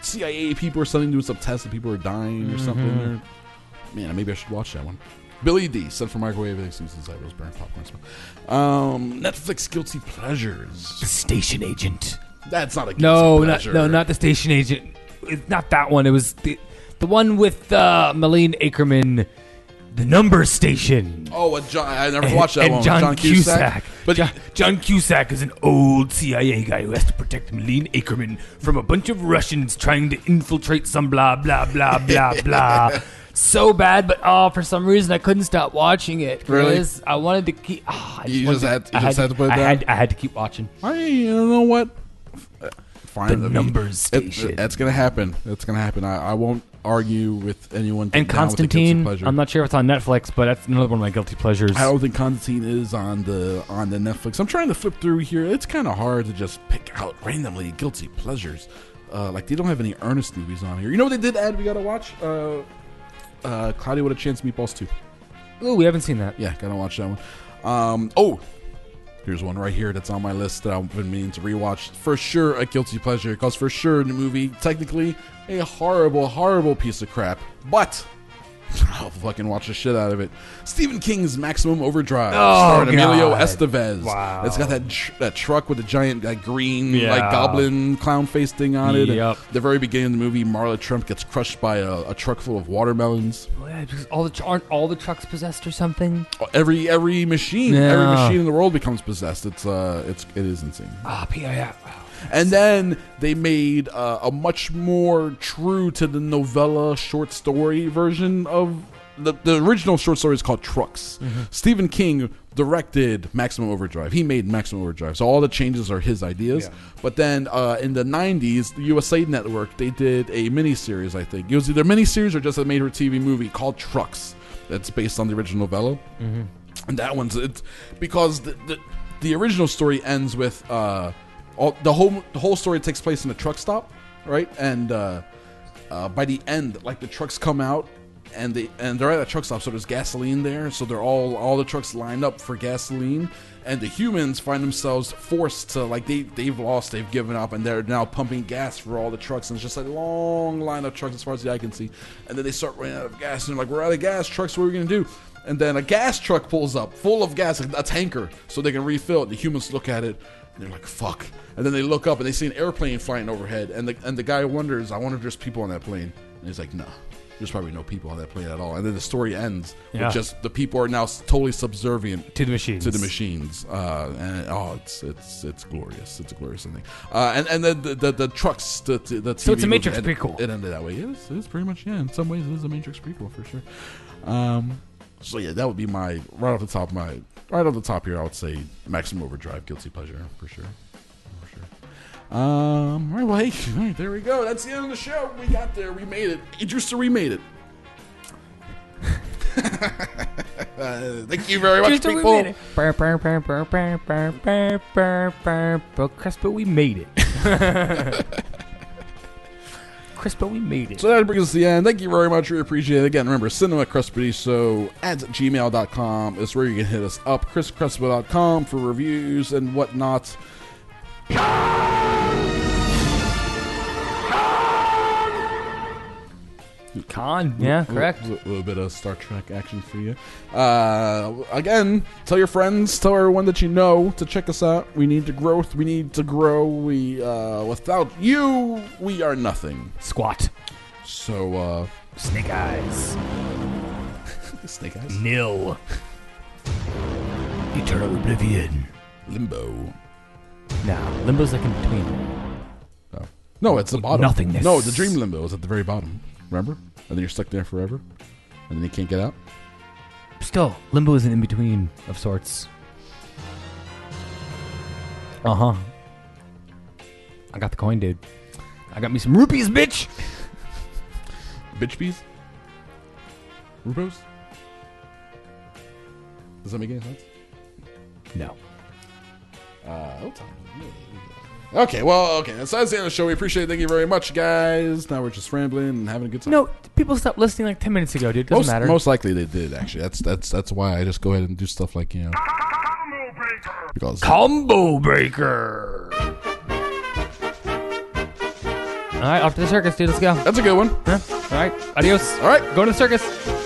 CIA people or something doing some tests and people are dying or something. Or, man, maybe I should watch that one. Billy D. Sent for microwave. I think Susan's side was burning popcorn. Netflix guilty pleasures. The Station Agent. That's not a guilty pleasure. Not the Station Agent. It's not that one. It was the one with Malene Akerman. The Number Station. Oh, I never watched that one. And John Cusack. But John Cusack is an old CIA guy who has to protect Malene Akerman from a bunch of Russians trying to infiltrate some blah, blah, blah, blah, blah. So bad, but for some reason I couldn't stop watching it. Really? I wanted to keep... You just had to put it down? I had to keep watching. You know what? Fine. The Numbers Station. That's going to happen. That's going to happen. I won't argue with anyone. And Constantine, I'm not sure if it's on Netflix, but that's another one of my guilty pleasures. I don't think Constantine is on the Netflix. I'm trying to flip through here. It's kind of hard to just pick out randomly guilty pleasures. Like they don't have any Ernest movies on here. You know what they did add? We got to watch Cloudy with a Chance Meatballs 2. Oh, we haven't seen that. Yeah, gotta watch that one. Here's one right here that's on my list that I've been meaning to rewatch. For sure, a guilty pleasure, because for sure, the movie, technically, a horrible, horrible piece of crap. But I'll fucking watch the shit out of it. Stephen King's Maximum Overdrive, starring Emilio Estevez. Wow. It's got that truck with the giant green goblin clown face thing on it. Yep. At the very beginning of the movie, Marla Trump gets crushed by a truck full of watermelons. Oh, yeah, because aren't all the trucks possessed or something? Every machine, every machine in the world becomes possessed. It is insane. Yeah. And then they made a much more true to the novella short story version of the original short story is called Trucks. Stephen King directed Maximum Overdrive. He made Maximum Overdrive. So all the changes are his ideas. Yeah. But then in the 90s, the USA Network, they did a miniseries, I think. It was either a miniseries or just a made-for-TV movie called Trucks that's based on the original novella. And that one's... It's because the original story ends with... the whole story takes place in a truck stop, right? And by the end, like the trucks come out, and they're at a truck stop, so there's gasoline there. So they're all the trucks lined up for gasoline, and the humans find themselves forced to they've given up, and they're now pumping gas for all the trucks, and it's just a long line of trucks as far as the eye can see. And then they start running out of gas, and they're like, we're out of gas, trucks, what are we gonna do? And then a gas truck pulls up, full of gas, a tanker, so they can refill it. The humans look at it, and they're like, fuck. And then they look up, and they see an airplane flying overhead, and the guy wonders, I wonder if there's people on that plane. And he's like, no, there's probably no people on that plane at all. And then the story ends with just the people are now totally subservient to the machines. It's glorious. It's a glorious thing. And then the trucks, the TV so it's a Matrix prequel. It ended that way. It is pretty much, yeah. In some ways, it is a Matrix prequel for sure. So yeah, that would be my right off the top here. I would say Maximum Overdrive, guilty pleasure for sure. All right, well, hey, there we go. That's the end of the show. We got there. We made it. We made it. Thank you very much, people. We made it. Crespo, we made it. Crespo, we made it. So that brings us to the end. Thank you very much. We appreciate it. Again, remember, cinemacrespediso@gmail.com is where you can hit us up. ChrisCrespo.com for reviews and whatnot. Khan, yeah, correct. A little bit of Star Trek action for you. Again, tell your friends, tell everyone that you know to check us out. We need to growth. We need to grow. Without you, we are nothing. Squat. So, Snake Eyes. Snake Eyes. Nil. Eternal Oblivion. Limbo. Nah, Limbo's like in between. Oh. No, it's the bottom. Nothingness. No, the dream limbo is at the very bottom. Remember? And then you're stuck there forever. And then you can't get out. Still, Limbo is an in-between of sorts. Uh-huh. I got the coin, dude. I got me some rupees, bitch! Bitch peas? Rupos? Does that make any sense? No. Okay, well, okay. That's the end of the show. We appreciate it. Thank you very much, guys. Now we're just rambling and having a good time. No, people stopped listening like 10 minutes ago, dude. Doesn't matter. Most likely they did, actually. That's why I just go ahead and do stuff like, you know. Combo Breaker! All right, off to the circus, dude. Let's go. That's a good one. All right, adios. All right. Go to the circus.